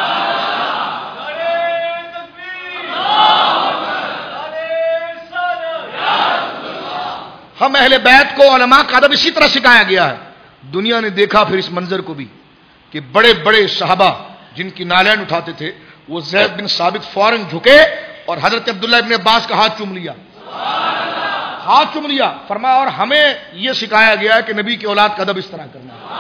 ہم اہل بیت کو علماء کا ادب اسی طرح سکھایا گیا ہے. دنیا نے دیکھا پھر اس منظر کو بھی کہ بڑے بڑے صحابہ جن کی نالین اٹھاتے تھے وہ زید بن ثابت فوراً جھکے اور حضرت عبداللہ ابن عباس کا ہاتھ چوم لیا، ہاتھ چوم لیا. فرمایا اور ہمیں یہ سکھایا گیا ہے کہ نبی کی اولاد کا ادب اس طرح کرنا ہے.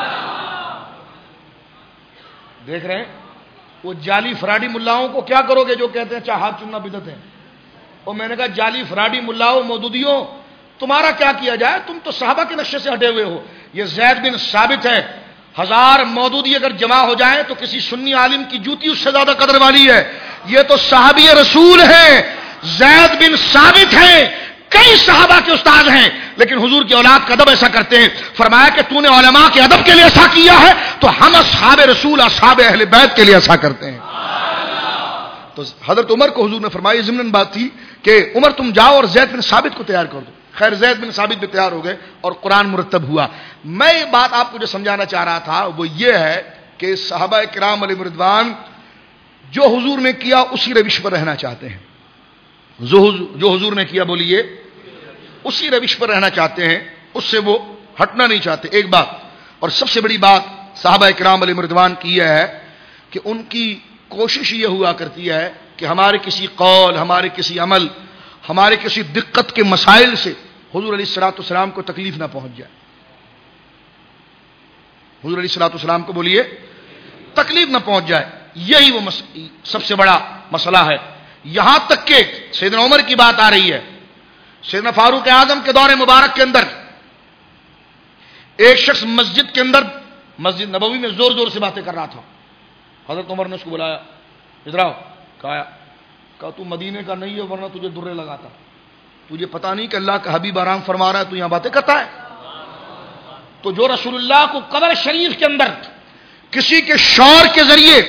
دیکھ رہے ہیں وہ جعلی فراڈی ملاؤں کو کیا کرو گے جو کہتے ہیں چاہے ہاتھ چومنا بدعت ہے. اور میں نے کہا جعلی فراڈی ملاؤں مودودیوں تمہارا کیا کیا جائے، تم تو صحابہ کے نقشے سے ہٹے ہوئے ہو. یہ زید بن ثابت ہے، 1000 مودودی اگر جمع ہو جائیں تو کسی سنی عالم کی جوتی اس سے زیادہ قدر والی ہے. یہ تو صحابی رسول ہیں، زید بن ثابت ہیں، کئی صحابہ کے استاد ہیں، لیکن حضور کی اولاد کا ادب ایسا کرتے ہیں. فرمایا کہ تو نے علماء کے ادب کے لیے ایسا کیا ہے تو ہم اصحاب رسول اصحاب اہل بیت کے لیے ایسا کرتے ہیں. تو حضرت عمر کو حضور نے فرمایا ضمن بات تھی کہ عمر تم جاؤ اور زید بن ثابت کو تیار کر دو. خیر زید بن ثابت بھی تیار ہو گئے اور قرآن مرتب ہوا. میں یہ بات آپ کو جو سمجھانا چاہ رہا تھا وہ یہ ہے کہ صحابہ کرام علیہ رضوان جو حضور نے کیا اسی روش پر رہنا چاہتے ہیں. جو حضور نے کیا بولیے اسی روش پر رہنا چاہتے ہیں، اس سے وہ ہٹنا نہیں چاہتے. ایک بات اور سب سے بڑی بات صحابہ کرام علیہ رضوان کی یہ ہے کہ ان کی کوشش یہ ہوا کرتی ہے کہ ہمارے کسی قول، ہمارے کسی عمل، ہمارے کسی دقت کے مسائل سے حضور علیہ الصلوۃ والسلام کو تکلیف نہ پہنچ جائے. حضور علیہ الصلوۃ والسلام کو بولیے تکلیف نہ پہنچ جائے. یہی وہ سب سے بڑا مسئلہ ہے. یہاں تک کہ سیدنا عمر کی بات آ رہی ہے، سیدنا فاروق اعظم کے دور مبارک کے اندر ایک شخص مسجد کے اندر، مسجد نبوی میں زور زور سے باتیں کر رہا تھا. حضرت عمر نے اس کو بلایا، ادھر آؤ. کہا تو مدینے کا نہیں ہے ورنہ تجھے درے لگاتا. تجھے پتا نہیں کہ اللہ کا حبیب آرام فرما رہا ہے تو یہاں باتیں کرتا ہے. تو جو رسول اللہ کو قبر شریف کے اندر کسی کے شور کے ذریعے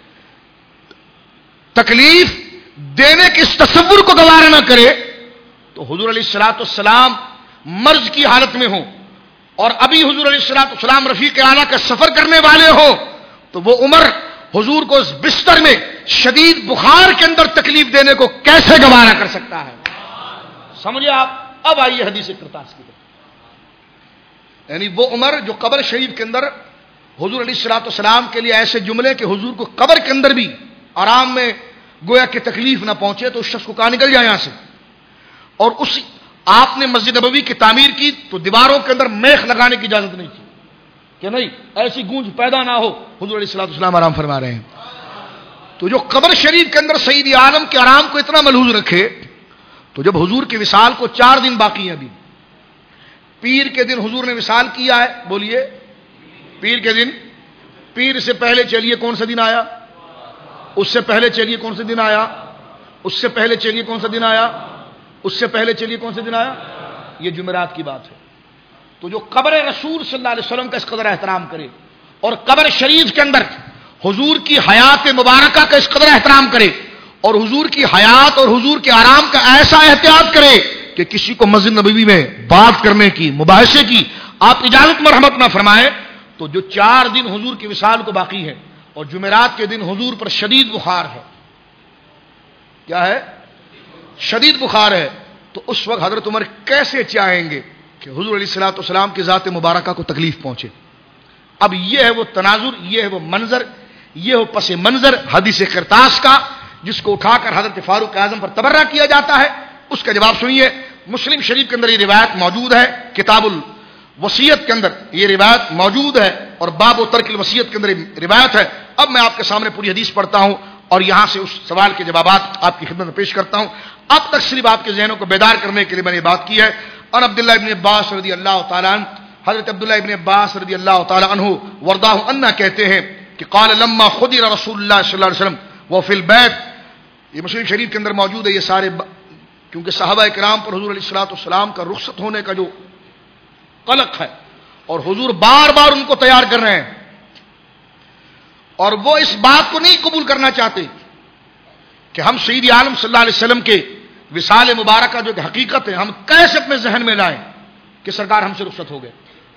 تکلیف دینے کے اس تصور کو گوارا نہ کرے تو حضور علیہ الصلوۃ والسلام مرض کی حالت میں ہوں اور ابھی حضور علیہ الصلوۃ والسلام رفیق اعلیٰ کا سفر کرنے والے ہوں تو وہ عمر حضور کو اس بستر میں شدید بخار کے اندر تکلیف دینے کو کیسے گوارا کر سکتا ہے؟ سمجھے آپ؟ اب آئیے حدیث کرتاس کی طرف. یعنی وہ عمر جو قبر شریف کے اندر حضور علیہ الصلوۃ والسلام کے لیے ایسے جملے کہ حضور کو قبر کے اندر بھی آرام میں گویا کہ تکلیف نہ پہنچے تو اس شخص کو کہاں نکل جائے یہاں سے. اور اس آپ نے مسجد نبوی کی تعمیر کی تو دیواروں کے اندر میخ لگانے کی اجازت نہیں تھی کہ نہیں ایسی گونج پیدا نہ ہو. حضور علیہ الصلوۃ والسلام آرام فرما رہے ہیں. تو جو قبر شریف کے اندر سید عالم کے آرام کو اتنا ملحوظ رکھے تو جب حضور کے وصال کو 4 دن باقی ہیں، ابھی پیر کے دن حضور نے وصال کیا ہے، بولیے پیر کے دن، پیر سے پہلے چلیے کون سا دن آیا؟ اس سے پہلے چلیے کون سا دن آیا؟ اس سے پہلے چلیے کون سا دن آیا؟ اس سے پہلے چلیے کون سا دن آیا؟ یہ جمعرات کی بات ہے۔ تو جو قبر رسول صلی اللہ علیہ وسلم کا اس قدر احترام کرے اور قبر شریف کے اندر حضور کی حیات مبارکہ کا اس قدر احترام کرے اور حضور کی حیات اور حضور کے آرام کا ایسا احتیاط کرے کہ کسی کو مسجد نبوی میں بات کرنے کی، مباحثے کی آپ اجازت مرحمت نہ فرمائے، تو جو 4 دن حضور کی وصال کو باقی ہے اور جمعرات کے دن حضور پر شدید بخار ہے، کیا ہے؟ شدید بخار ہے، تو اس وقت حضرت عمر کیسے چاہیں گے کہ حضور علیہ الصلوۃ والسلام کی ذات مبارکہ کو تکلیف پہنچے؟ اب یہ ہے وہ تناظر، یہ ہے وہ منظر، یہ ہو پس منظر حدیث قرطاس کا، جس کو اٹھا کر حضرت فاروق اعظم پر تبرہ کیا جاتا ہے۔ اس کا جواب سنیے، مسلم شریف کے اندر یہ روایت موجود ہے، کتاب الوصیت کے اندر یہ روایت موجود ہے، اور باب و ترک الوصیت کے اندر روایت ہے۔ اب میں آپ کے سامنے پوری حدیث پڑھتا ہوں اور یہاں سے اس سوال کے جوابات آپ کی خدمت میں پیش کرتا ہوں۔ اب تک صرف آپ کے ذہنوں کو بیدار کرنے کے لیے میں نے بات کی ہے۔ اور عبداللہ ابن عباس رضی اللہ تعالیٰ عنہ، حضرت عبداللہ ابن عباس رضی اللہ تعالیٰ عنہ ورداہ عنہ کہتے ہیں کہ قال لما خدر رسول اللہ صلی اللہ علیہ وسلم وفی البیت، یہ مسلم شریف کے اندر موجود ہے یہ سارے، کیونکہ صحابہ کرام پر حضور علیہ الصلوۃ والسلام کا رخصت ہونے کا جو قلق ہے اور حضور بار بار ان کو تیار کر رہے ہیں اور وہ اس بات کو نہیں قبول کرنا چاہتے کہ ہم سید عالم صلی اللہ علیہ وسلم کے وصال مبارکہ جو کہ حقیقت ہے، ہم کیسے اپنے ذہن میں لائیں کہ سرکار ہم سے رخصت ہو گئے،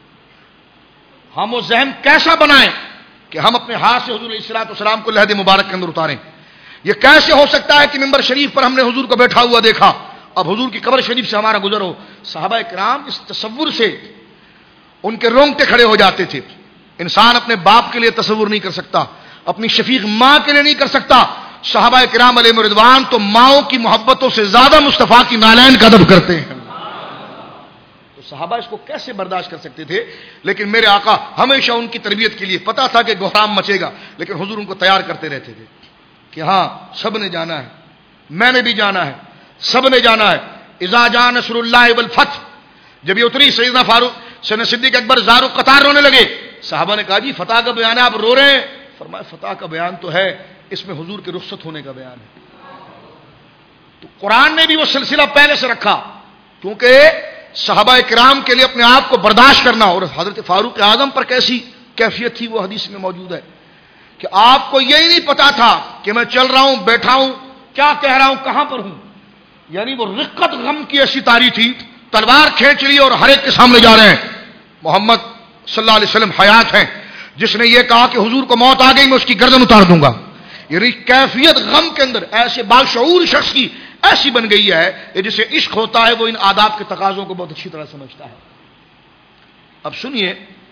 ہم وہ ذہن کیسا بنائیں کہ ہم اپنے ہاتھ سے حضور علیہ الصلوۃ والسلام کو لحد مبارک کے اندر اتاریں۔ یہ کیسے ہو سکتا ہے کہ ممبر شریف پر ہم نے حضور کو بیٹھا ہوا دیکھا، اب حضور کی قبر شریف سے ہمارا گزر ہو؟ صحابہ کرام اس تصور سے ان کے رونگٹے کھڑے ہو جاتے تھے۔ انسان اپنے باپ کے لیے تصور نہیں کر سکتا، اپنی شفیق ماں کے لیے نہیں کر سکتا۔ صحابہ کرام علیہ رضوان تو ماؤں کی محبتوں سے زیادہ مصطفیٰ کی نالین کا ادب کرتے ہیں، تو صحابہ اس کو کیسے برداشت کر سکتے تھے؟ لیکن میرے آقا ہمیشہ ان کی تربیت کے لیے پتا تھا کہ گہرام مچے گا، لیکن حضور ان کو تیار کرتے رہتے تھے کہ ہاں سب نے جانا ہے، میں نے بھی جانا ہے، سب نے جانا ہے۔ اذا جاء نصر اللہ والفتح، جب یہ اتری سیدنا فاروق سیدنا صدیق اکبر زارو قطار رونے لگے۔ صحابہ نے کہا جی فتح کا بیان ہے، آپ رو رہے ہیں؟ فرمایا فتح کا بیان تو ہے، اس میں حضور کے رخصت ہونے کا بیان ہے۔ تو قرآن نے بھی وہ سلسلہ پہلے سے رکھا، کیونکہ صحابہ کرام کے لیے اپنے آپ کو برداشت کرنا، اور حضرت فاروق اعظم پر کیسی کیفیت تھی وہ حدیث میں موجود ہے کہ آپ کو یہی نہیں پتا تھا کہ میں چل رہا ہوں، بیٹھا ہوں، کیا کہہ رہا ہوں، کہاں پر ہوں۔ یعنی وہ رقت غم کی ایسی تاری تھی، تلوار کھینچ لی اور ہر ایک کے سامنے جا رہے ہیں۔ محمد صلی اللہ علیہ وسلم حیات ہیں، جس نے یہ کہا کہ حضور کو موت آ گئی میں اس کی گردن اتار دوں گا۔ یعنی کیفیت غم کے اندر ایسے باشعور شخص کی ایسی بن گئی ہے، جسے عشق ہوتا ہے وہ ان آداب کے تقاضوں کو بہت اچھی طرح سمجھتا ہے۔ اب سنیے،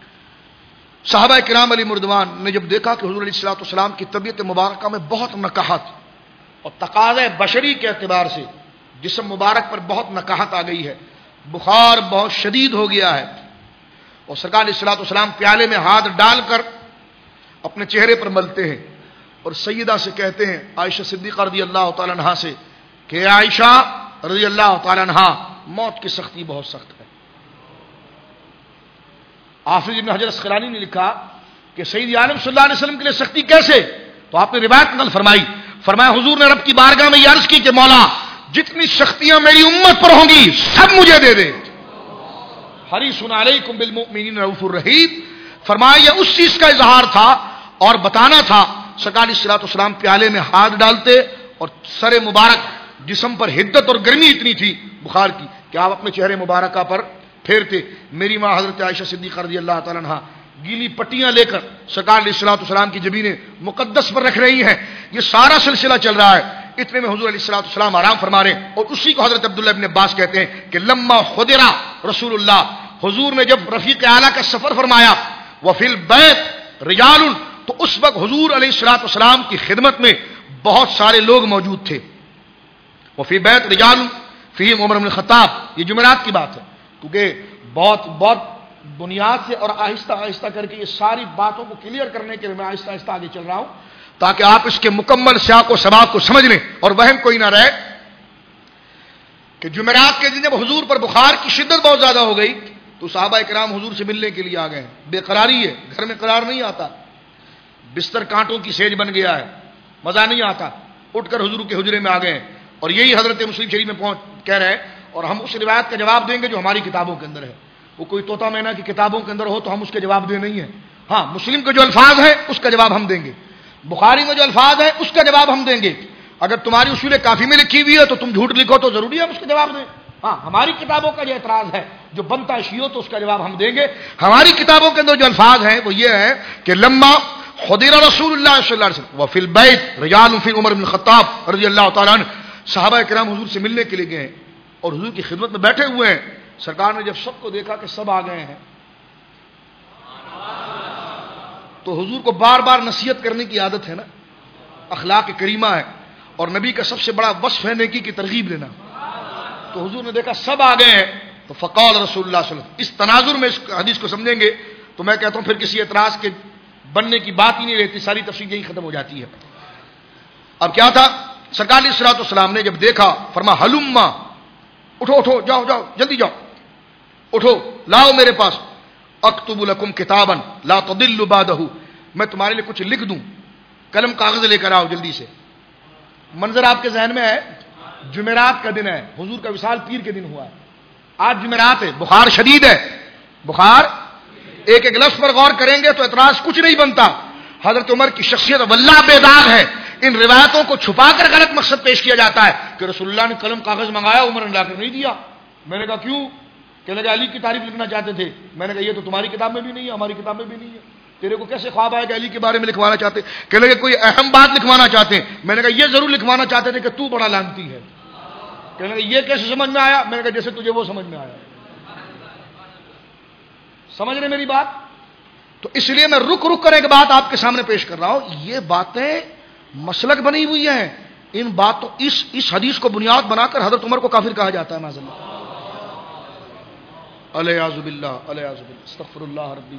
صحابہ کرام علیہ رضوان نے جب دیکھا کہ حضور علیہ الصلوۃ والسلام کی طبیعت مبارکہ میں بہت نکاحت اور تقاضے بشری کے اعتبار سے جسم مبارک پر بہت نکاحت آ گئی ہے، بخار بہت شدید ہو گیا ہے، اور سرکار علیہ الصلوۃ والسلام پیالے میں ہاتھ ڈال کر اپنے چہرے پر ملتے ہیں اور سیدہ سے کہتے ہیں، عائشہ صدیقہ رضی اللہ تعالی عنہا سے، کہ عائشہ رضی اللہ تعالی عنہا، موت کی سختی بہت سخت ہے۔ حافظ ابن حجر اسقلانی نے لکھا کہ سید عالم صلی اللہ علیہ وسلم کے لیے سختی کیسے؟ تو آپ نے روایت نقل فرمائی، فرمایا حضور نے رب کی بارگاہ میں یہ عرض کی کہ مولا جتنی سختیاں میری امت پر ہوں گی سب مجھے دے دے۔ حریص علیکم بالمؤمنین رؤوف الرحیم، فرمایا یہ اس چیز کا اظہار تھا اور بتانا تھا۔ سرکار علیہ الصلوۃ والسلام پیالے میں ہاتھ ڈالتے اور سر مبارک، جسم پر حدت اور گرمی اتنی تھی بخار کی کہ آپ اپنے چہرے مبارکہ پر پھیرتے۔ میری ماں حضرت عائشہ صدیقہ رضی اللہ تعالی عنہا گیلی پٹیاں لے کر سرکار علیہ الصلوۃ والسلام کی جبین مقدس پر رکھ رہی ہیں۔ یہ سارا سلسلہ چل رہا ہے، اتنے میں حضور علیہ الصلوۃ والسلام آرام فرما رہے ہیں، اور اسی کو حضرت عبداللہ ابن عباس کہتے ہیں کہ لما خدرا رسول اللہ، حضور نے جب رفیق اعلیٰ کا سفر فرمایا، وفی البیت رجال، تو اس وقت حضور علیہ الصلوۃ والسلام کی خدمت میں بہت سارے لوگ موجود تھے۔ وفی بیت رجال فیہم عمر بن الخطاب، یہ جمعرات کی بات ہے، کیونکہ بہت بنیاد سے اور آہستہ آہستہ کر کے یہ ساری باتوں کو کلیئر کرنے کے لیے میں آہستہ آہستہ آگے چل رہا ہوں تاکہ آپ اس کے مکمل سیاق و سباق کو سمجھ لیں اور وہم کوئی نہ رہے کہ جمعرات کے دن جب حضور پر بخار کی شدت بہت زیادہ ہو گئی تو صحابہ کرام حضور سے ملنے کے لیے آ گئے. بے قراری ہے, گھر میں قرار نہیں آتا, بستر کانٹوں کی سیج بن گیا ہے, مزہ نہیں آتا. اٹھ کر حضور کے حجرے میں آ گئے, اور یہی حضرت مسلم شریف میں کہہ رہے ہیں, اور ہم اس روایت کا جواب دیں گے جو ہماری کتابوں کے اندر ہے. وہ کوئی طوطا مینا کی کتابوں کے اندر ہو تو ہم اس کے جواب دیں نہیں ہیں. ہاں, مسلم کے جو الفاظ ہیں اس کا جواب ہم دیں گے, بخاری میں جو الفاظ ہیں اس کا جواب ہم دیں گے. اگر تمہاری اصول کافی میں لکھی ہوئی ہے تو تم جھوٹ لکھو تو ضروری ہے ہم اس کا جواب دیں. ہاں, ہماری کتابوں کا جو اعتراض ہے جو بنتا ہے شیعوں تو اس کا جواب ہم دیں گے. ہماری کتابوں کے اندر جو الفاظ ہیں وہ یہ ہے کہ لما خدیر رسول اللہ صلی اللہ علیہ وسلم وفی البیت رجال فی عمر بن الخطاب رضی اللہ تعالیٰ عنہ, صحابہ کرام حضور سے ملنے کے لیے گئے اور حضور کی خدمت میں بیٹھے ہوئے ہیں. سرکار نے جب سب کو دیکھا کہ سب آ گئے ہیں تو حضور کو بار بار نصیحت کرنے کی عادت ہے نا, اخلاق کریمہ ہے, اور نبی کا سب سے بڑا وصف ہے نیکی کی ترغیب لینا. تو حضور نے دیکھا سب آ گئے ہیں تو فقال رسول اللہ صلی اللہ علیہ وسلم. اس تناظر میں اس حدیث کو سمجھیں گے تو میں کہتا ہوں پھر کسی اعتراض کے بننے کی بات ہی نہیں رہتی, ساری تفصیل یہی ختم ہو جاتی ہے. اب کیا تھا, سرکار علیہ الصلوۃ والسلام نے جب دیکھا فرما ہلما, اٹھو اٹھو, جاؤ جاؤ, جلدی جاؤ, اٹھو, لاؤ میرے پاس, اکتب لکم کتابا لا تضلوا بعدہ, میں تمہارے لیے کچھ لکھ دوں, قلم کاغذ لے کر آؤ جلدی سے. منظر آپ کے ذہن میں ہے, جمعرات کا دن ہے, حضور کا وصال پیر کے دن ہوا ہے, آج جمعرات ہے, بخار شدید ہے, بخار, ایک ایک لفظ پر غور کریں گے تو اعتراض کچھ نہیں بنتا. حضرت عمر کی شخصیت واللہ بے داغ ہے. ان روایتوں کو چھپا کر غلط مقصد پیش کیا جاتا ہے کہ رسول اللہ نے قلم کاغذ منگایا, عمر نے لا کر نہیں دیا. میں نے کہا کیوں, کہنے لگا علی کی تعریف لکھنا چاہتے تھے. میں نے کہا یہ تو تمہاری کتاب میں بھی نہیں ہے, ہماری کتاب میں بھی نہیں ہے, تیرے کو کیسے خواب آئے کہ علی کے بارے میں لکھوانا چاہتے, کہنے لگے کوئی اہم بات لکھوانا چاہتے ہیں. میں نے کہا یہ ضرور لکھوانا چاہتے تھے کہ تو بڑا لعنتی ہے. کہنے لگے یہ کیسے سمجھ میں آیا, میں نے کہا جیسے تجھے وہ سمجھ میں آیا. سمجھ رہے میری بات؟ تو اس لیے میں رک رک کر ایک بات آپ کے سامنے پیش کر رہا ہوں. یہ باتیں مسلک بنی ہوئی ہیں, ان باتوں اس حدیث کو بنیاد بنا کر حضرت عمر کو کافر کہا جاتا ہے. معاذ اللہ, الیاذ باللہ, الیاذ باللہ, استغفر اللہ ربی.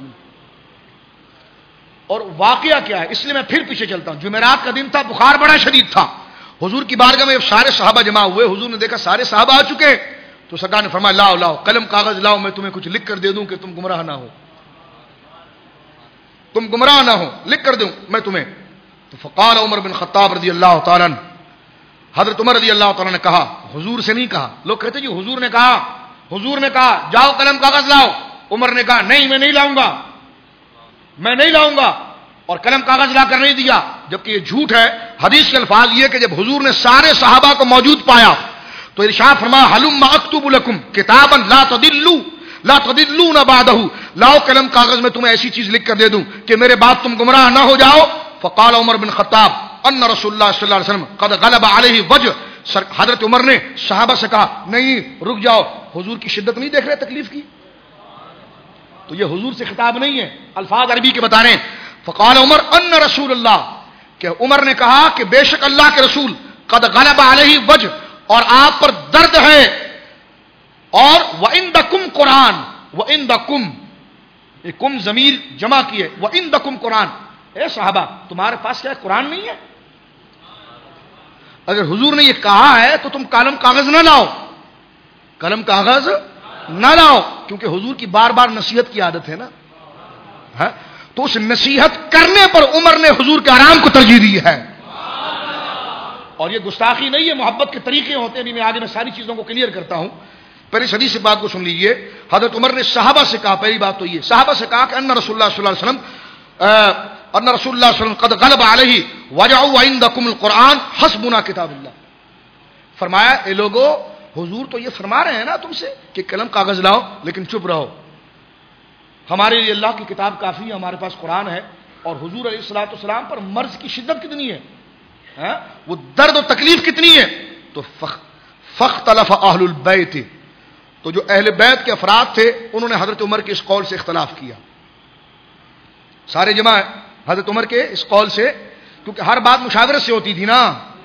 اور واقعہ کیا ہے, اس لیے میں پھر پیچھے چلتا ہوں. جمعرات کا دن تھا, بخار بڑا شدید تھا. حضور کی بارگاہ میں جب سارے صحابہ جمع ہوئے, حضور نے دیکھا سارے صحابہ آ چکے تو سرکار نے فرمایا لاؤ لاؤ قلم کاغذ لاؤ, میں تمہیں کچھ لکھ کر دے دوں کہ تم گمراہ نہ ہو, تم گمراہ نہ ہو, لکھ کر دوں میں تمہیں. تو فقال عمر بن خطاب رضی اللہ تعالیٰ عنہ, حضرت عمر رضی اللہ تعالیٰ نے کہا, حضور سے نہیں کہا. لوگ کہتے جی حضور نے کہا, حضور نے کہا جاؤ قلم کاغذ لاؤ. عمر نے کہا نہیں, میں نہیں لاؤں گا, میں نہیں لاؤں گا, اور قلم کاغذ لا کر نہیں دیا. جبکہ یہ جھوٹ ہے. حدیث کے الفاظ یہ کہ جب حضور نے سارے صحابہ کو موجود پایا تو ارشاد فرمایا ہلم اکتب لکم کتابا لا تضلوا لا تضلون بعدہ, لاؤ قلم کاغذ میں تمہیں ایسی چیز لکھ کر دے دوں کہ میرے بعد تم گمراہ نہ ہو جاؤ. فقال عمر بن خطاب ان رسول اللہ صلی اللہ علیہ وسلم قد غلب علیہ وجہ, حضرت عمر نے صحابہ سے کہا نہیں رک جاؤ, حضور کی شدت نہیں دیکھ رہے تکلیف کی, تو یہ حضور سے خطاب نہیں ہے, الفاظ عربی کے بتا رہے ہیں. فقال عمر ان رسول اللہ, کہ عمر نے کہا کہ بے شک اللہ کے رسول قد غلب علیہ وجہ, اور آپ پر درد ہے, اور وعندکم قرآن, وعندکم, یہ کم ضمیر جمع کیے, وعندکم قرآن. اے صحابہ تمہارے پاس کیا قرآن نہیں ہے؟ اگر حضور نے یہ کہا ہے تو تم قلم کاغذ نہ لاؤ, قلم کاغذ نہ لاؤ, کیونکہ حضور کی بار بار نصیحت کی عادت ہے نا. تو اس نصیحت کرنے پر عمر نے حضور کے آرام کو ترجیح دی ہے. اور یہ گستاخی نہیں ہے, محبت کے طریقے ہوتے ہیں. آگے میں ساری چیزوں کو کلیئر کرتا ہوں. پہلے اس حدیث سے بات کو سن لیجئے. حضرت عمر نے صحابہ سے کہا, پہلی بات تو یہ, صحابہ سے کہا کہ ان رسول اللہ صلی اللہ علیہ وسلم ان رسول اللہ صلی اللہ علیہ وسلم قد غلب علیہ وجعوا عندکم القرآن حسبنا کتاب اللہ. فرمایا اے لوگو, حضور تو یہ فرما رہے ہیں نا تم سے کہ قلم کاغذ لاؤ, لیکن چپ رہو, ہمارے لیے اللہ کی کتاب کافی ہے, ہمارے پاس قرآن ہے. اور حضور علیہ الصلوۃ والسلام پر مرض کی شدت کتنی ہے, وہ درد و تکلیف کتنی ہے. تو فاختلف اہل البیت, تو جو اہل بیت کے افراد تھے انہوں نے حضرت عمر کے اس قول سے اختلاف کیا. سارے جمع حضرت عمر کے اس قول سے, کیونکہ ہر بات مشاورت سے ہوتی تھی نا,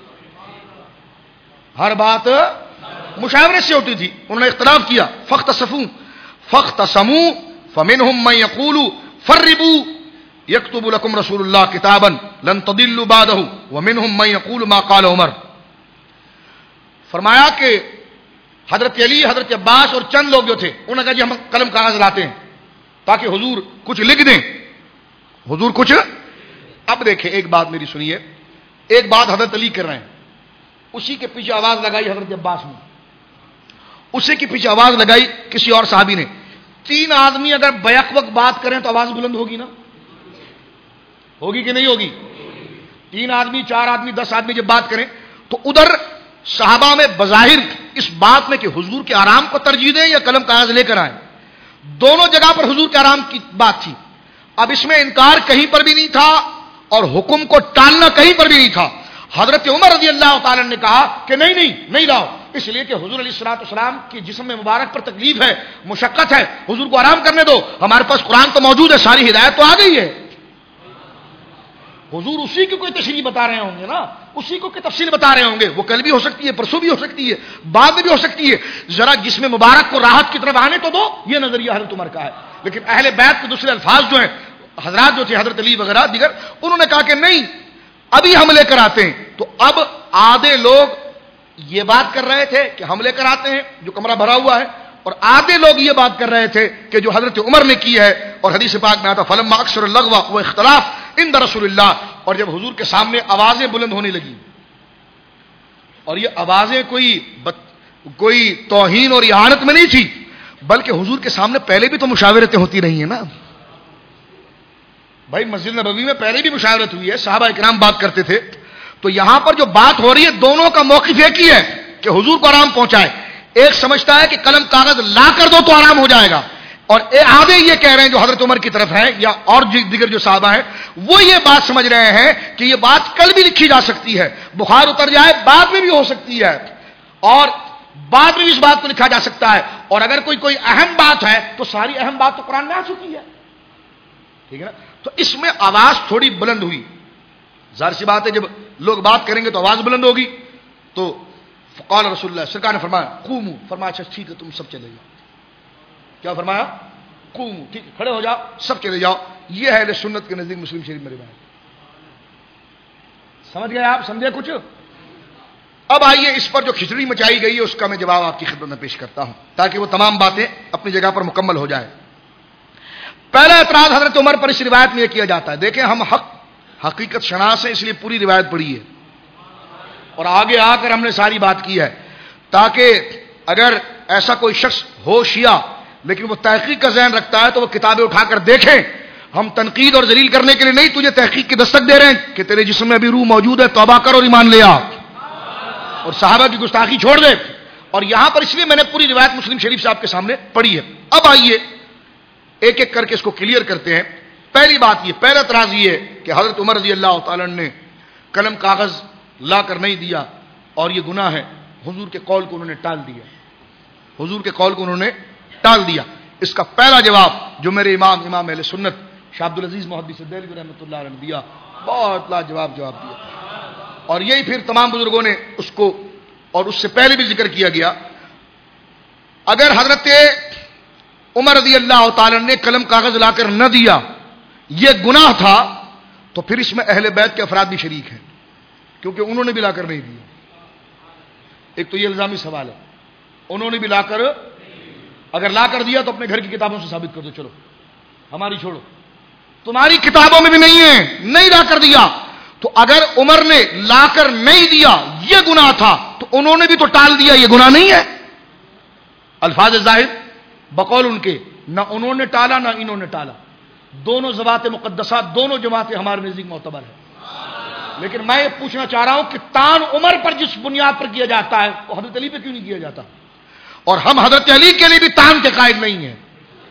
ہر بات مشاورت سے ہوتی تھی. انہوں نے اختلاف کیا. فاختصموا فمنهم من يقول فربوا يكتب لكم رسول الله كتابا لن تضلوا بعده ومنهم من يقول ما قال عمر. فرمایا کہ حضرت علی، حضرت عباس اور چند لوگ جو تھے انہوں نے کہا جی ہم قلم کاغذ لاتے ہیں تاکہ حضور کچھ لکھ دیں، حضور کچھ. اب دیکھیں ایک بات میری سنیے، ایک بات حضرت علی کر رہے ہیں، اسی کے پیچھے آواز لگائی حضرت عباس نے، اسی کے پیچھے آواز لگائی کسی اور صحابی نے. 3 آدمی اگر بیک وقت بات کریں تو آواز بلند ہوگی نا، ہوگی کہ نہیں ہوگی؟ 3 آدمی، 4 آدمی، 10 آدمی جب بات کریں تو ادھر صحابہ میں بظاہر اس بات میں کہ حضور کے آرام کو ترجیح دیں یا قلم کاغذ لے کر آئیں، دونوں جگہ پر حضور کے آرام کی بات تھی. اب اس میں انکار کہیں پر بھی نہیں تھا اور حکم کو ٹالنا کہیں پر بھی نہیں تھا. حضرت عمر رضی اللہ تعالی نے کہا کہ نہیں لاؤ، اس لیے کہ حضور علیہ الصلوۃ والسلام کی جسم میں مبارک پر تکلیف ہے، مشقت ہے، حضور کو آرام کرنے دو، ہمارے پاس قرآن تو موجود ہے، ساری ہدایت تو آ گئی ہے. حضور اسی کی کوئی تشریح بتا رہے ہوں گے نا، اسی کو کوئی تفصیل بتا رہے ہوں گے، وہ کل بھی ہو سکتی ہے، پرسوں بھی ہو سکتی ہے، بعد میں بھی ہو سکتی ہے. ذرا جسم مبارک کو راحت کی طرف آنے تو دو، یہ نظریہ حضرت عمر کا ہے. لیکن اہل بیت کے دوسرے الفاظ جو ہیں، حضرات جو تھے حضرت علی وغیرہ دیگر، انہوں نے کہا کہ نہیں ابھی ہم لے کر آتے ہیں. تو اب آدھے لوگ یہ بات کر رہے تھے کہ ہم لے کر آتے ہیں جو کمرہ بھرا ہوا ہے، اور آدھے لوگ یہ بات کر رہے تھے کہ جو حضرت عمر نے کی ہے. اور حدیث پاک میں آتا فلما اکثر اللغو واختلاف عند رسول اللہ، اور جب حضور کے سامنے آوازیں بلند ہونے لگی، اور یہ آوازیں کوئی توہین اور اہانت میں نہیں تھی، بلکہ حضور کے سامنے پہلے بھی تو مشاورتیں ہوتی رہی ہیں نا بھائی، مسجد نبوی میں پہلے بھی مشاورت ہوئی ہے، صحابہ اکرام بات کرتے تھے. تو یہاں پر جو بات ہو رہی ہے دونوں کا موقف ایک ہی ہے کہ حضور کو آرام پہنچائے. ایک سمجھتا ہے کہ قلم کاغذ لا کر دو تو آرام ہو جائے گا، اور آدھے یہ کہہ رہے ہیں جو حضرت عمر کی طرف ہیں یا اور دیگر جو صحابہ ہیں وہ یہ بات سمجھ رہے ہیں کہ یہ بات کل بھی لکھی جا سکتی ہے، بخار اتر جائے بعد میں بھی ہو سکتی ہے، اور بعد میں بھی اس بات کو لکھا جا سکتا ہے. اور اگر کوئی اہم بات ہے تو ساری اہم بات تو قرآن میں آ چکی ہے، ٹھیک ہے نا. تو اس میں آواز تھوڑی بلند ہوئی، ظاہر سی بات ہے جب لوگ بات کریں گے تو آواز بلند ہوگی. تو فقال رسول اللہ، سرکار نے فرمایا قوموا، فرمایا اچھا ٹھیک ہے تم سب چلے جاؤ. کیا فرمایا؟ قوموا، ٹھیک ہے کھڑے ہو جاؤ، سب چلے جاؤ. یہ ہے اہل سنت کے نزدیک مسلم شریف میں روایت. سمجھ گئے آپ؟ سمجھے کچھ؟ اب آئیے اس پر جو کھچڑی مچائی گئی ہے اس کا میں جواب آپ کی خدمت میں پیش کرتا ہوں تاکہ وہ تمام باتیں اپنی جگہ پر مکمل ہو جائے. پہلا اعتراض حضرت عمر پر اس روایت میں یہ کیا جاتا ہے، دیکھیں ہم حقیقت شناس ہیں اس لیے پوری روایت پڑھی ہے اور آگے آ کر ہم نے ساری بات کی ہے، تاکہ اگر ایسا کوئی شخص ہو شیعہ لیکن وہ تحقیق کا ذہن رکھتا ہے تو وہ کتابیں اٹھا کر دیکھیں. ہم تنقید اور ذلیل کرنے کے لیے نہیں تجھے تحقیق کی دستک دے رہے ہیں کہ تیرے جسم میں ابھی روح موجود ہے، توبہ کر اور ایمان لے آ اور صحابہ کی گستاخی چھوڑ دے. اور یہاں پر اس لیے میں نے پوری روایت مسلم شریف سے آپ کے سامنے پڑھی ہے. اب آئیے ایک ایک کر کے اس کو کلیئر کرتے ہیں. پہلی بات یہ، پہلا اعتراض یہ ہے کہ حضرت عمر رضی اللہ تعالی نے قلم کاغذ لا کر نہیں دیا اور یہ گناہ ہے. حضور کے قول کو انہوں نے ٹال دیا، حضور کے قول کو انہوں نے ٹال دیا. اس کا پہلا جواب جو میرے امام اہل سنت شاہ عبد العزیز محدث دہلوی رحمۃ اللہ علیہ نے دیا، بہت لاجواب جواب دیا. اور یہی پھر تمام بزرگوں نے اس کو، اور اس سے پہلے بھی ذکر کیا گیا، اگر حضرت عمر رضی اللہ تعالی نے قلم کاغذ لا کر نہ دیا یہ گناہ تھا تو پھر اس میں اہل بیت کے افراد بھی شریک ہیں کیونکہ انہوں نے بھی لا کر نہیں دیا. ایک تو یہ الزامی سوال ہے، انہوں نے بھی لا کر، اگر لا کر دیا تو اپنے گھر کی کتابوں سے ثابت کر دو، چلو ہماری چھوڑو، تمہاری کتابوں میں بھی نہیں ہے، نہیں لا کر دیا. تو اگر عمر نے لا کر نہیں دیا یہ گناہ تھا تو انہوں نے بھی تو ٹال دیا، یہ گناہ نہیں ہے. الفاظ ظاہر بقول ان کے، نہ انہوں نے ٹالا نہ انہوں نے ٹالا، دونوں ذوات مقدسات دونوں جماعتیں ہمارے نزدیک معتبر ہیں. لیکن میں یہ پوچھنا چاہ رہا ہوں کہ تان عمر پر جس بنیاد پر کیا جاتا ہے وہ حضرت علی پہ کیوں نہیں کیا جاتا؟ اور ہم حضرت علی کے لیے بھی تان کے قائل نہیں ہیں،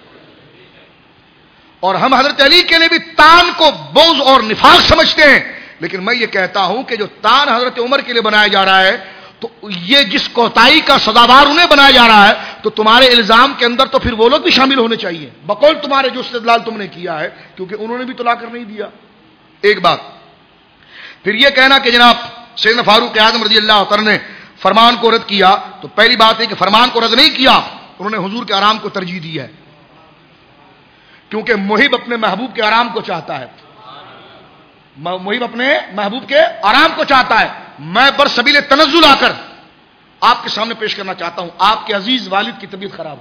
اور ہم حضرت علی کے لیے بھی تان کو بغض اور نفاق سمجھتے ہیں. لیکن میں یہ کہتا ہوں کہ جو تان حضرت عمر کے لیے بنایا جا رہا ہے تو یہ جس کوتاہی کا سزاوار انہیں بنایا جا رہا ہے تو تمہارے الزام کے اندر تو پھر وہ لوگ بھی شامل ہونے چاہیے بقول تمہارے جو استدلال تم نے کیا ہے، کیونکہ انہوں نے بھی تو لا کر نہیں دیا. ایک بات. پھر یہ کہنا کہ جناب سیدنا فاروق اعظم رضی اللہ عنہ نے فرمان کو رد کیا، تو پہلی بات ہے کہ فرمان کو رد نہیں کیا، انہوں نے حضور کے آرام کو ترجیح دی ہے کیونکہ محب اپنے محبوب کے آرام کو چاہتا ہے، محب اپنے محبوب کے آرام کو چاہتا ہے. میں بر سبیل تنزل آ کر آپ کے سامنے پیش کرنا چاہتا ہوں. آپ کے عزیز والد کی طبیعت خراب ہو,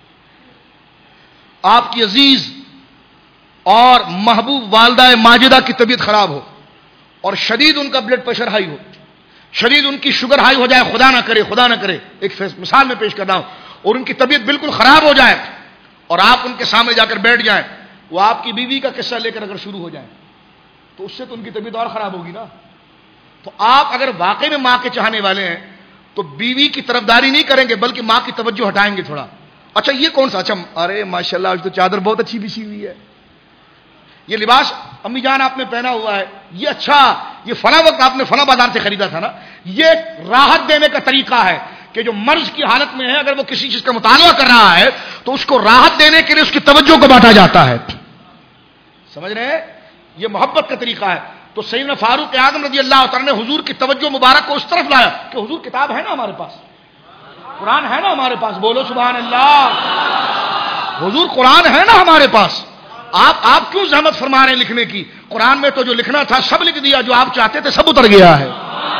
آپ کی عزیز اور محبوب والدہ ماجدہ کی طبیعت خراب ہو, اور شدید ان کا بلڈ پریشر ہائی ہو, شدید ان کی شوگر ہائی ہو جائے, خدا نہ کرے, خدا نہ کرے, ایک مثال میں پیش کر رہا ہوں, اور ان کی طبیعت بالکل خراب ہو جائے, اور آپ ان کے سامنے جا کر بیٹھ جائیں, وہ آپ کی بیوی کا قصہ لے کر اگر شروع ہو جائیں تو اس سے تو ان کی طبیعت اور خراب ہوگی نا. تو آپ اگر واقعی میں ماں کے چاہنے والے ہیں تو بیوی کی طرفداری نہیں کریں گے بلکہ ماں کی توجہ ہٹائیں گے تھوڑا. اچھا یہ کون سا, اچھا ارے ماشاءاللہ آج تو چادر بہت اچھی بچھی ہوئی ہے, یہ لباس امی جان آپ نے پہنا ہوا ہے, یہ اچھا, یہ فلاں وقت آپ نے فلاں بازار سے خریدا تھا نا. یہ راحت دینے کا طریقہ ہے کہ جو مرض کی حالت میں ہے اگر وہ کسی چیز کا مطالبہ کر رہا ہے تو اس کو راحت دینے کے لیے اس کی توجہ کو بانٹا جاتا ہے. سمجھ رہے ہیں, یہ محبت کا طریقہ ہے. تو سیدنا فاروق اعظم رضی اللہ تعالی نے حضور کی توجہ مبارک کو اس طرف لایا کہ حضور کتاب ہے نا ہمارے پاس, قرآن ہے نا ہمارے پاس, بولو سبحان اللہ, حضور قرآن ہے نا ہمارے پاس, آپ کیوں زحمت فرما رہے ہیں لکھنے کی؟ قرآن میں تو جو لکھنا تھا سب لکھ دیا, جو آپ چاہتے تھے سب اتر گیا ہے.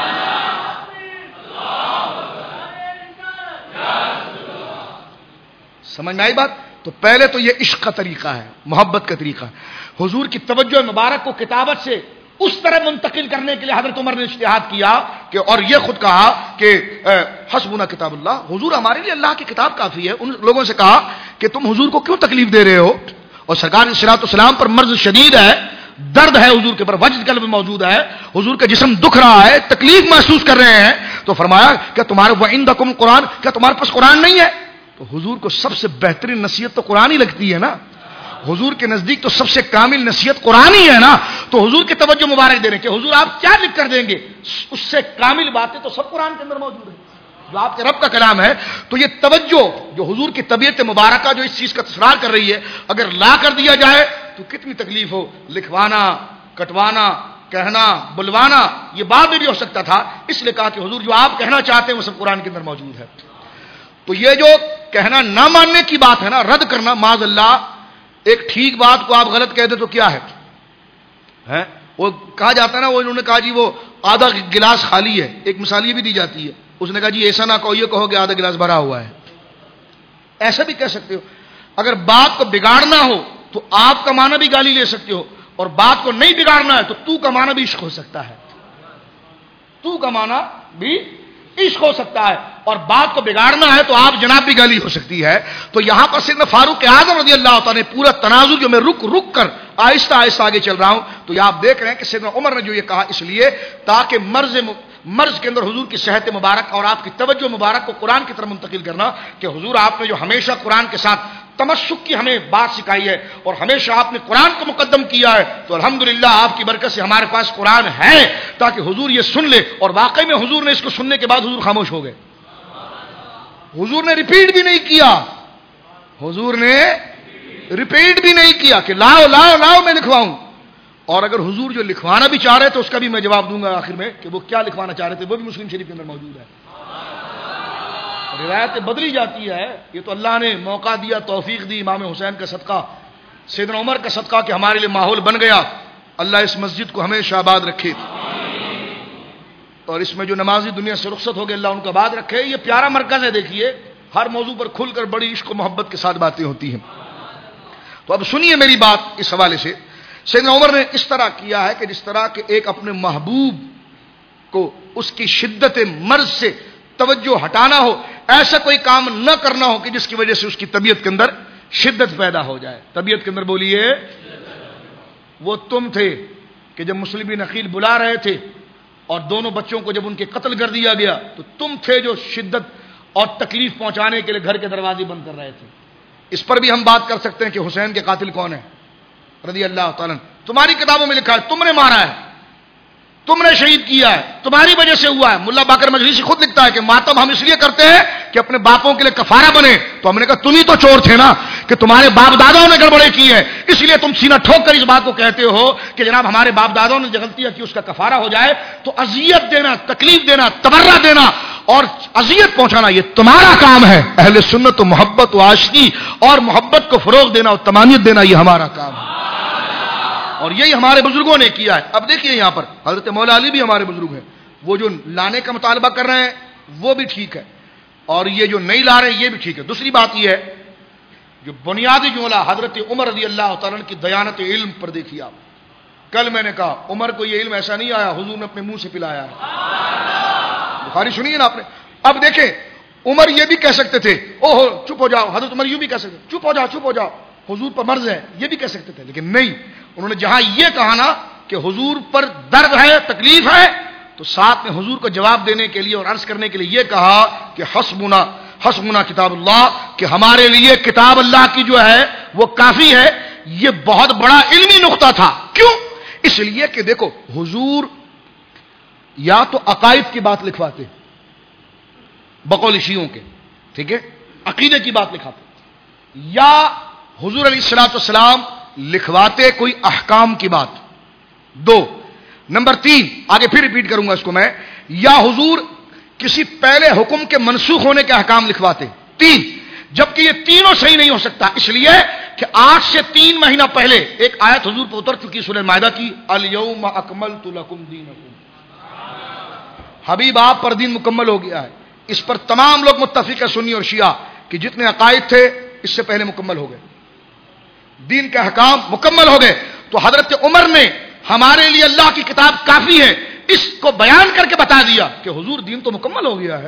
سمجھ میں آئی بات؟ تو پہلے تو یہ عشق کا طریقہ ہے, محبت کا طریقہ ہے. حضور کی توجہ مبارک کو کتابت سے اس طرح منتقل کرنے کے لیے حضرت عمر نے اجتہاد کیا کہ, اور یہ خود کہا کہ حسبنا کتاب اللہ, حضور ہمارے لیے اللہ کی کتاب کافی ہے. ان لوگوں سے کہا کہ تم حضور کو کیوں تکلیف دے رہے ہو, اور سرکار صراط والسلام پر مرض شدید ہے, درد ہے حضور کے پر, وجد قلب موجود ہے, حضور کا جسم دکھ رہا ہے, تکلیف محسوس کر رہے ہیں. تو فرمایا کیا تمہارے وعندکم قرآن, کیا تمہارے پاس قرآن نہیں ہے؟ تو حضور کو سب سے بہترین نصیحت تو قرآن ہی لگتی ہے نا, حضور کے نزدیک تو سب سے کامل نصیحت قرآن ہی ہے نا. تو حضور کی توجہ مبارک دے رہے کہ حضور آپ کیا لکھ کر دیں گے, اس سے کامل باتیں تو سب قرآن کے اندر موجود ہیں جو آپ کے رب کا کلام ہے. تو یہ توجہ جو حضور کی طبیعت مبارکہ جو اس چیز کا تصرار کر رہی ہے, اگر لا کر دیا جائے تو کتنی تکلیف ہو, لکھوانا, کٹوانا, کہنا, بلوانا, یہ بعد میں بھی ہو سکتا تھا. اس لیے کہا کہ حضور جو آپ کہنا چاہتے ہیں وہ سب قرآن کے اندر موجود ہے. تو یہ جو کہنا نہ ماننے کی بات ہے نا, رد کرنا, معاذ اللہ, ایک ٹھیک بات کو آپ غلط کہہ دیں تو کیا ہے؟ وہ کہا جاتا ہے نا, وہ انہوں نے کہا جی وہ آدھا گلاس خالی ہے, ایک مثال یہ بھی دی جاتی ہے, اس نے کہا جی ایسا نہ کہو, یہ کہو کہ آدھا گلاس بھرا ہوا ہے. ایسا بھی کہہ سکتے ہو. اگر بات کو بگاڑنا ہو تو آپ کا معنی بھی گالی لے سکتے ہو, اور بات کو نہیں بگاڑنا ہے تو کا معنی بھی عشق ہو سکتا ہے, تو کا معنی بھی عشق ہو سکتا ہے, اور بات کو بگاڑنا ہے تو آپ جناب بھی گالی ہو سکتی ہے. تو یہاں پر سیدنا فاروق اعظم رضی اللہ تعالیٰ نے پورا تناظر جو میں رک کر آہستہ آہستہ آگے چل رہا ہوں, تو یہ آپ دیکھ رہے ہیں کہ سیدنا عمر نے جو یہ کہا اس لیے تاکہ مرض کے اندر حضور کی صحت مبارک اور آپ کی توجہ مبارک کو قرآن کی طرف منتقل کرنا, کہ حضور آپ نے جو ہمیشہ قرآن کے ساتھ تمسک کی ہمیں بات سکھائی ہے اور ہمیشہ آپ نے قرآن کو مقدم کیا ہے, تو الحمدللہ آپ کی برکت سے ہمارے پاس قرآن ہے, تاکہ حضور یہ سن لے. اور واقعی میں حضور نے اس کو سننے کے بعد حضور خاموش ہو گئے. حضور نے ریپیٹ بھی نہیں کیا, حضور نے ریپیٹ بھی نہیں کیا کہ لاؤ لاؤ لاؤ میں لکھواؤں. اور اگر حضور جو لکھوانا بھی چاہ رہے تو اس کا بھی میں جواب دوں گا آخر میں کہ وہ کیا لکھوانا چاہ رہے تھے, وہ بھی مسلم شریف کے اندر موجود ہے. روایتیں بدلی جاتی ہے, یہ تو اللہ نے موقع دیا, توفیق دی, امام حسین کا صدقہ, سیدنا عمر کا صدقہ کہ ہمارے لیے ماحول بن گیا. اللہ اس مسجد کو ہمیشہ آباد رکھے, اور اس میں جو نمازی دنیا سے رخصت ہو گئے اللہ ان کو آباد رکھے. یہ پیارا مرکز ہے, دیکھیے ہر موضوع پر کھل کر بڑی عشق و محبت کے ساتھ باتیں ہوتی ہیں. تو اب سنیے میری بات اس حوالے سے. سیدنا عمر نے اس طرح کیا ہے کہ جس طرح کہ ایک اپنے محبوب کو اس کی شدت مرض سے توجہ ہٹانا ہو, ایسا کوئی کام نہ کرنا ہو کہ جس کی وجہ سے اس کی طبیعت کے اندر شدت پیدا ہو جائے. طبیعت کے اندر بولیے, وہ تم تھے کہ جب مسلمین عقیل بلا رہے تھے اور دونوں بچوں کو جب ان کے قتل کر دیا گیا تو تم تھے جو شدت اور تکلیف پہنچانے کے لیے گھر کے دروازے بند کر رہے تھے. اس پر بھی ہم بات کر سکتے ہیں کہ حسین کے قاتل کون ہے رضی اللہ تعالیٰ. تمہاری کتابوں میں لکھا ہے تم نے مارا ہے, تم نے شہید کیا ہے, تمہاری وجہ سے ہوا ہے. ملا باقر مجلسی خود لکھتا ہے کہ ماتم ہم اس لیے کرتے ہیں کہ اپنے باپوں کے لیے کفارہ بنے. تو ہم نے کہا تم ہی تو چور تھے نا, کہ تمہارے باپ داداؤں نے گڑبڑے کی ہے, اس لیے تم سینہ ٹھوک کر اس بات کو کہتے ہو کہ جناب ہمارے باپ داداؤں نے جو غلطیاں کی اس کا کفارہ ہو جائے. تو اذیت دینا, تکلیف دینا, تبرہ دینا اور اذیت پہنچانا یہ تمہارا کام ہے. اہل سنت و محبت و عاشقی اور محبت کو فروغ دینا اور تمانیت دینا یہ ہمارا کام ہے, اور یہی ہمارے بزرگوں نے کیا ہے. اب دیکھیے یہاں پر حضرت مولا علی بھی ہمارے بزرگ ہیں, وہ جو لانے کا مطالبہ کر رہے ہیں وہ بھی ٹھیک ہے، اور یہ جو نہیں لا رہے یہ بھی ٹھیک ہے۔ دوسری بات یہ ہے، جو بنیادی جملہ حضرت عمر رضی اللہ تعالیٰ کی دیانت علم پر دیکھیے آپ۔ کل میں نے کہا عمر کو یہ علم ایسا نہیں آیا، حضور نے اپنے منہ سے پلایا ہے۔ بخاری سنیے نا آپ نے۔ اب دیکھیں عمر یہ بھی کہہ سکتے تھے اوہ چپ ہو جاؤ، حضرت عمر یوں بھی کہہ سکتے چپ ہو جاؤ چپ ہو جاؤ، حضور پر مرض ہے، یہ بھی کہہ سکتے تھے، لیکن نہیں، انہوں نے جہاں یہ کہا نا کہ حضور پر درد ہے، تکلیف ہے، تو ساتھ میں حضور کو جواب دینے کے لیے اور عرض کرنے کے لیے یہ کہا کہ حسبنا کتاب اللہ، کہ ہمارے لیے کتاب اللہ کی جو ہے وہ کافی ہے۔ یہ بہت بڑا علمی نقطہ تھا۔ کیوں؟ اس لیے کہ دیکھو حضور یا تو عقائد کی بات لکھواتے بقول شیعوں کے، ٹھیک ہے، عقیدے کی بات لکھواتے، یا حضور علیہ الصلوۃ والسلام لکھواتے کوئی احکام کی بات۔ دو نمبر تین، آگے پھر ریپیٹ کروں گا اس کو میں، یا حضور کسی پہلے حکم کے منسوخ ہونے کے احکام لکھواتے۔ تین، جبکہ یہ تینوں صحیح نہیں ہو سکتا، اس لیے کہ 8 سے 3 مہینہ پہلے ایک آیت حضور پر اتر چکی سورہ مائدہ کی، الیوم اکملت لکم دینکم، حبیب آپ پر دین مکمل ہو گیا ہے۔ اس پر تمام لوگ متفق ہیں، سنی اور شیعہ، کہ جتنے عقائد تھے اس سے پہلے مکمل ہو گئے، دین کے احکام مکمل ہو گئے۔ تو حضرت عمر نے ہمارے لیے اللہ کی کتاب کافی ہے اس کو بیان کر کے بتا دیا کہ حضور دین تو مکمل ہو گیا ہے۔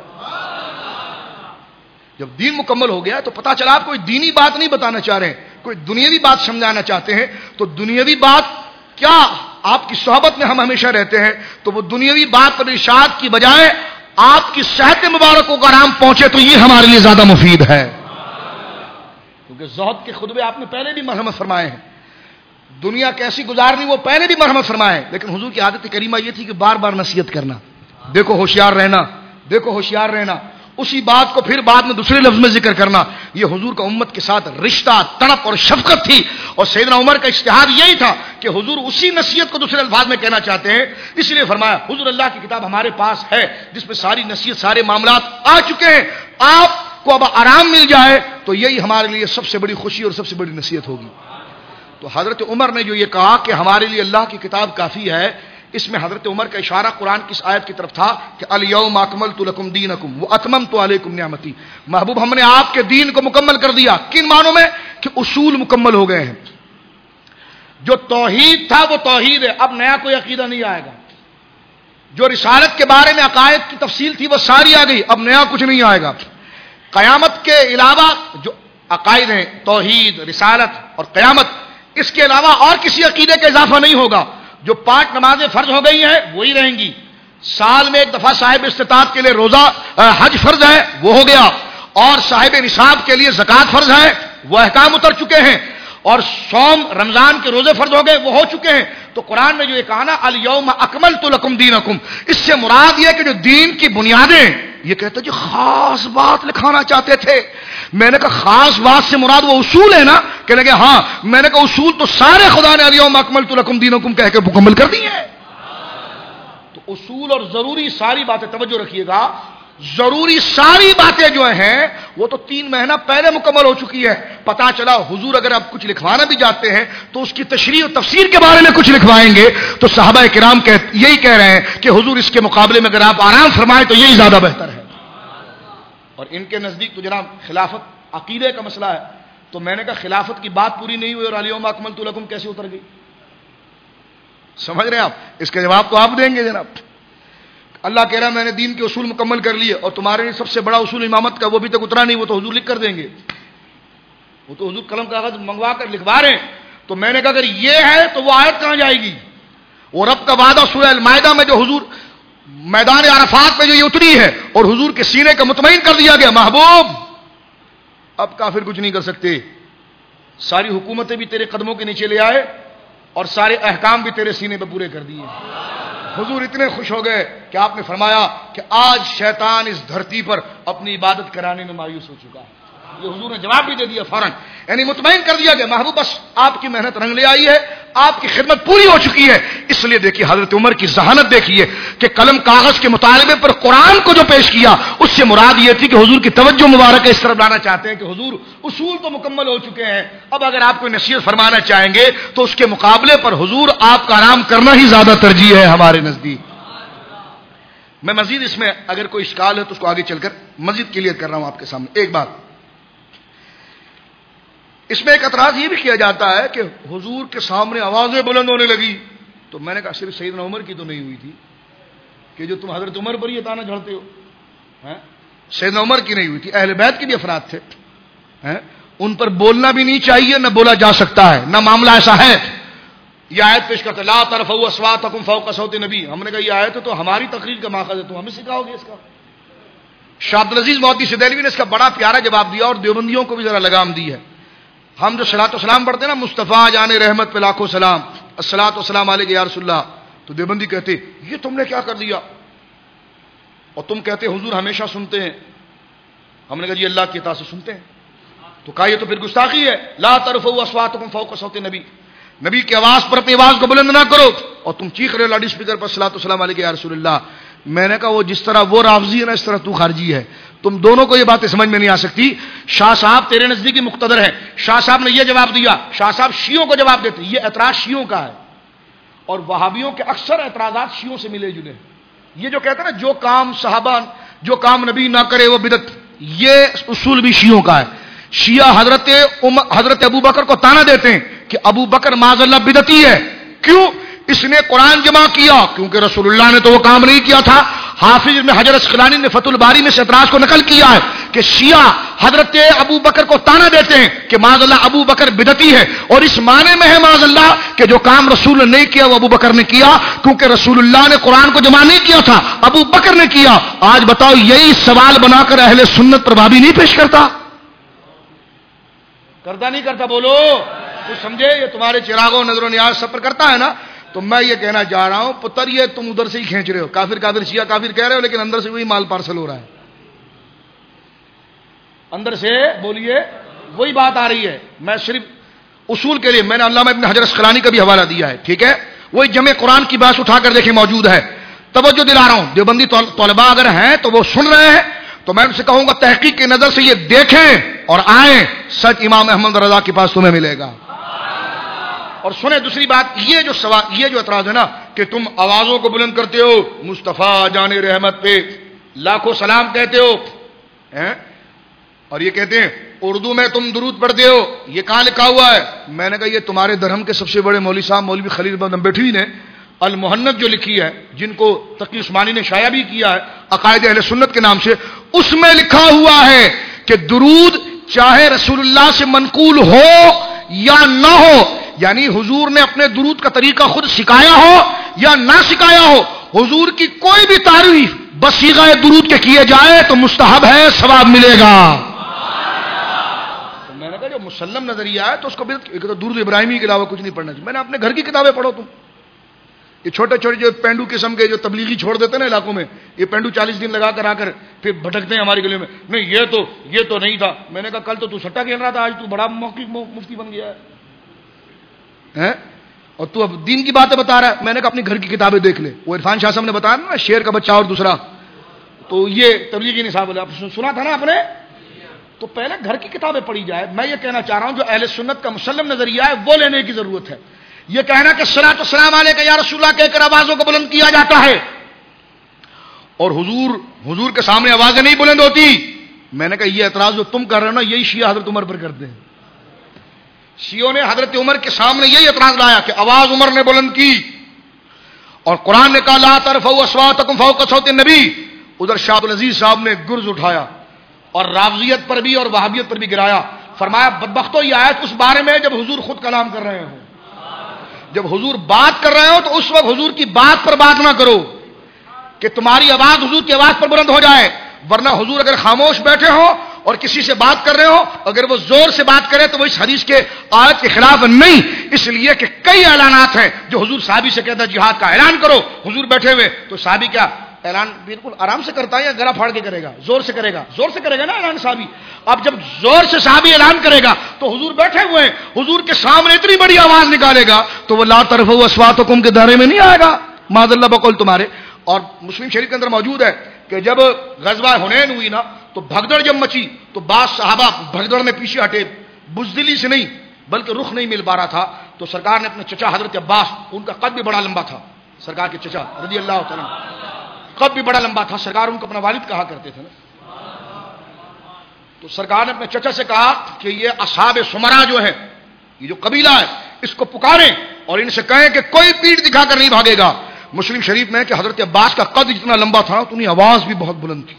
جب دین مکمل ہو گیا تو پتا چلا آپ کوئی دینی بات نہیں بتانا چاہ رہے ہیں، کوئی دنیاوی بات سمجھانا چاہتے ہیں، تو دنیاوی بات کیا آپ کی صحبت میں ہم ہمیشہ رہتے ہیں، تو وہ دنیاوی بات پر ارشاد کی بجائے آپ کی صحت مبارکوں کا آرام پہنچے تو یہ ہمارے لیے زیادہ مفید ہے، کیونکہ زہد کے خطبے آپ نے پہلے بھی مرحمت فرمائے ہیں، دنیا کیسی گزارنی وہ پہلے بھی مرحمت فرمائے، لیکن حضور کی عادت کریمہ یہ تھی کہ بار بار نصیحت کرنا، دیکھو ہوشیار رہنا، دیکھو ہوشیار رہنا، اسی بات کو پھر بعد میں دوسرے لفظ میں ذکر کرنا۔ یہ حضور کا امت کے ساتھ رشتہ، تڑپ اور شفقت تھی، اور سیدنا عمر کا اجتہاد یہی تھا کہ حضور اسی نصیحت کو دوسرے الفاظ میں کہنا چاہتے ہیں، اس لیے فرمایا حضور اللہ کی کتاب ہمارے پاس ہے جس میں ساری نصیحت، سارے معاملات آ چکے ہیں، آپ کو اب آرام مل جائے تو یہی ہمارے لیے سب سے بڑی خوشی اور سب سے بڑی نصیحت ہوگی۔ تو حضرت عمر نے جو یہ کہا کہ ہمارے لیے اللہ کی کتاب کافی ہے، اس میں حضرت عمر کا اشارہ قرآن کی اس آیت کی طرف تھا کہ الیوم اکملت لکم دینکم واتممت علیکم نعمتی، محبوب ہم نے آپ کے دین کو مکمل کر دیا۔ کن معنوں میں؟ کہ اصول مکمل ہو گئے ہیں، جو توحید تھا وہ توحید ہے، اب نیا کوئی عقیدہ نہیں آئے گا، جو رسالت کے بارے میں عقائد کی تفصیل تھی وہ ساری آ گئی، اب نیا کچھ نہیں آئے گا۔ قیامت کے علاوہ جو عقائد ہیں، توحید، رسالت اور قیامت، اس کے علاوہ اور کسی عقیدے کا اضافہ نہیں ہوگا۔ جو 5 نمازیں فرض ہو گئی ہیں وہی رہیں گی، سال میں ایک دفعہ صاحب استطاعت کے لیے روزہ حج فرض ہے وہ ہو گیا، اور صاحب نصاب کے لیے زکوٰۃ فرض ہے وہ احکام اتر چکے ہیں، اور صوم رمضان کے روزے فرض ہو گئے وہ ہو چکے ہیں۔ تو قرآن نے جو یہ کہا نا الیوم اکملت لکم دینکم، اس سے مراد یہ کہ جو دین کی بنیادیں، یہ کہتے جو خاص بات لکھانا چاہتے تھے، میں نے کہا خاص بات سے مراد وہ اصول ہے نا، کہنے کہ ہاں، میں نے کہا اصول تو سارے خدا نے الیوم اکملت لکم دینکم کہہ کے مکمل کر دی ہے۔ تو اصول اور ضروری ساری باتیں، توجہ رکھیے گا، ضروری ساری باتیں جو ہیں وہ تو 3 مہینہ پہلے مکمل ہو چکی ہے۔ پتا چلا حضور اگر آپ کچھ لکھوانا بھی جاتے ہیں تو اس کی تشریح و تفسیر کے بارے میں کچھ لکھوائیں گے، تو صحابہ کرام یہی کہہ رہے ہیں کہ حضور اس کے مقابلے میں اگر آپ آرام فرمائیں تو یہی زیادہ بہتر ہے۔ اور ان کے نزدیک تو جناب خلافت عقیدے کا مسئلہ ہے، تو میں نے کہا خلافت کی بات پوری نہیں ہوئی اور الیوم اکملت لکم کیسے اتر گئی؟ سمجھ رہے ہیں آپ؟ اس کا جواب تو آپ دیں گے جناب۔ اللہ کہہ رہا ہے میں نے دین کے اصول مکمل کر لیے، اور تمہارے لیے سب سے بڑا اصول امامت کا وہ ابھی تک اترا نہیں، وہ تو حضور لکھ کر دیں گے، وہ تو حضور قلم کاغذ منگوا کر لکھوا رہے ہیں۔ تو میں نے کہا اگر یہ ہے تو وہ آیت کہاں جائے گی؟ وہ رب کا وعدہ سورہ المائدہ میں جو حضور میدان عرفات میں جو یہ اتری ہے اور حضور کے سینے کا مطمئن کر دیا گیا، محبوب اب کافر کچھ نہیں کر سکتے، ساری حکومتیں بھی تیرے قدموں کے نیچے لے آئے اور سارے احکام بھی تیرے سینے پہ پورے کر دیے۔ حضور اتنے خوش ہو گئے کہ آپ نے فرمایا کہ آج شیطان اس دھرتی پر اپنی عبادت کرانے میں مایوس ہو چکا ہے۔ یہ حضور نے جواب بھی دے دیا فوراً، یعنی مطمئن کر دیا کہ محبوب بس آپ کی محنت رنگ لے آئی ہے، آپ کی خدمت پوری ہو چکی ہے۔ اس لیے دیکھیے حضرت عمر کی ذہانت دیکھیے کہ قلم کاغذ کے مطالبے پر قرآن کو جو پیش کیا اس سے مراد یہ تھی کہ حضور کی توجہ مبارک اس طرف لانا چاہتے ہیں کہ حضور اصول تو مکمل ہو چکے ہیں، اب اگر آپ کوئی نصیحت فرمانا چاہیں گے تو اس کے مقابلے پر حضور آپ کا آرام کرنا ہی زیادہ ترجیح ہے ہمارے نزدیک۔ میں مزید اس میں اگر کوئی اشکال ہے تو اس کو آگے چل کر مزید کلیئر کر رہا ہوں آپ کے سامنے. ایک بات اس میں ایک اعتراض یہ بھی کیا جاتا ہے کہ حضور کے سامنے آوازیں بلند ہونے لگی. تو میں نے کہا صرف سیدنا عمر کی تو نہیں ہوئی تھی کہ جو تم حضرت عمر پر یہ تانا جھڑتے ہو. سیدنا عمر کی نہیں ہوئی تھی, اہل بیت کے بھی افراد تھے, ان پر بولنا بھی نہیں چاہیے, نہ بولا جا سکتا ہے, نہ معاملہ ایسا ہے. یہ آیت پیش کرتے لا ترفعوا اصواتکم فوق صوت النبی. ہم نے کہا یہ آیت تو ہماری تقریر کا ماخذ ہے, تو ہمیں سکھاؤ گے اس کا. شاہ عبدالعزیز محدث دہلوی نے اس کا بڑا پیارا جواب دیا اور دیوبندیوں کو بھی ذرا لگام دی ہے. ہم جو صلاۃ و سلام پڑھتے ہیں نا, مصطفیٰ جان رحمت پہ لاکھوں سلام, الصلاۃ والسلام علیک یا رسول اللہ, تو دیوبندی کہتے یہ تم نے کیا کر دیا, اور تم کہتے حضور ہمیشہ سنتے ہیں. ہم نے کہا جی اللہ کی اطاعت سے سنتے ہیں. تو کہا یہ تو پھر گستاخی ہے. لا ترفعوا اصواتکم فوق صوت النبی, نبی کی آواز پر اپنی آواز کو بلند نہ کرو, اور تم چیخ رہے ہو لاؤڈ اسپیکر پر الصلاۃ والسلام علیک یا رسول اللہ. میں نے کہا وہ جس طرح وہ رافضی ہے نا, اس طرح تو خارجی ہے. تم دونوں کو یہ باتیں سمجھ میں نہیں آ سکتی. شاہ صاحب تیرے نزدیکی مقتدر ہیں, شاہ صاحب نے یہ جواب دیا. شاہ صاحب شیعوں کو جواب دیتے, یہ اعتراض شیعوں کا ہے, اور وہابیوں کے اکثر اعتراضات شیعوں سے ملے جلے. یہ جو کہتے ہیں نا جو کام صحابہ جو کام نبی نہ کرے وہ بدعت, یہ اصول بھی شیعوں کا ہے. شیعہ حضرت ابو بکر کو تانا دیتے ہیں کہ ابو بکر معاذ اللہ بدعتی ہے. کیوں؟ اس نے قرآن جمع کیا, کیونکہ رسول اللہ نے تو وہ کام نہیں کیا تھا. حافظ ابن حجر اسقلانی نے فتح الباری میں سے اعتراض کو نقل کیا ہے کہ شیعہ حضرت ابو بکر کو تانا دیتے ہیں کہ معاذ اللہ ابو بکر بدعتی ہے, اور اس معنی میں ہے معاذ اللہ کہ جو کام رسول نے نہیں کیا وہ ابو بکر نے کیا, کیونکہ رسول اللہ نے قرآن کو جمع نہیں کیا تھا, ابو بکر نے کیا. آج بتاؤ یہی سوال بنا کر اہل سنت پر بھابی نہیں پیش کرتا نہیں کرتا بولو کچھ سمجھے. یہ تمہارے چراغوں نظر و نیاز سب پر کرتا ہے نا. تو میں یہ کہنا چاہ رہا ہوں پتر, یہ تم ادھر سے ہی کھینچ رہے ہو, کافر کافر شیعہ کافر کہہ رہے ہو, لیکن اندر سے وہی مال پارسل ہو رہا ہے. اندر سے بولیے وہی بات آ رہی ہے. میں صرف اصول کے لیے میں نے علامہ ابن حجر اسقلانی کا بھی حوالہ دیا ہے, ٹھیک ہے. وہی جمع قرآن کی بات اٹھا کر دیکھیں موجود ہے. توجہ دلا رہا ہوں, دیوبندی طلباء اگر ہیں تو وہ سن رہے ہیں, تو میں ان سے کہوں گا تحقیق کی نظر سے یہ دیکھیں اور آئیں, سچ امام احمد رضا کے پاس تمہیں ملے گا. اور سنیں دوسری بات, یہ جو اعتراض ہے نا کہ تم آوازوں کو بلند کرتے ہو, مصطفیٰ جان رحمت پہ لاکھوں سلام کہتے ہو, اور یہ کہتے ہیں اردو میں تم درود پڑھتے ہو, یہ کہاں لکھا ہوا ہے؟ میں نے کہا یہ تمہارے درہم کے سب سے بڑے مولوی صاحب مولوی خلیل بن بیٹھوی نے المحنت جو لکھی ہے, جن کو تقی عثمانی نے شائع بھی کیا ہے عقائد اہل سنت کے نام سے, اس میں لکھا ہوا ہے کہ درود چاہے رسول اللہ سے منقول ہو یا نہ ہو, یعنی حضور نے اپنے درود کا طریقہ خود سکھایا ہو یا نہ سکھایا ہو, حضور کی کوئی بھی تعریف بصیغہ درود کے کیے جائے تو مستحب ہے, ثواب ملے گا. تو میں نے کہا جو مسلم نظریہ ہے تو اس کو درود ابراہیمی کے علاوہ کچھ نہیں پڑھنا چاہیے. میں نے اپنے گھر کی کتابیں پڑھو تم. یہ چھوٹے چھوٹے جو پینڈو قسم کے جو تبلیغی چھوڑ دیتے ہیں نا علاقوں میں, یہ پینڈو 40 دن لگا کر آ کر پھر بھٹکتے ہیں ہماری گلی میں, نہیں یہ تو نہیں تھا. میں نے کہا کل تو سٹا کھیل رہا تھا, آج تو بڑا مفتی بن گیا ہے, اور تو اب دین کی باتیں بتا رہا ہے. میں نے کہا اپنی گھر کی کتابیں دیکھ لے. وہ عرفان شاہ صاحب نے بتایا نا شیر کا بچہ اور دوسرا, تو یہ تبلیغی نصاب سنا تھا نا آپ نے. تو پہلے گھر کی کتابیں پڑھی جائے. میں یہ کہنا چاہ رہا ہوں جو اہل سنت کا مسلم نظریہ ہے وہ لینے کی ضرورت ہے. یہ کہنا کہ الصلاۃ والسلام علیک یا رسول اللہ کہہ کر آوازوں کو بلند کیا جاتا ہے اور حضور کے سامنے آوازیں نہیں بلند ہوتی. میں نے کہا یہ اعتراض جو تم کر رہے ہو نا, یہی شیعہ حضرت عمر پر کرتے ہیں. شیعوں نے حضرت عمر کے سامنے یہی اعتراض لایا کہ آواز عمر نے بلند کی, اور قرآن نے کہا لا ترفعوا اصواتکم فوق صوت النبی. ادھر شاہ عبدالعزیز صاحب نے گرز اٹھایا اور رافضیت پر بھی اور وہابیت پر بھی گرایا. فرمایا بدبختو یہ آیت اس بارے میں جب حضور خود کلام کر رہے ہوں, جب حضور بات کر رہے ہو تو اس وقت حضور کی بات پر بات نہ کرو کہ تمہاری آواز حضور کی آواز پر بلند ہو جائے, ورنہ حضور اگر خاموش بیٹھے ہو اور کسی سے بات کر رہے ہو, اگر وہ زور سے بات کرے تو وہ اس حدیث کے آیت کے خلاف نہیں, اس لیے کہ کئی اعلانات ہیں جو حضور صحابی سے کہتا ہے جہاد کا اعلان کرو, حضور بیٹھے ہوئے, تو صحابی کیا اعلان بالکل آرام سے کرتا ہے یا گلا پھاڑ کے کرے گا؟ زور سے کرے گا, زور سے کرے گا نا اعلان صحابی. اب جب زور سے صحابی اعلان کرے گا تو حضور بیٹھے ہوئے ہیں, حضور کے سامنے اتنی بڑی آواز نکالے گا تو وہ لا ترفعوا اصواتکم کے دائرے میں نہیں آئے گا معاذ اللہ بقول تمہارے. اور مسلم شریف کے اندر موجود ہے کہ جب غزوہ حنین ہوئی نا تو بھگدڑ جب مچی تو بعض صحابہ بھگدڑ میں پیچھے ہٹے, بزدلی سے نہیں بلکہ رخ نہیں مل پا رہا تھا. تو سرکار نے اپنے چچا حضرت عباس, ان کا قد بھی بڑا لمبا تھا, سرکار کے چچا رضی اللہ تعالیٰ, قد بھی بڑا لمبا تھا. سرکار ان کو اپنا والد کہا کرتے تھے نا. تو سرکار نے اپنے چچا سے کہا کہ یہ اصحاب سمرا جو ہے, یہ جو قبیلہ ہے, اس کو پکاریں اور ان سے کہیں کہ کوئی پیٹھ دکھا کر نہیں بھاگے گا. مسلم شریف میں کہ حضرت عباس کا قد جتنا لمبا تھا تو انہیں آواز بھی بہت بلند تھی.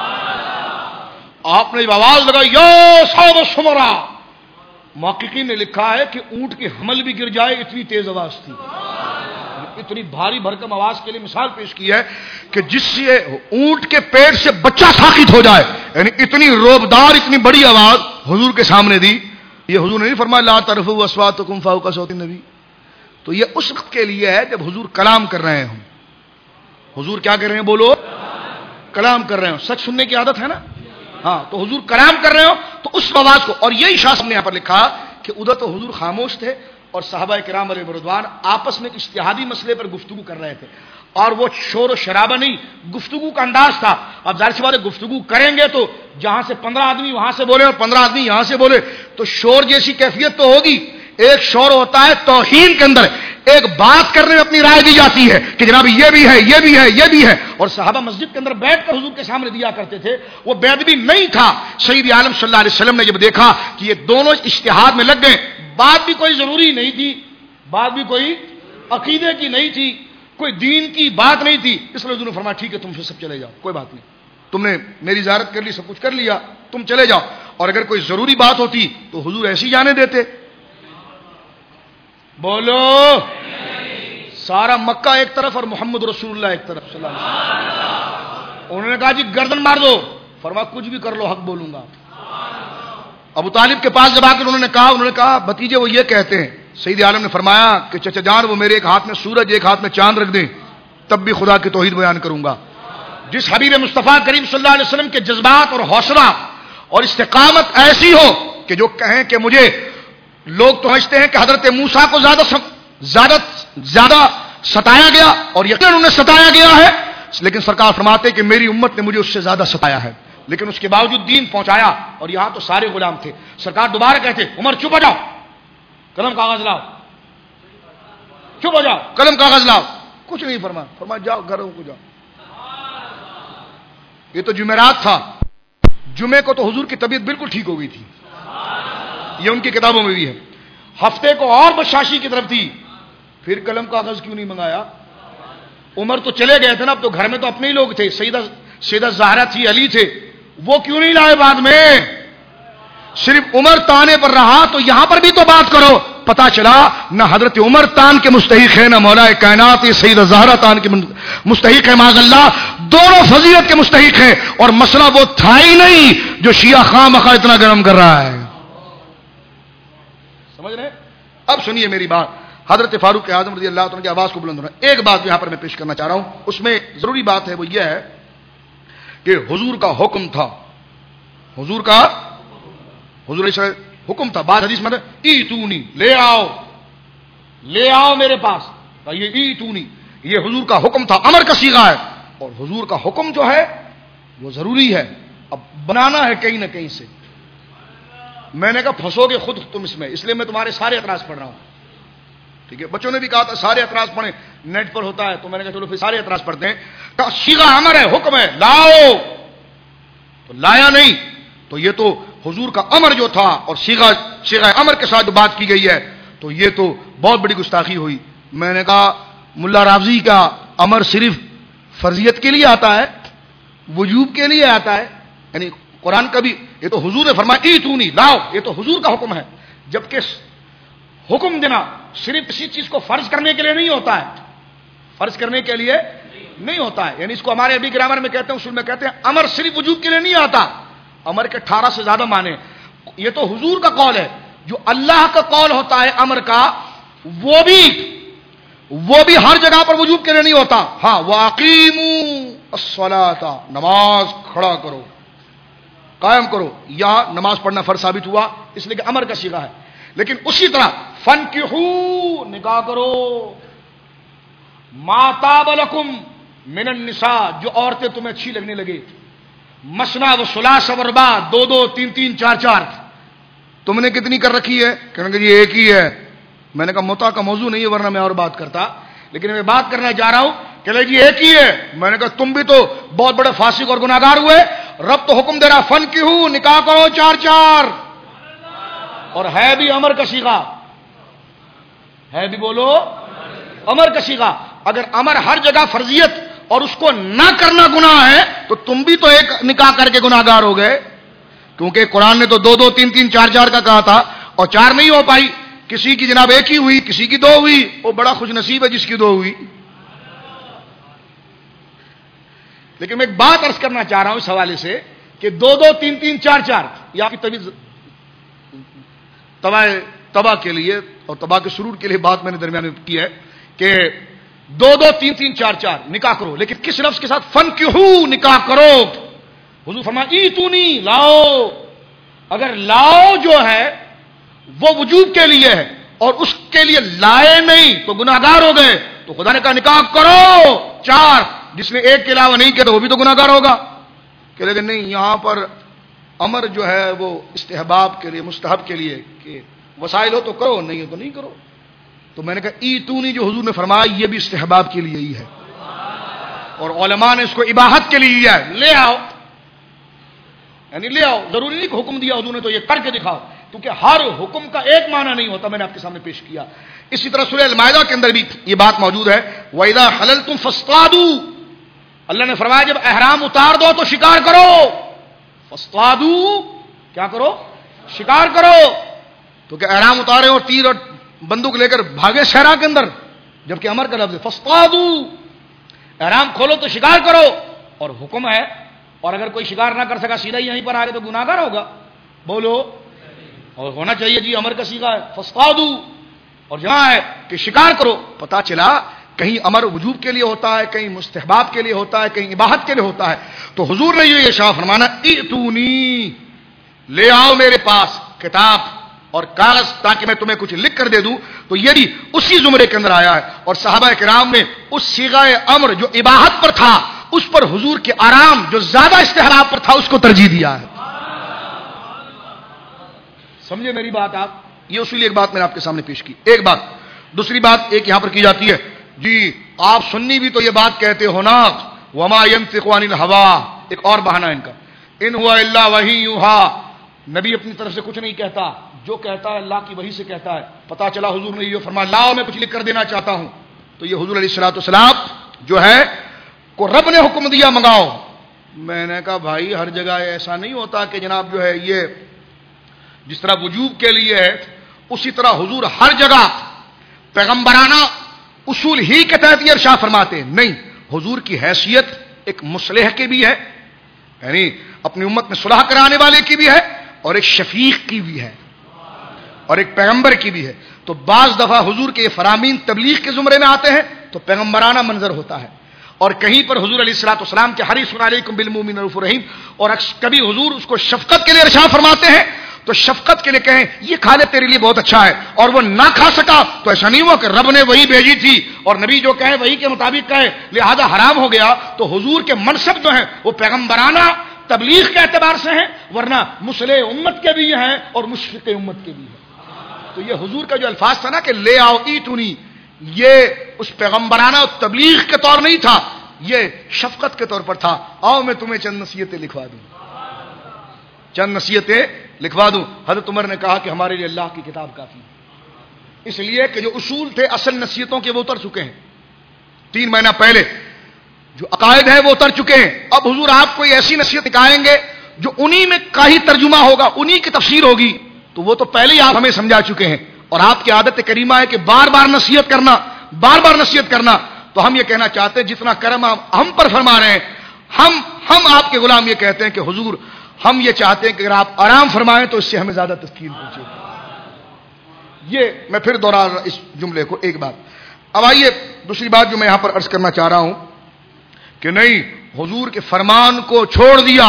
آپ نے جب آواز لگائی یا اصحاب سمرا, محققین نے لکھا ہے کہ اونٹ کے حمل بھی گر جائے اتنی تیز آواز تھی. اتنی بھاری بھرکم آواز کے لیے مثال پیش کی ہے کہ جس سے اونٹ کے پیٹ سے بچہ ساقط ہو جائے, یعنی اتنی روبدار اتنی بڑی آواز حضور کے سامنے دی. یہ حضور نے نہیں فرمایا لا ترفعوا اصواتکم فوق صوت النبی. تو یہ اس وقت کے لیے ہے جب حضور کلام کر رہے ہیں. حضور کیا کر رہے ہیں؟ بولو. کلام کر رہے ہوں. سچ سننے کی عادت ہے نا. ہاں, تو حضور کلام کر رہے ہو تو اس آواز کو. اور یہی شاہ نے یہاں پر لکھا کہ ادھر تو حضور خاموش تھے اور صحابہ کرام علیہ رضوان آپس میں اجتہادی مسئلے پر گفتگو کر رہے تھے, اور وہ شور و شرابہ نہیں, گفتگو کا انداز تھا. اب ظاہر سی بات ہے گفتگو کریں گے تو جہاں سے 15 آدمی وہاں سے بولے اور 15 آدمی یہاں سے بولے تو شور جیسی کیفیت تو ہوگی. ایک شور ہوتا ہے توہین کے اندر, ایک بات کرنے میں اپنی رائے دی جاتی ہے کہ جناب یہ بھی ہے یہ بھی ہے یہ بھی ہے. اور صحابہ مسجد کے اندر بیٹھ کر حضور کے سامنے دیا کرتے تھے. وہ بے ادبی نہیں تھا. سید عالم صلی اللہ علیہ وسلم نے جب دیکھا کہ یہ دونوں اجتہاد میں لگ گئے, بات بھی کوئی ضروری نہیں تھی, بات بھی کوئی عقیدے کی نہیں تھی, کوئی دین کی بات نہیں تھی, اس لیے حضور نے فرمایا ٹھیک ہے تم سب چلے جاؤ, کوئی بات نہیں, تم نے میری زیارت کر لی, سب کچھ کر لیا, تم چلے جاؤ. اور اگر کوئی ضروری بات ہوتی تو حضور ایسی جانے دیتے. بولو. سارا مکہ ایک طرف اور محمد رسول اللہ ایک طرف صلی اللہ علیہ وسلم. انہوں نے کہا جی گردن مار دو. فرمایا کچھ بھی کر لو حق بولوں گا. ابو طالب کے پاس جب آ کر انہوں نے کہا بھتیجے وہ یہ کہتے ہیں. سید عالم نے فرمایا کہ چچا جان وہ میرے ایک ہاتھ میں سورج ایک ہاتھ میں چاند رکھ دیں تب بھی خدا کی توحید بیان کروں گا. جس حبیب مصطفیٰ کریم صلی اللہ علیہ وسلم کے جذبات اور حوصلہ اور استقامت ایسی ہو کہ جو کہیں کہ مجھے لوگ تو سمجھتے ہیں کہ حضرت موسیٰ کو زیادہ ستایا گیا اور یقیناً انہیں ستایا گیا ہے, لیکن سرکار فرماتے کہ میری امت نے مجھے اس سے زیادہ ستایا ہے, لیکن اس کے باوجود دین پہنچایا. اور یہاں تو سارے غلام تھے. سرکار دوبارہ کہتے عمر چپ ہو جاؤ, قلم کاغذ لاؤ, چپ ہو جاؤ, قلم کاغذ لاؤ. کچھ نہیں فرمایا جاؤ گھروں کو جاؤ. یہ تو جمعرات تھا. جمعے کو تو حضور کی طبیعت بالکل ٹھیک ہو گئی تھی, یہ ان کی کتابوں میں بھی ہے. ہفتے کو اور بشاشی کی طرف تھی, پھر قلم کاغذ کیوں نہیں منگایا؟ عمر تو چلے گئے تھے نا, اب تو گھر میں تو اپنے ہی لوگ تھے. سیدہ زہرا تھی, علی تھے, وہ کیوں نہیں لائے بعد میں؟ صرف عمر تانے پر رہا تو یہاں پر بھی تو بات کرو. پتا چلا نہ حضرت عمر تان کے مستحق ہے نہ مولا کائنات یہ سیدہ زہرا تان کے مستحق ہے. معاذ اللہ, دونوں فضیلت کے مستحق ہیں. اور مسئلہ وہ تھا ہی نہیں جو شیعہ خواہ مخواہ اتنا گرم کر رہا ہے. سمجھ رہے؟ اب سنیے میری بات. حضرت فاروق اعظم رضی اللہ عنہ کی آواز کو بلند ہونا. ایک بات یہاں پر میں پیش کرنا چاہ رہا ہوں, اس میں ضروری بات ہے, وہ یہ ہے کہ حضور کا حکم تھا. حضور حکم تھا. بعض حدیث میں ایتونی, لے آؤ میرے پاس. یہ ایتونی یہ حضور کا حکم تھا, امر کا صیغہ ہے. اور حضور کا حکم جو ہے وہ ضروری ہے. اب بنانا ہے کہیں نہ کہیں سے. میں نے کہا پھنسو گے خود تم اس میں, اس لیے میں تمہارے سارے اعتراض پڑھ رہا ہوں. ٹھیک ہے, بچوں نے بھی کہا تھا سارے اعتراض پڑھیں, نیٹ پر ہوتا ہے, تو میں نے کہا چلو پھر سارے اعتراض پڑھتے ہیں. کہا صیغہ امر ہے, حکم ہے, لاؤ, تو لایا نہیں. تو یہ تو حضور کا امر جو تھا اور صیغہ امر کے ساتھ جو بات کی گئی ہے تو یہ تو بہت بڑی گستاخی ہوئی. میں نے کہا ملا رافضی کا امر صرف فرضیت کے لیے آتا ہے, وجوب کے لیے آتا ہے, یعنی قرآن کا بھی. یہ تو حضور نے فرمایا ایتونی, لاؤ, یہ تو حضور کا حکم ہے. جبکہ حکم دینا صرف کسی چیز کو فرض کرنے کے لیے نہیں ہوتا ہے, فرض کرنے کے لیے نہیں ہوتا ہے. یعنی اس کو ہمارے ابھی گرامر میں کہتے ہیں, اصول میں کہتے ہیں امر صرف وجوب کے لیے نہیں آتا. امر کے 18 سے زیادہ معنی. یہ تو حضور کا قول ہے. جو اللہ کا قول ہوتا ہے امر کا, وہ بھی ہر جگہ پر وجوب کے لیے نہیں ہوتا. ہاں, وَأَقِيمُوا الصَّلَاةَ, نماز کھڑا کرو, قائم کرو. یا نماز پڑھنا فرض ثابت ہوا اس لیے کہ امر کا صیغہ ہے. لیکن اسی طرح فَانْكِحُوا, نکاح کرو, مَا طَابَ لَكُم مِنَ النِّسَاء, جو عورتیں تمہیں اچھی لگنے لگے. مسنا و ثلاث و رباع, 2 3 3 4 4. تم نے کتنی کر رکھی ہے؟ کہنے کہ یہ ایک ہی ہے. میں نے کہا متع کا موضوع نہیں ہے ورنہ میں اور بات کرتا, لیکن میں بات کرنا چاہ رہا ہوں کہ لے جی ایک ہی ہے. میں نے کہا تم بھی تو بہت بڑے فاسق اور گناہگار ہوئے. رب تو حکم دے رہا فن کی ہوں نکاح کرو 4 اور ہے بھی امر کا صیغہ, ہے بھی بولو امر کا صیغہ. اگر امر ہر جگہ فرضیت اور اس کو نہ کرنا گناہ ہے تو تم بھی تو ایک نکاح کر کے گناہگار ہو گئے, کیونکہ قرآن نے تو 2 3 4 کا کہا تھا اور 4 نہیں ہو پائی. کسی کی جناب ایک ہی ہوئی, کسی کی 2 ہوئی, وہ بڑا خوش نصیب ہے جس کی 2 ہوئی. لیکن میں ایک بات عرض کرنا چاہ رہا ہوں اس حوالے سے کہ 2 3 4 یہ آپ کی طبیعت تباہ کے لیے اور تباہ کے سرور کے لیے بات میں نے درمیان میں کی ہے کہ 2 3 4 نکاح کرو, لیکن کس لفظ کے ساتھ فن کیوں نکاح کرو. حضور فرمایا ایتونی لاؤ. اگر لاؤ جو ہے وہ وجوب کے لیے ہے اور اس کے لیے لائے نہیں تو گناہگار ہو گئے, تو خدا نے کہا نکاح کرو 4. جس نے ایک کے علاوہ نہیں کیا تو وہ بھی تو گناہگار ہوگا. کہ لیکن نہیں, یہاں پر امر جو ہے وہ استحباب کے لیے, مستحب کے لیے کہ وسائل ہو تو کرو, نہیں ہو تو نہیں کرو. تو میں نے کہا ایتونی جو حضور نے فرمایا یہ بھی استحباب کے لیے ہی ہے, اور علماء نے اس کو اباحت کے لیے ہے. لے آؤ یعنی لے آؤ, ضروری نہیں کہ حکم دیا حضور نے تو یہ کر کے دکھاؤ, کیونکہ ہر حکم کا ایک معنی نہیں ہوتا. میں نے آپ کے سامنے پیش کیا. اسی طرح سورہ المائدہ کے اندر بھی یہ بات موجود ہے, وَإِذَا حَلَلْتُمْ فَاصْطَادُوا. اللہ نے فرمایا جب احرام اتار دو تو شکار کرو. فَاصْطَادُوا کیا کرو؟ شکار کرو. تو کہ احرام اتارے اور تیر اور بندوق لے کر بھاگے صحرا کے اندر, جبکہ امر کا لفظ ہے فَاصْطَادُوا. احرام کھولو تو شکار کرو, اور حکم ہے. اور اگر کوئی شکار نہ کر سکا سیدھا یہیں پر آ گئے تو گناہگار ہوگا. بولو, اور ہونا چاہیے جی امر کا صیغہ ہے فَاصْطَادُوا, اور جہاں ہے کہ شکار کرو. پتا چلا کہیں امر وجوب کے لیے ہوتا ہے, کہیں مستحباب کے لیے ہوتا ہے, کہیں اباحت کے لیے ہوتا ہے. تو حضور نے یہ ارشاد فرمانا ایتونی, لے آؤ میرے پاس کتاب اور کاغذ تاکہ میں تمہیں کچھ لکھ کر دے دوں. تو یہ بھی اسی زمرے کے اندر آیا ہے, اور صحابہ کرام نے اس صیغہ امر جو اباحت پر تھا اس پر حضور کے آرام جو زیادہ استحباب پر تھا اس کو ترجیح دیا ہے. سمجھے میری بات آپ؟ یہ اصولی ایک بات میں نے آپ کے سامنے پیش کی. ایک بات. دوسری بات ایک یہاں پر کی جاتی ہے, جی آپ سنی بھی تو یہ بات کہتے ہو نا, وما ينطق عن الهوى, ایک اور بہانہ ان کا, ان هو الا وحی یوحی. نبی اپنی طرف سے کچھ نہیں کہتا, جو کہتا ہے اللہ کی وحی سے کہتا ہے. پتا چلا حضور نے یہ فرمایا لاؤ میں کچھ لکھ کر دینا چاہتا ہوں, تو یہ حضور علیہ الصلوۃ والسلام جو ہے کو رب نے حکم دیا منگاؤ. میں نے کہا بھائی ہر جگہ ایسا نہیں ہوتا کہ جناب جو ہے یہ جس طرح وجوب کے لیے ہے اسی طرح حضور ہر جگہ پیغمبرانہ اصول ہی کے تحت یہ ارشاد فرماتے ہیں. نہیں, حضور کی حیثیت ایک مصلح کی بھی ہے, یعنی اپنی امت میں صلح کرانے والے کی بھی ہے, اور ایک شفیق کی بھی ہے, اور ایک پیغمبر کی بھی ہے. تو بعض دفعہ حضور کے یہ فرامین تبلیغ کے زمرے میں آتے ہیں تو پیغمبرانہ منظر ہوتا ہے, اور کہیں پر حضور علیہ الصلوۃ والسلام کے حریص علیکم بالمؤمنین رؤوف رحیم, اور کبھی حضور اس کو شفقت کے لیے ارشاد فرماتے ہیں تو شفقت کے لیے کہیں یہ کھا لے تیرے لیے بہت اچھا ہے, اور وہ نہ کھا سکا تو ایسا نہیں ہوا کہ رب نے وہی بھیجی تھی اور نبی جو کہے وہی کے مطابق کہے لہذا حرام ہو گیا. تو حضور کے منصب جو ہیں وہ پیغمبرانہ تبلیغ کے اعتبار سے ہیں, ورنہ مصلح امت کے بھی ہیں اور مشفق امت کے بھی ہیں. تو یہ حضور کا جو الفاظ تھا نا کہ لے آؤ ایتونی, یہ اس پیغمبرانہ تبلیغ کے طور نہیں تھا, یہ شفقت کے طور پر تھا. آؤ میں تمہیں چند نصیحتیں لکھوا دوں, چند نصیحتیں لکھوا دوں. حضرت عمر نے کہا کہ ہمارے لیے اللہ کی کتاب کافی ہے, اس لیے کہ جو اصول تھے اصل نصیحتوں کے وہ اتر چکے ہیں. 3 مہینہ پہلے جو عقائد ہیں وہ اتر چکے ہیں. اب حضور آپ کو ایسی نصیحت نکالیں گے جو انہی میں کا ہی ترجمہ ہوگا, انہی کی تفسیر ہوگی. تو وہ تو پہلے ہی آپ ہمیں سمجھا چکے ہیں, اور آپ کی عادت کریمہ ہے کہ بار بار نصیحت کرنا, بار بار نصیحت کرنا. تو ہم یہ کہنا چاہتے ہیں جتنا کرم آپ ہم پر فرما رہے ہیں, ہم آپ کے غلام یہ کہتے ہیں کہ حضور ہم یہ چاہتے ہیں کہ اگر آپ آرام فرمائیں تو اس سے ہمیں زیادہ تسکین پہنچے. یہ میں پھر دوہرا اس جملے کو ایک بات. اب آئیے دوسری بات جو میں یہاں پر عرض کرنا چاہ رہا ہوں کہ نہیں, حضور کے فرمان کو چھوڑ دیا,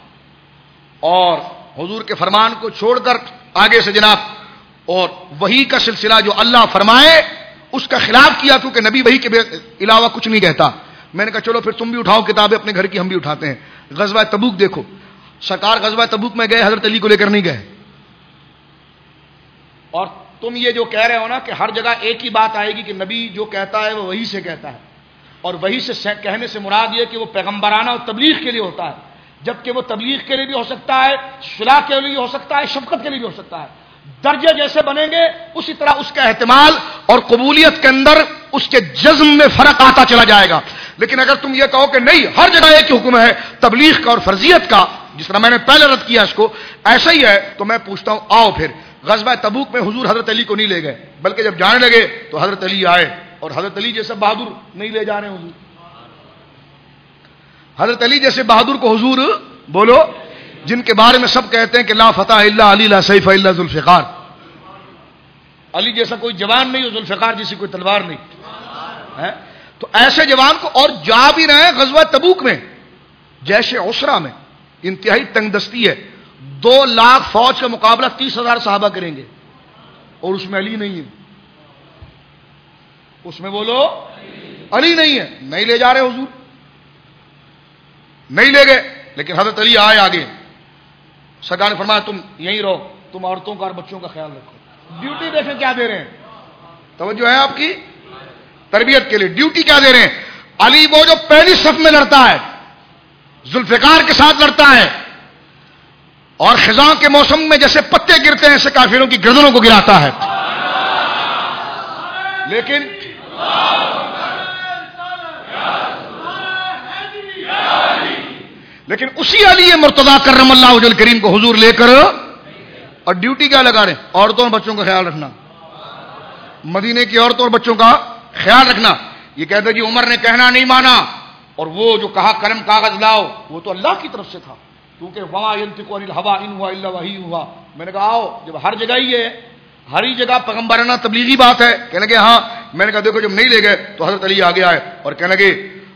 اور حضور کے فرمان کو چھوڑ کر آگے سے جناب اور وحی کا سلسلہ جو اللہ فرمائے اس کا خلاف کیا, کیونکہ نبی وحی کے علاوہ کچھ نہیں کہتا. میں نے کہا چلو پھر تم بھی اٹھاؤ کتابیں اپنے گھر کی, ہم بھی اٹھاتے ہیں. غزوہ تبوک دیکھو, سرکار غزوہ تبوک میں گئے, حضرت علی کو لے کر نہیں گئے. اور تم یہ جو کہہ رہے ہو نا کہ ہر جگہ ایک ہی بات آئے گی کہ نبی جو کہتا ہے وہ وحی سے کہتا ہے, اور وحی سے کہنے سے مراد یہ کہ وہ پیغمبرانہ اور تبلیغ کے لیے ہوتا ہے، جبکہ وہ تبلیغ کے لیے بھی ہو سکتا ہے، صلاح کے لیے ہو سکتا ہے، شفقت کے لیے بھی ہو سکتا ہے۔ درجے جیسے بنیں گے اسی طرح اس کا احتمال اور قبولیت کے اندر اس کے جزم میں فرق آتا چلا جائے گا۔ لیکن اگر تم یہ کہو کہ نہیں ہر جگہ ایک ہی حکم ہے تبلیغ کا اور فرضیت کا، جس طرح میں نے پہلے رد کیا اس کو، ایسا ہی ہے، تو میں پوچھتا ہوں آؤ پھر غزوہ تبوک میں حضور حضرت علی کو نہیں لے گئے، بلکہ جب جانے لگے تو حضرت علی آئے، اور حضرت علی جیسے بہادر نہیں لے جا رہے ہیں حضور، حضرت علی جیسے بہادر کو حضور بولو، جن کے بارے میں سب کہتے ہیں کہ لا فتح الا علی لا سیف الا ذوالفقار، علی جیسا کوئی جوان نہیں اور ذوالفقار جیسی کوئی تلوار نہیں ہے، تو ایسے جوان کو، اور جا بھی رہے ہیں غزوہ تبوک میں، جیش عسرہ میں انتہائی تنگ دستی ہے، 2 لاکھ فوج کا مقابلہ 30,000 صحابہ کریں گے، اور اس میں علی نہیں ہے، اس میں بولو علی نہیں ہے، نہیں لے جا رہے حضور، نہیں لے گئے، لیکن حضرت علی آئے آگے، سرکار نے فرمایا تم یہیں رہو، تم عورتوں کا اور بچوں کا خیال رکھو، ڈیوٹی دیکھیں کیا دے رہے ہیں، توجہ ہے آپ کی تربیت کے لیے، ڈیوٹی کیا دے رہے ہیں، علی وہ جو پہلی صف میں لڑتا ہے، ذوالفقار کے ساتھ لڑتا ہے، اور خزاں کے موسم میں جیسے پتے گرتے ہیں ایسے کافروں کی گردنوں کو گراتا ہے، لیکن اسی علی مرتضی کرم اللہ وجہ کریم کو حضور لے کر، اور ڈیوٹی کیا لگا رہے ہیں، عورتوں اور بچوں کا خیال رکھنا، مدینے کی عورتوں اور بچوں کا خیال رکھنا۔ یہ کہتے جی عمر نے کہنا نہیں مانا، اور وہ جو کہا قلم کاغذ لاؤ وہ تو اللہ کی طرف سے تھا، کیونکہ وما ينطق عن الهوى ان هو الا وحی ہوا۔ میں نے کہا آؤ، جب ہر جگہ ہی ہے، ہر ہی جگہ پیغمبرانہ تبلیغی بات ہے، کہنے لگے ہاں، میں نے کہا دیکھو جب نہیں لے گئے تو حضرت علی آگے آئے اور کہنے لگے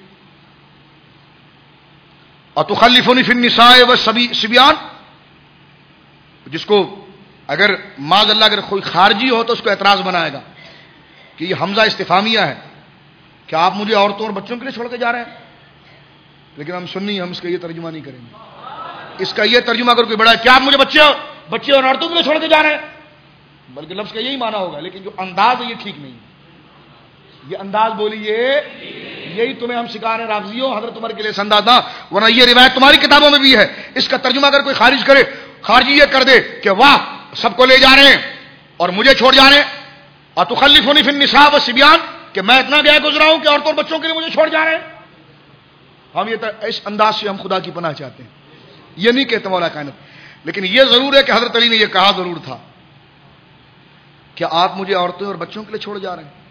اتخلفنی فی النساء والصبیان، جس کو اگر معاذ اللہ اگر کوئی خارجی ہو تو اس کو اعتراض بنائے گا کہ یہ حمزہ استفہامیہ ہے، کہ آپ مجھے عورتوں اور بچوں کے لیے چھوڑ کے جا رہے ہیں، لیکن ہم سنی، ہم اس کا یہ ترجمہ نہیں کریں گے، اس کا یہ ترجمہ اگر کوئی بڑا ہے کیا آپ مجھے بچے اور عورتوں کے لیے چھوڑ کے جا رہے ہیں، بلکہ لفظ کا یہی معنی ہوگا، لیکن جو انداز ہے یہ ٹھیک نہیں ہے، یہ انداز بولیے، یہی تمہیں ہم سکھا رہے ہیں رافضیوں، حضرت عمر کے لیے انداز تھا، ورنہ یہ روایت تمہاری کتابوں میں بھی ہے، اس کا ترجمہ اگر کوئی خارج کرے، خارجی یہ کر دے کہ واہ سب کو لے جا رہے ہیں اور مجھے چھوڑ جا رہے ہیں، اتخلفنی فی النساء والصبیان، کہ میں اتنا گیا گزرا ہوں کہ عورتوں اور بچوں کے لیے مجھے چھوڑ جا رہے ہیں، ہم یہ اس انداز سے ہم خدا کی پناہ چاہتے ہیں، یہ نہیں کہتے مولا کائنات، لیکن یہ ضرور ہے کہ حضرت علی نے یہ کہا ضرور تھا کہ آپ مجھے عورتوں اور بچوں کے لیے چھوڑ جا رہے ہیں،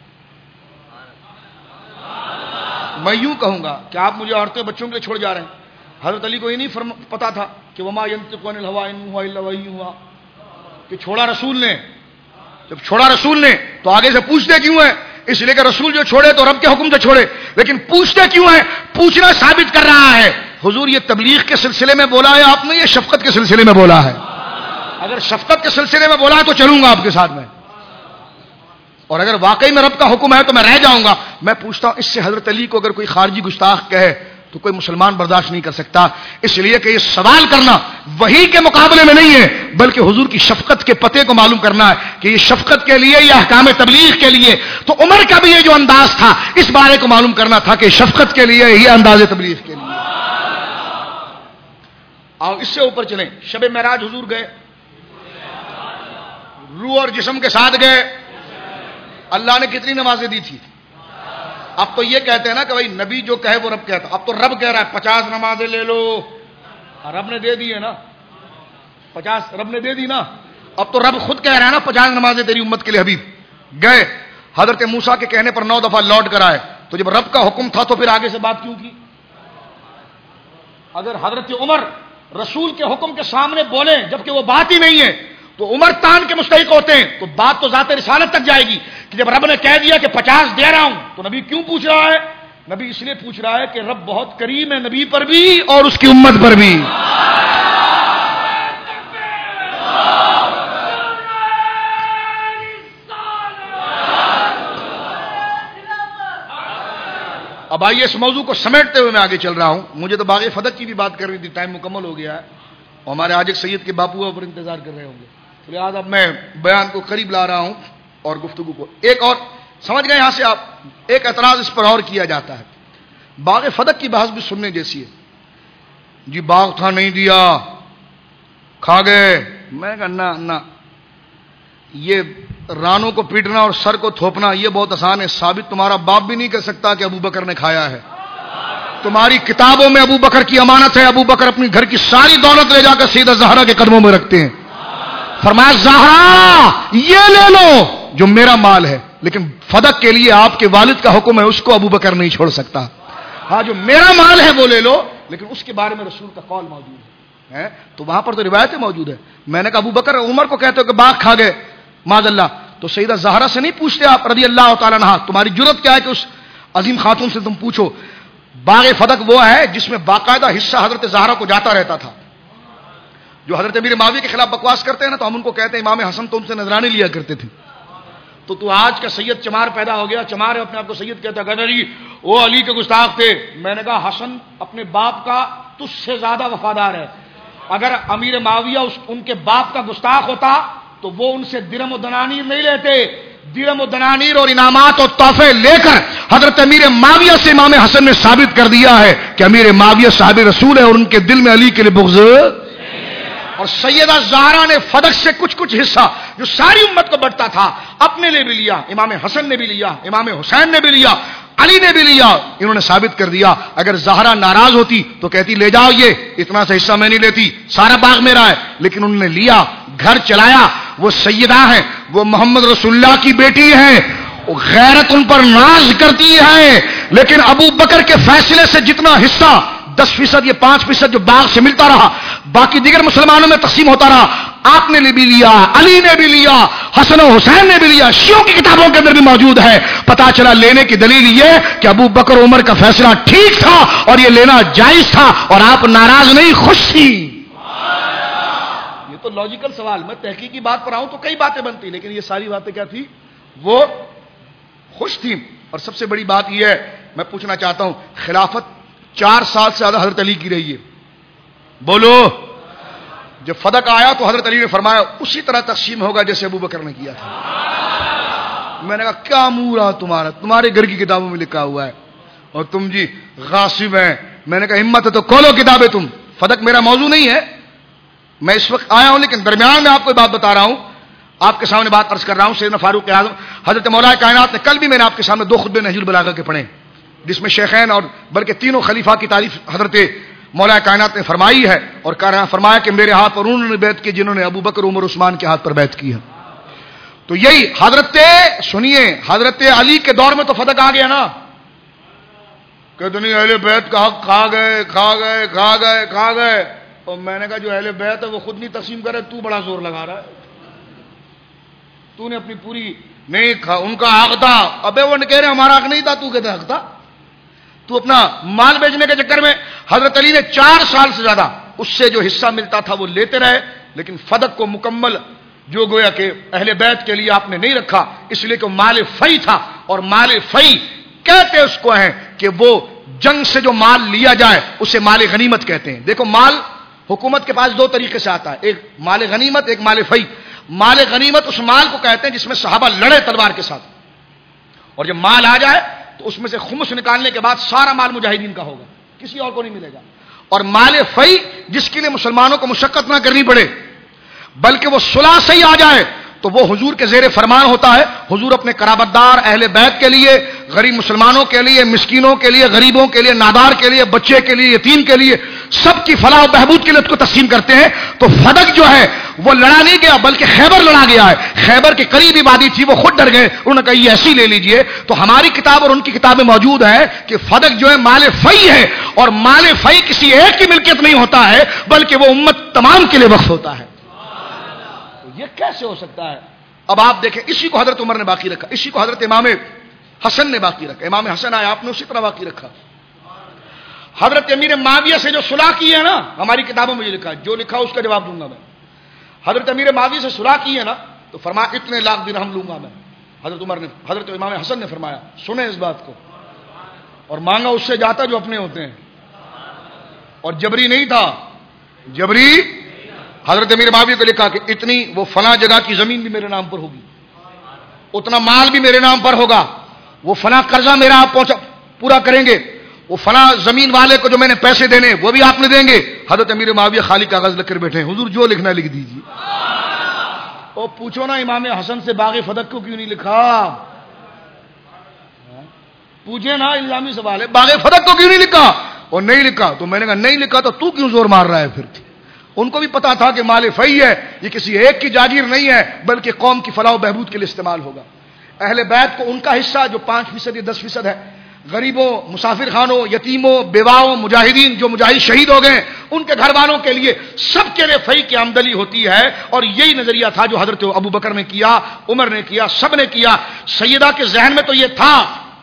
میں یوں کہوں گا کہ آپ مجھے عورتوں اور بچوں کے لیے چھوڑ جا رہے ہیں، حضرت علی کو یہ نہیں پتا تھا کہ وما ينطق عن الهوى ان هو الا وحی ہوا، کہ چھوڑا رسول نے، جب چھوڑا رسول نے تو آگے سے پوچھتے کیوں ہیں، اس لیے کہ رسول جو چھوڑے تو رب کے حکم سے چھوڑے، لیکن پوچھتے کیوں ہیں، پوچھنا ثابت کر رہا ہے حضور یہ تبلیغ کے سلسلے میں بولا ہے آپ نے، یہ شفقت کے سلسلے میں بولا ہے، اگر شفقت کے سلسلے میں بولا ہے تو چلوں گا آپ کے ساتھ میں، اور اگر واقعی میں رب کا حکم ہے تو میں رہ جاؤں گا۔ میں پوچھتا ہوں اس سے حضرت علی کو اگر کوئی خارجی گستاخ کہے تو کوئی مسلمان برداشت نہیں کر سکتا، اس لیے کہ یہ سوال کرنا وحی کے مقابلے میں نہیں ہے، بلکہ حضور کی شفقت کے پتے کو معلوم کرنا ہے کہ یہ شفقت کے لیے یا احکام تبلیغ کے لیے، تو عمر کا بھی یہ جو انداز تھا اس بارے کو معلوم کرنا تھا کہ شفقت کے لیے یہ انداز تبلیغ کے لیے۔ آؤ اس سے اوپر چلیں، شب معراج حضور گئے، روح اور جسم کے ساتھ گئے، اللہ نے کتنی نمازیں دی تھی؟ اب تو یہ کہتے ہیں نا کہ بھائی نبی جو کہے وہ رب کہتا، اب تو رب کہہ رہا ہے 50 نمازیں لے لو، رب نے دے دی ہے نا، 50 رب نے دے دی نا، اب تو رب خود کہہ رہا ہے نا 50 نمازیں تیری امت کے لیے حبیب۔ گئے حضرت موسیٰ کے کہنے پر 9 دفعہ لوٹ کر آئے، تو جب رب کا حکم تھا تو پھر آگے سے بات کیوں کی؟ اگر حضرت عمر رسول کے حکم کے سامنے بولیں جبکہ وہ بات ہی نہیں ہے تو عمر تان کے مستحق ہوتے ہیں، تو بات تو ذات رسالت تک جائے گی کہ جب رب نے کہہ دیا کہ 50 دے رہا ہوں تو نبی کیوں پوچھ رہا ہے؟ نبی اس لیے پوچھ رہا ہے کہ رب بہت کریم ہے نبی پر بھی اور اس کی امت پر بھی۔ اب آئیے اس موضوع کو سمیٹتے ہوئے میں آگے چل رہا ہوں، مجھے تو باغ فتح کی بھی بات کرنی تھی، ٹائم مکمل ہو گیا ہے اور ہمارے آج ایک سید کے باپو پر انتظار کر رہے ہوں گے، لہٰذا اب میں بیان کو قریب لا رہا ہوں اور گفتگو کو ایک اور سمجھ گئے۔ یہاں سے آپ ایک اعتراض اس پر اور کیا جاتا ہے باغ فدق کی بحث بھی سننے جیسی ہے. جی باغ تھا نہیں دیا, کھا گئے. میں نے کہا نہ, یہ رانوں کو پیٹنا اور سر کو تھوپنا یہ بہت آسان ہے, ثابت تمہارا باپ بھی نہیں کہہ سکتا کہ ابو بکر نے کھایا ہے. تمہاری کتابوں میں ابو بکر کی امانت ہے, ابو بکر اپنی گھر کی ساری دولت لے جا کر سیدہ زہرا کے قدموں میں رکھتے ہیں. فرمایا زہرا یہ لے لو جو میرا مال ہے, لیکن فدق کے لیے آپ کے والد کا حکم ہے, اس کو ابو بکر نہیں چھوڑ سکتا. ہاں جو میرا مال ہے وہ لے لو, لیکن اس کے بارے میں رسول کا قول موجود ہے. تو وہاں پر تو روایتیں موجود ہے. میں نے کہا ابو بکر عمر کو کہتے ہو کہ باغ کھا گئے معاذ اللہ, تو سیدہ زہرا سے نہیں پوچھتے آپ رضی اللہ تعالیٰ عنہا, تمہاری جرت کیا ہے کہ اس عظیم خاتون سے تم پوچھو. باغ فدق وہ ہے جس میں باقاعدہ حصہ حضرت زہرا کو جاتا رہتا تھا. جو حضرت امیر معاویہ کے خلاف بکواس کرتے ہیں نا, تو ہم ان کو کہتے ہیں امام حسن تو ان سے نذرانے لیا کرتے تھے. تو آج کا سید چمار پیدا ہو گیا, چمار ہے اپنے آپ کو سید کہتا ہے, جی وہ علی کے گستاخ تھے. میں نے کہا حسن اپنے باپ کا تجھ سے زیادہ وفادار ہے. اگر امیر معاویہ ان کے باپ کا گستاخ ہوتا تو وہ ان سے درم و دنانیر نہیں لیتے. درم و دنانیر اور انعامات اور تحفے لے کر حضرت امیر معاویہ سے امام حسن نے ثابت کر دیا ہے کہ امیر معاویہ صاحب رسول ہے اور ان کے دل میں علی کے لیے بغض. اور سیدہ زہرا نے فدق سے کچھ حصہ جو ساری امت کو بٹتا تھا اپنے لیے بھی لیا, امام حسن نے بھی لیا, امام حسین نے بھی لیا, علی نے بھی لیا. انہوں نے ثابت کر دیا. اگر زہرا ناراض ہوتی تو کہتی لے جاؤ, یہ اتنا سا حصہ میں نہیں لیتی, سارا باغ میرا ہے. لیکن انہوں نے لیا, گھر چلایا. وہ سیدہ ہے, وہ محمد رسول اللہ کی بیٹی ہے, غیرت ان پر ناز کرتی ہے. لیکن ابو بکر کے فیصلے سے جتنا حصہ 10% یا 5% جو باغ سے ملتا رہا باقی دیگر مسلمانوں میں تقسیم ہوتا رہا, آپ نے بھی لیا, علی نے بھی لیا, حسن و حسین نے بھی لیا. شیعوں کی کتابوں کے اندر بھی موجود ہے. پتا چلا لینے کی دلیل یہ کہ ابو بکر عمر کا فیصلہ ٹھیک تھا اور یہ لینا جائز تھا, اور آپ ناراض نہیں, خوش تھی. یہ تو لاجیکل سوال, میں تحقیقی بات پر آؤں تو کئی باتیں بنتی, لیکن یہ ساری باتیں کیا تھی, وہ خوش تھی. اور سب سے بڑی بات یہ ہے, میں پوچھنا چاہتا ہوں, خلافت 4 سال سے زیادہ حضرت علی کی رہی ہے. بولو. جب فدق آیا تو حضرت علی نے فرمایا اسی طرح تقسیم ہوگا جیسے ابو بکر نے کیا تھا. میں نے کہا کیا منہ رہا تمہارا, تمہارے گھر کی کتابوں میں لکھا ہوا ہے اور تم جی غاصب ہیں. میں نے کہا ہمت ہے تو کھولو کتابیں تم. فدق میرا موضوع نہیں ہے, میں اس وقت آیا ہوں, لیکن درمیان میں آپ کو بات بتا رہا ہوں, آپ کے سامنے بات عرض کر رہا ہوں. سیدنا فاروق اعظم حضرت مولا کائنات نے کل بھی میں نے آپ کے سامنے 2 خطبے نہج البلاغہ کے پڑھے, جس میں شیخین اور بلکہ تینوں خلیفہ کی تعریف حضرت مولا کائنات نے فرمائی ہے, اور فرمایا کہ میرے ہاتھ پر انہوں نے بیعت کی جنہوں نے ابو بکر عمر عثمان کے ہاتھ پر بیعت کی ہے. تو یہی حضرت علی کے دور میں تو فدق آ گیا نا, کہ دنیا اہل بیت کا حق کھا گئے. اور میں نے کہا جو اہل بیت ہے وہ خود نہیں تقسیم کرے, تو بڑا زور لگا رہا ہے, تو نے اپنی پوری نہیں کھا, ان کا حق تھا. ابے وہ کہہ رہے ہمارا حق نہیں تھا, تو کہتے حق تھا. تو اپنا مال بیچنے کے چکر میں حضرت علی نے 4 سال سے زیادہ اس سے جو حصہ ملتا تھا وہ لیتے رہے, لیکن فدق کو مکمل جو گویا کہ اہل بیت کے لیے آپ نے نہیں رکھا, اس لیے کہ مال فی تھا. اور مال فی کہتے اس کو ہیں کہ وہ جنگ سے جو مال لیا جائے اسے مال غنیمت کہتے ہیں. دیکھو مال حکومت کے پاس 2 طریقے سے آتا ہے, ایک مال غنیمت, ایک مال فی. مال غنیمت اس مال کو کہتے ہیں جس میں صحابہ لڑے تلوار کے ساتھ, اور جب مال آ جائے تو اس میں سے خمس نکالنے کے بعد سارا مال مجاہدین کا ہوگا, کسی اور کو نہیں ملے گا. اور مال فی جس کے لیے مسلمانوں کو مشقت نہ کرنی پڑے بلکہ وہ صلح سے ہی آ جائے, تو وہ حضور کے زیر فرمان ہوتا ہے. حضور اپنے قرابت دار اہل بیت کے لیے, غریب مسلمانوں کے لیے, مسکینوں کے لیے, غریبوں کے لیے, نادار کے لیے, بچے کے لیے, یتیم کے لیے, سب کی فلاح و بہبود کے لیے اس کو تقسیم کرتے ہیں. تو فدق جو ہے وہ لڑا نہیں گیا بلکہ خیبر لڑا گیا ہے. خیبر کے قریب عبادی تھی, وہ خود ڈر گئے, انہوں نے کہا یہ ایسی لے لیجئے. تو ہماری کتاب اور ان کی کتابیں موجود ہیں کہ فدق جو ہے مال فی ہے, اور مال فی کسی ایک کی ملکیت نہیں ہوتا ہے بلکہ وہ امت تمام کے لیے وقف ہوتا ہے. یہ کیسے ہو سکتا ہے؟ اب آپ دیکھیں, اسی کو حضرت عمر نے باقی رکھا, اسی کو حضرت امام حسن نے باقی رکھا. امام حسن آیا, آپ نے اسی طرح باقی رکھا. حضرت امیر معاویہ سے جو صلح کی ہے نا, ہماری کتابوں میں یہ لکھا ہے, جو لکھا اس کا جواب دوں گا میں. حضرت امیر معاویہ سے صلح کی ہے نا, تو فرمایا اتنے لاکھ درہم لوں گا میں. حضرت عمر نے, حضرت امام حسن نے فرمایا سنیں اس بات کو, اور مانگا اس سے جاتا جو اپنے ہوتے ہیں, اور جبری نہیں تھا, جبری. حضرت امیر معاویہ کو لکھا کہ اتنی وہ فلاں جگہ کی زمین بھی میرے نام پر ہوگی, اتنا مال بھی میرے نام پر ہوگا, وہ فلاں قرضہ میرا آپ پورا کریں گے, وہ فلاں زمین والے کو جو میں نے پیسے دینے وہ بھی آپ نے دیں گے. حضرت امیر معاویہ خالی کاغذ لکھ کر بیٹھے ہیں, حضور جو لکھنا لکھ دیجیے. اور پوچھو نا امام حسن سے باغ فدق کو کیوں نہیں لکھا, پوچھے نا, الزامی سوال ہے, باغ فدق کو کیوں نہیں لکھا؟ اور نہیں لکھا تو میں نے کہا نہیں لکھا تو کیوں زور مار رہا ہے پھر؟ ان کو بھی پتا تھا کہ مال فی ہے, یہ کسی ایک کی جاگیر نہیں ہے بلکہ قوم کی فلاح و بہبود کے لیے استعمال ہوگا. اہل بیت کو ان کا حصہ جو 5% یا 10% ہے, غریبوں, مسافر خانوں, یتیموں, بیواؤں, مجاہدین جو مجاہد شہید ہو گئے ان کے گھر والوں کے لیے سب کے لیے فی کی آمدنی ہوتی ہے. اور یہی نظریہ تھا جو حضرت ابو بکر نے کیا, عمر نے کیا, سب نے کیا. سیدہ کے ذہن میں تو یہ تھا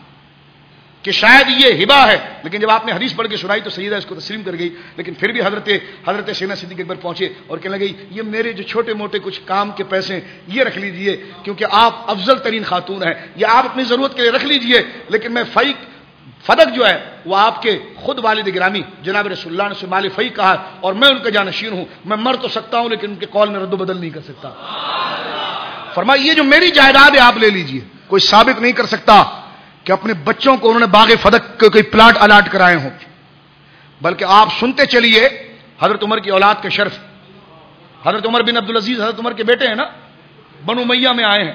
کہ شاید یہ ہبہ ہے, لیکن جب آپ نے حدیث پڑھ کے سنائی تو سیدہ اس کو تسلیم کر گئی. لیکن پھر بھی حضرت سیدنا صدیق اکبر پہنچے اور کہنے لگی یہ میرے جو چھوٹے موٹے کچھ کام کے پیسے یہ رکھ لیجئے, کیونکہ آپ افضل ترین خاتون ہیں, یہ آپ اپنی ضرورت کے لیے رکھ لیجئے, لیکن میں فدق جو ہے وہ آپ کے خود والد گرامی جناب رسول اللہ نے سے مال فی کہا اور میں ان کا جانشین ہوں, میں مر تو سکتا ہوں لیکن ان کے قول میں رد و بدل نہیں کر سکتا. فرمایا یہ جو میری جائیداد ہے آپ لے لیجئے. کوئی ثابت نہیں کر سکتا کہ اپنے بچوں کو انہوں نے باغ فدق کے کوئی پلاٹ الاٹ کرائے ہوں, بلکہ آپ سنتے چلیے حضرت عمر کی اولاد کے شرف. حضرت عمر بن عبدالعزیز حضرت عمر کے بیٹے ہیں نا, بنو امیہ میں آئے ہیں.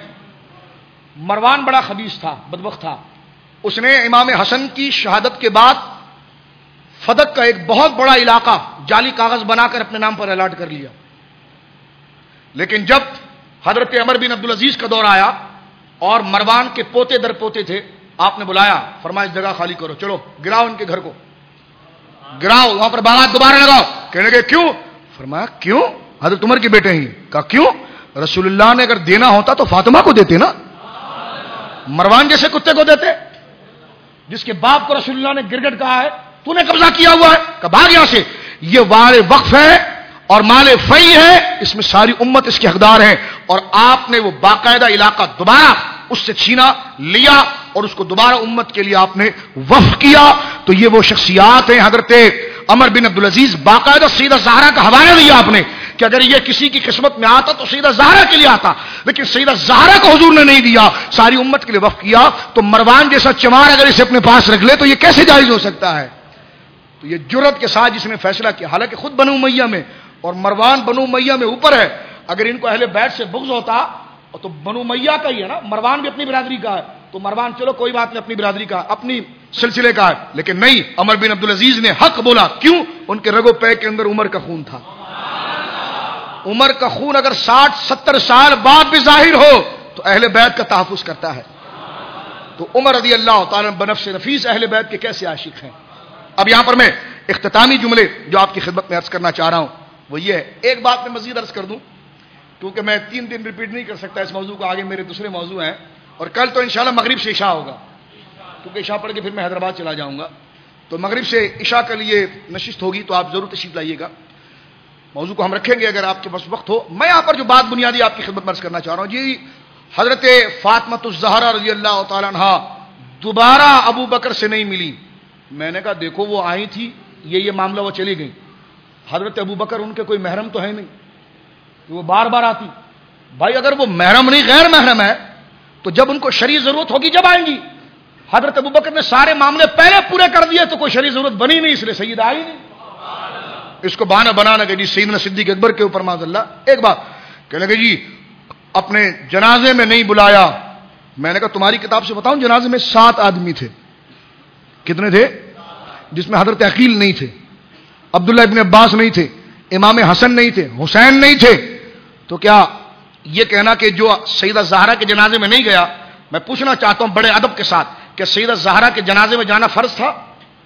مروان بڑا خبیث تھا, بدبخت تھا. اس نے امام حسن کی شہادت کے بعد فدق کا ایک بہت بڑا علاقہ جعلی کاغذ بنا کر اپنے نام پر الاٹ کر لیا. لیکن جب حضرت عمر بن عبدالعزیز کا دور آیا اور مروان کے پوتے در پوتے تھے, آپ نے بلایا, فرمایا اس جگہ خالی کرو, چلو گراؤ ان کے گھر کو, گراؤ, وہاں پر باغات دوبارہ لگاؤ. کہنے لگے کیوں؟ فرمایا کیوں؟ حضرت عمر کے بیٹے ہیں. کہا کیوں؟ رسول اللہ نے اگر دینا ہوتا تو فاطمہ کو دیتے نا, مروان جیسے کتے کو دیتے جس کے باپ کو رسول اللہ نے گرگٹ کہا ہے تو نے قبضہ کیا ہوا ہے. کہ بھاگ یہاں سے, یہ وار وقف ہے اور مال فی ہے, اس میں ساری امت اس کے حقدار ہیں. اور آپ نے وہ باقاعدہ علاقہ دوبارہ اس سے چھینا لیا اور اس کو دوبارہ امت کے لیے آپ نے وقف کیا. تو یہ وہ شخصیات ہیں. حضرت عمر بن عبدالعزیز باقاعدہ سیدہ زہرا کا حوالہ دیا آپ نے کہ اگر یہ کسی کی قسمت میں آتا تو سیدہ زہرا کے لیے آتا, لیکن سیدہ زہرا کو حضور نے نہیں دیا, ساری امت کے لیے وقف کیا. تو مروان جیسا چمار اگر اسے اپنے پاس رکھ لے تو یہ کیسے جائز ہو سکتا ہے؟ تو یہ جرأت کے ساتھ جس نے فیصلہ کیا, حالانکہ خود بنو امیہ میں اور مروان بنو امیہ میں اوپر ہے. اگر ان کو اہل بیت سے بغض ہوتا تو بنو امیہ کا ہی ہے نا, مروان بھی اپنی برادری کا ہے, تو مروان چلو کوئی بات نہیں اپنی برادری کا, اپنی سلسلے کا ہے. لیکن نہیں, عمر بن عبدالعزیز نے حق بولا. کیوں؟ ان کے رگو پے کے اندر عمر کا خون تھا. عمر کا خون اگر 60-70 سال بعد بھی ظاہر ہو تو اہل بیت کا تحفظ کرتا ہے. تو عمر رضی اللہ تعالیٰ بنفس نفیس اہل بیت کے کیسے عاشق ہیں. اب یہاں پر میں اختتامی جملے جو آپ کی خدمت میں عرض کرنا چاہ رہا ہوں وہ یہ ہے. ایک بات میں مزید عرض کر دوں کیونکہ میں 3 دن ریپیٹ نہیں کر سکتا اس موضوع کو, آگے میرے دوسرے موضوع ہیں, اور کل تو انشاءاللہ مغرب سے عشاء ہوگا, کیونکہ عشاء پڑھ کے پھر میں حیدرآباد چلا جاؤں گا. تو مغرب سے عشاء کے لیے نشست ہوگی تو آپ ضرور تشریف لائیے گا. موضوع کو ہم رکھیں گے اگر آپ کے پاس وقت ہو. میں یہاں پر جو بات بنیادی آپ کی خدمت میں عرض کرنا چاہ رہا ہوں جی, حضرت فاطمہ الزہرا رضی اللہ تعالیٰ عنہا دوبارہ ابو بکر سے نہیں ملی. میں نے کہا دیکھو وہ آئی تھی, یہ معاملہ وہ چلی گئی. حضرت ابو بکر ان کے کوئی محرم تو ہے نہیں کہ وہ بار بار آتی. بھائی اگر وہ محرم نہیں غیر محرم ہے تو جب ان کو شرعی ضرورت ہوگی جب آئیں گی. حضرت ابو بکر نے سارے معاملے پہلے پورے کر دیے تو کوئی شرعی ضرورت بنی نہیں, اس لیے سید آئی نہیں. اس کو بہانہ بنانا کہ جی سیدنا صدیق اکبر کے اوپر معاذ اللہ ایک بات کہنے لگے جی اپنے جنازے میں نہیں بلایا. میں نے کہا تمہاری کتاب سے بتاؤں جنازے میں 7 آدمی تھے. کتنے تھے؟ جس میں حضرت عقیل نہیں تھے, عبداللہ ابن عباس نہیں تھے, امام حسن نہیں تھے, حسین نہیں تھے. تو کیا یہ کہنا کہ جو سیدہ زہرا کے جنازے میں نہیں گیا, میں پوچھنا چاہتا ہوں بڑے ادب کے ساتھ کہ سیدہ زہرا کے جنازے میں جانا فرض تھا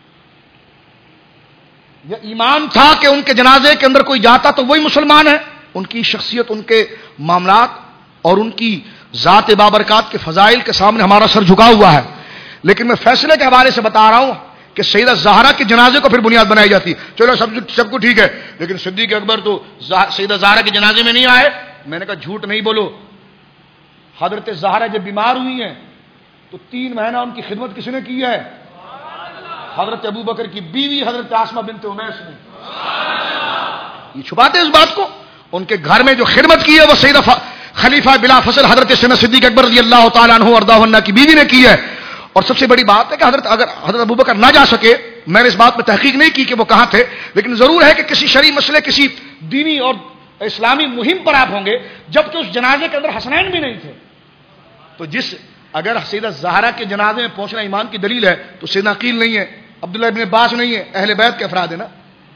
یا ایمان تھا کہ ان کے جنازے کے اندر کوئی جاتا تو وہی مسلمان ہے؟ ان کی شخصیت, ان کے معاملات اور ان کی ذات بابرکات کے فضائل کے سامنے ہمارا سر جھکا ہوا ہے. لیکن میں فیصلے کے حوالے سے بتا رہا ہوں کہ سیدہ زہرا کے جنازے کو پھر بنیاد بنائی جاتی. چلو سب کو ٹھیک ہے, لیکن صدیق اکبر تو سیدہ زہرا کے جنازے میں نہیں آئے. میں نے کہا جھوٹ نہیں بولو. حضرت زہرا جب بیمار ہوئی ہیں تو 3 مہینہ ان کی خدمت کس نے کی ہے؟ حضرت ابو بکر کی بیوی حضرت عاصمہ بنت امیس نے. یہ چھپاتے اس بات کو. ان کے گھر میں جو خدمت کی ہے وہ سیدہ خلیفہ بلا فصل حضرت سیدنا صدیق اکبر رضی اللہ تعالیٰ عنہ وارضاہ عنہ کی بیوی نے کی ہے. اور سب سے بڑی بات ہے کہ اگر حضرت ابو بکر نہ جا سکے میں نے اس بات میں تحقیق نہیں کی کہ وہ کہاں تھے، لیکن ضرور ہے کہ کسی شرعی مسئلے، کسی دینی اور اسلامی مہم پر آپ ہوں گے، جبکہ اس جنازے کے اندر حسنین بھی نہیں تھے۔ تو اگر سیدہ زہرا کے جنازے میں پہنچنا ایمان کی دلیل ہے تو سیدنا عقیل نہیں ہے، عبداللہ ابن عباس نہیں ہے، اہل بیت کے افراد ہیں نا۔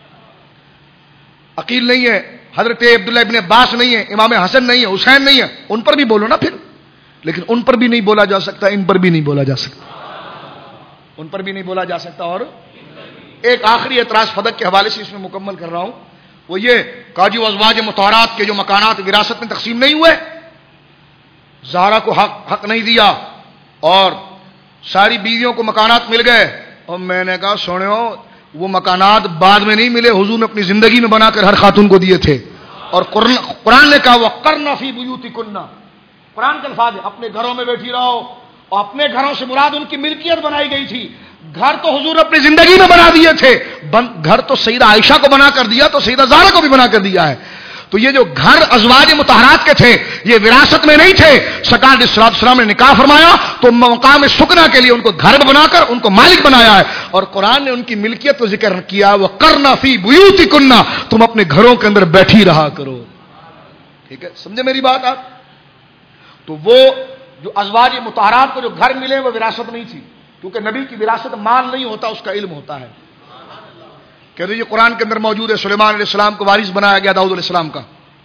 عقیل نہیں ہے، حضرت عبداللہ ابن عباس نہیں ہے، امام حسن نہیں ہے، حسین نہیں ہے، ان پر بھی بولو نا پھر۔ لیکن ان پر بھی نہیں بولا جا سکتا، ان پر بھی نہیں بولا جا سکتا، ان پر بھی نہیں بولا جا سکتا۔ اور ایک آخری اعتراض فدق کے حوالے سے اس میں مکمل کر رہا ہوں، وہ یہ قاضی و ازواج مطہرات کے جو مکانات وراثت میں تقسیم نہیں ہوئے، زہرا کو حق نہیں دیا اور ساری بیویوں کو مکانات مل گئے، اور میں نے کہا سنو، وہ مکانات بعد میں نہیں ملے، حضور نے اپنی زندگی میں بنا کر ہر خاتون کو دیے تھے۔ اور قرآن نے کہا وَقَرْنَ فِي بُيُوتِكُنَّ، قرآن کے الفاظ ہے، اپنے گھروں میں بیٹھی رہو، اور اپنے گھروں سے مراد ان کی ملکیت بنائی گئی تھی۔ گھر تو حضور اپنی زندگی میں بنا دیے تھے، گھر تو سیدہ عائشہ کو بنا کر دیا، تو سیدہ زہرا کو بھی بنا کر دیا ہے۔ تو یہ جو گھر ازواج مطہرات کے تھے یہ وراثت میں نہیں تھے، سرکار علیہ السلام نے نکاح فرمایا تو مقام سکنا کے لیے ان کو گھر بنا کر ان کو مالک بنایا ہے، اور قرآن نے ان کی ملکیت کو ذکر کیا، وَقَرْنَ فِي بُيُوتِكُنَّ، تم اپنے گھروں کے اندر بیٹھی رہا کرو۔ ٹھیک ہے، سمجھے میری بات آپ؟ تو وہ جو ازواج مطہرات کو جو گھر ملے وہ وراثت نہیں تھی، کیونکہ نبی کی وراثت مال نہیں ہوتا، اس کا علم ہوتا ہے۔ کہ یہ قرآن کے اندر موجود ہے، سلیمان علیہ السلام کو وارث بنایا گیا داؤد علیہ السلام کا،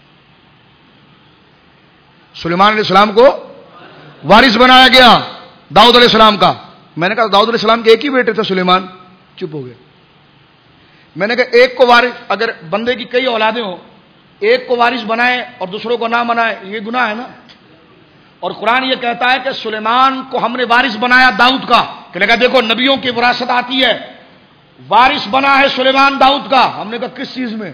سلیمان علیہ السلام کو وارث بنایا گیا داؤد علیہ السلام کا۔ میں نے کہا داؤد علیہ السلام کے ایک ہی بیٹے تھے سلیمان، چپ ہو گئے۔ میں نے کہا ایک کو وارث، اگر بندے کی کئی اولادیں ہوں، ایک کو وارث بنائے اور دوسروں کو نہ بنائے، یہ گناہ ہے نا۔ اور قرآن یہ کہتا ہے کہ سلیمان کو ہم نے وارث بنایا داؤد کا، کہ لگا دیکھو نبیوں کی وراثت آتی ہے، وارث بنا ہے سلیمان داؤد کا۔ ہم نے کہا کس چیز میں؟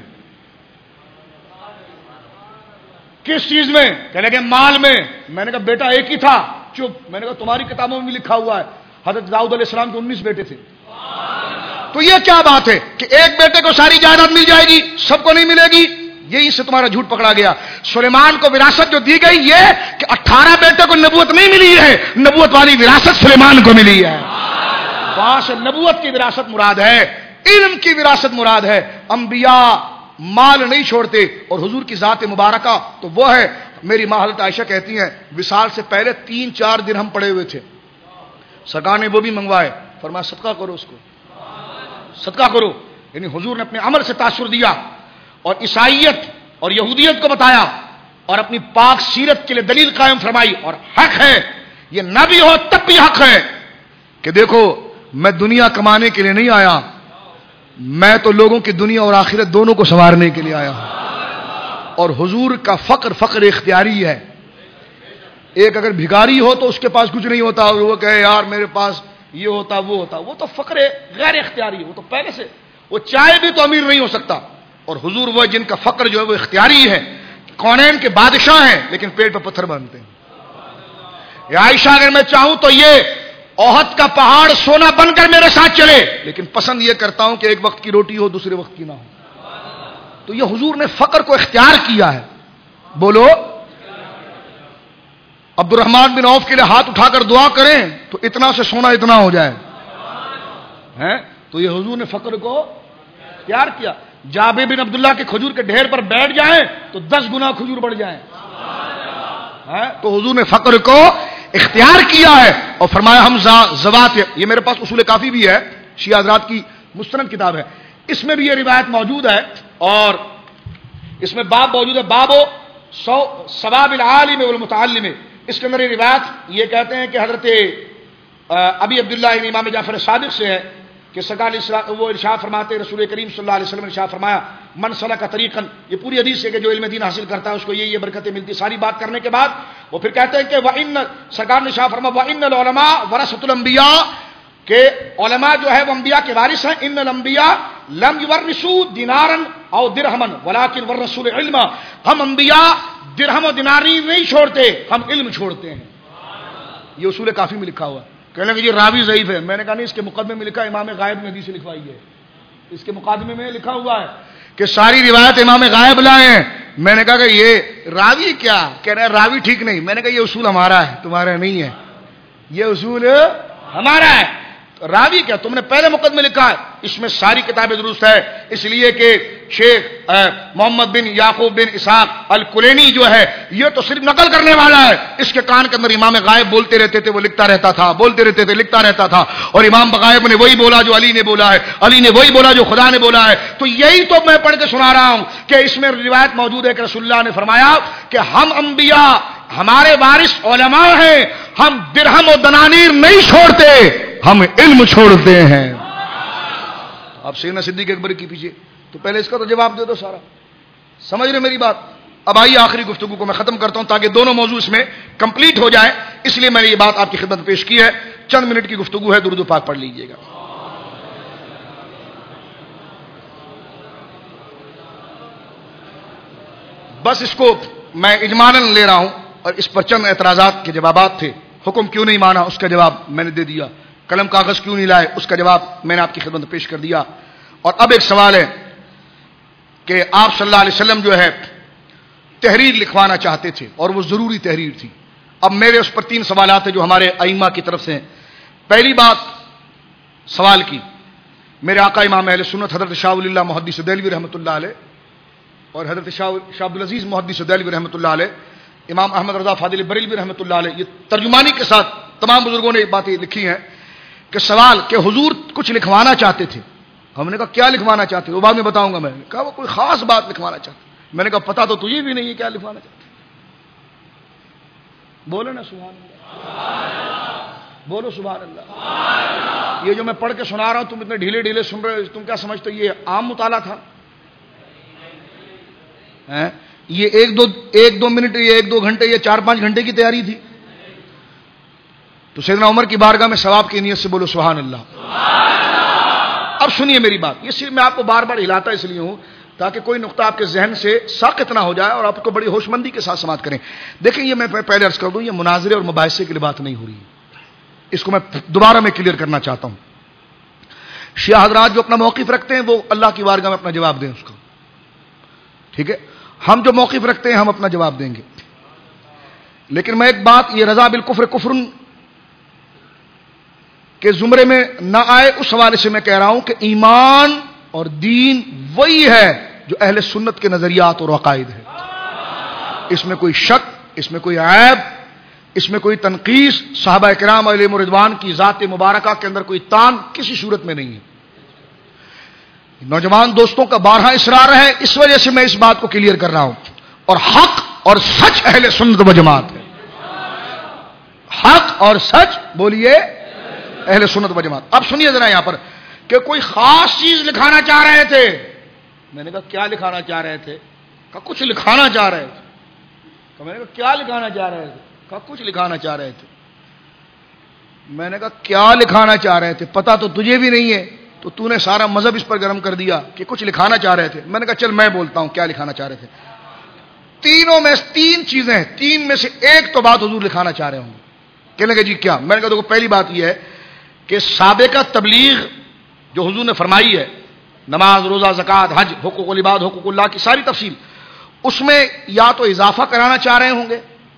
کس چیز میں؟ کہنے لگے مال میں۔ میں نے کہا بیٹا ایک ہی تھا، چپ۔ میں نے کہا تمہاری کتابوں میں بھی لکھا ہوا ہے حضرت داؤد علیہ السلام کے 19 بیٹے تھے۔ تو یہ کیا بات ہے کہ ایک بیٹے کو ساری جائیداد مل جائے گی، سب کو نہیں ملے گی؟ یہی سے تمہارا جھوٹ پکڑا گیا۔ سلیمان کو وراثت جو دی گئی یہ کہ 18 بیٹے کو نبوت نہیں ملی ہے، نبوت والی وراثت سلیمان کو ملی ہے۔ وہاں سے نبوت کی وراثت مراد ہے، علم کی وراثت مراد ہے۔ انبیاء مال نہیں چھوڑتے، اور حضور کی ذات مبارکہ تو وہ ہے، میری ماں حضرت عائشہ کہتی ہیں وصال سے پہلے 3-4 درہم پڑے ہوئے تھے، سرکار نے وہ بھی منگوائے، فرمایا صدقہ کرو اس کو، صدقہ کرو۔ یعنی حضور نے اپنے عمل سے تاثر دیا اور عیسائیت اور یہودیت کو بتایا، اور اپنی پاک سیرت کے لیے دلیل قائم فرمائی۔ اور حق ہے، یہ نبی ہو تب بھی حق ہے کہ دیکھو میں دنیا کمانے کے لیے نہیں آیا، میں تو لوگوں کی دنیا اور آخرت دونوں کو سنوارنے کے لیے آیا ہوں۔ اور حضور کا فقر اختیاری ہے۔ ایک اگر بھکاری ہو تو اس کے پاس کچھ نہیں ہوتا، اور وہ کہے یار میرے پاس یہ ہوتا وہ ہوتا، وہ تو فقر غیر اختیاری ہے، وہ تو پہلے سے، وہ چاہے بھی تو امیر نہیں ہو سکتا۔ اور حضور وہ جن کا فقر جو ہے وہ اختیاری ہے، کونین کے بادشاہ ہیں لیکن پیٹ پہ پتھر باندھتے ہیں۔ یا عائشہ اگر میں چاہوں تو یہ احد کا پہاڑ سونا بن کر میرے ساتھ چلے، لیکن پسند یہ کرتا ہوں کہ ایک وقت کی روٹی ہو دوسرے وقت کی نہ ہو۔ تو یہ حضور نے فقر کو اختیار کیا ہے۔ بولو عبد الرحمن بن عوف کے لیے ہاتھ اٹھا کر دعا کریں تو اتنا سے سونا اتنا ہو جائے، تو یہ حضور نے فقر کو اختیار کیا۔ جابر بن عبداللہ کے کھجور کے ڈھیر پر بیٹھ جائیں تو 10 گنا کھجور بڑھ جائیں، تو حضور نے فقر کو اختیار کیا ہے۔ اور فرمایا ہم زوات، یہ میرے پاس اصول کافی بھی ہے، شیعہ حضرات کی مستند کتاب ہے، اس میں بھی یہ روایت موجود ہے، اور اس میں باب موجود ہے، باب ثواب العالم والمتعلم۔ اس کے اندر یہ روایت یہ کہتے ہیں کہ حضرت ابی عبداللہ امام جعفر صادق سے ہے کہ سرکار وہ ارشاد فرماتے، رسول کریم صلی اللہ علیہ وسلم نے ارشاد فرمایا من سلک طریقا، یہ پوری حدیث ہے کہ جو علم دین حاصل کرتا ہے اس کو یہ برکتیں ملتی۔ ساری بات کرنے کے بعد وہ پھر کہتے ہیں کہ وَإِنَّ، سرکار نے ارشاد فرمایا وَإِنَّ الْعُلَمَاءَ وَرَثَةُ الْأَنْبِيَاء، کہ علماء جو ہے وہ انبیاء کے وارث ہیں۔ ان الانبیاء لم یورثوا دینارا او درہما ولکن ورثوا العلم، ہم انبیاء درہم و دیناری نہیں چھوڑتے، ہم علم چھوڑتے ہیں۔ یہ اصول کافی میں لکھا ہوا ہے۔ کہنے لگے یہ راوی ضعیف ہے، میں نے کہا نہیں، اس کے مقدمے میں لکھا امام غائب نے حدیث لکھوائی ہے، اس کے مقدمے میں لکھا ہوا ہے کہ ساری روایت امام غائب لائے ہیں۔ میں نے کہا کہ یہ راوی کیا کہہ رہے ہیں، راوی ٹھیک نہیں۔ میں نے کہا یہ اصول ہمارا ہے، تمہارا نہیں ہے، یہ اصول ہمارا ہے۔ راوی کیا؟ تم نے پہلے مقدمے لکھا ہے، اس میں ساری کتابیں درست ہے، اس لیے کہ شیخ محمد بن یعقوب بن اسحاق الکلینی جو ہے یہ تو صرف نقل کرنے والا ہے، اس کے کان کے اندر امام غائب بولتے رہتے تھے، وہ لکھتا رہتا تھا، بولتے رہتے تھے، لکھتا رہتا تھا، اور امام غائب نے وہی بولا جو علی نے بولا ہے، علی نے وہی بولا جو خدا نے بولا ہے. تو یہی تو میں پڑھ کے سنا رہا ہوں کہ اس میں روایت موجود ہے کہ رسول اللہ نے فرمایا کہ ہم انبیاء، ہمارے وارث علماء ہیں، ہم درہم و دنانیر نہیں چھوڑتے، ہم علم چھوڑتے ہیں. آپ سیدنا صدیق اکبر کے پیچھے، تو پہلے اس کا تو جواب دے دو سارا. سمجھ رہے میری بات؟ اب آئیے آخری گفتگو کو میں ختم کرتا ہوں تاکہ دونوں موضوع اس میں کمپلیٹ ہو جائے، اس لیے میں نے یہ بات آپ کی خدمت میں پیش کی ہے. چند منٹ کی گفتگو ہے، درود پاک پڑھ لیجئے گا. بس اس کو میں اجمالاً لے رہا ہوں، اور اس پر چند اعتراضات کے جوابات تھے. حکم کیوں نہیں مانا، اس کا جواب میں نے دے دیا. قلم کاغذ کیوں نہیں لائے، اس کا جواب میں نے آپ کی خدمت میں پیش کر دیا. اور اب ایک سوال ہے کہ آپ صلی اللہ علیہ وسلم جو ہے تحریر لکھوانا چاہتے تھے، اور وہ ضروری تحریر تھی. اب میرے اس پر 3 سوالات ہیں جو ہمارے ائمہ کی طرف سے ہیں. پہلی بات سوال کی میرے آقا امام اہل سنت حضرت شاہ ولی اللہ محدث دہلوی رحمۃ اللہ علیہ اور حضرت شاہ عبدالعزیز محدث دہلوی رحمۃ اللہ علیہ، امام احمد رضا فاضل بریلوی رحمۃ اللہ علیہ، یہ ترجمانی کے ساتھ تمام بزرگوں نے یہ باتیں لکھی ہیں کہ سوال کہ حضور کچھ لکھوانا چاہتے تھے. ہم نے کہا کیا لکھوانا چاہتے؟ وہ بعد میں بتاؤں گا. میں نے کہا وہ کوئی خاص بات لکھوانا چاہتے. میں نے کہا پتا تو تجھے بھی نہیں ہے کیا لکھوانا چاہتے. بولو نا سبحان اللہ، بولو سبحان اللہ. یہ جو میں پڑھ کے سنا رہا ہوں تم اتنے ڈھیلے ڈھیلے سن رہے ہو، تم کیا سمجھتے ہو یہ عام مطالعہ تھا؟ یہ ایک دو منٹ، یہ 1-2 گھنٹے، یہ 4-5 گھنٹے کی تیاری تھی. تو سیدنا عمر کی بارگاہ میں ثواب کی نیت سے بولو سبحان اللہ. اب سنیے میری بات، یہ صرف میں آپ کو بار بار ہلاتا اس لیے ہوں تاکہ کوئی نقطہ آپ کے ذہن سے ساقط نہ ہو جائے اور آپ کو بڑی ہوش مندی کے ساتھ سماعت کریں. دیکھیں یہ میں پہلے عرض کر دوں، یہ مناظرے اور مباحثے کے لیے بات نہیں ہو رہی ہے. اس کو میں دوبارہ میں کلیئر کرنا چاہتا ہوں. شیعہ حضرات جو اپنا موقف رکھتے ہیں وہ اللہ کی بارگاہ میں اپنا جواب دیں اس کو، ٹھیک ہے؟ ہم جو موقف رکھتے ہیں ہم اپنا جواب دیں گے. لیکن میں ایک بات، یہ رضا بالکفر کفر کے زمرے میں نہ آئے اس حوالے سے میں کہہ رہا ہوں کہ ایمان اور دین وہی ہے جو اہل سنت کے نظریات اور عقائد ہے. اس میں کوئی شک، اس میں کوئی عیب، اس میں کوئی تنقیص، صحابہ کرام علیہم رضوان کی ذات مبارکہ کے اندر کوئی تان کسی صورت میں نہیں ہے. نوجوان دوستوں کا بارہا اصرار ہے، اس وجہ سے میں اس بات کو کلیئر کر رہا ہوں. اور حق اور سچ اہل سنت و جماعت ہے. حق اور سچ بولیے اہل سنت و جماعت. اب سنیے ذرا یہاں پر کہ کوئی خاص چیز لکھانا چاہ رہے تھے. میں نے کہا کیا لکھانا چاہ رہے تھے؟ کہا کچھ لکھانا چاہ رہے تھے. میں نے کہا کیا لکھانا چاہ رہے تھے؟ کہا کچھ لکھانا چاہ رہے تھے. میں نے کہا کیا لکھانا چاہ رہے تھے؟ پتا تو تجھے بھی نہیں ہے، تو نے سارا مذہب اس پر گرم کر دیا کہ کچھ لکھانا چاہ رہے تھے. میں نے کہا چل میں بولتا ہوں کیا لکھانا چاہ رہے تھے. تینوں میں 3 چیزیں ہیں، 3 میں سے ایک تو بات حضور لکھانا چاہ رہے ہوں گے. کہنے لگے جی کیا؟ میں نے کہا دیکھو پہلی بات یہ ہے کہ سابقہ تبلیغ جو حضور نے فرمائی ہے، نماز، روزہ، زکوٰۃ، حج، حقوق العباد، حقوق اللہ کی ساری تفصیل، اس میں یا تو اضافہ کرانا چاہ رہے ہوں گے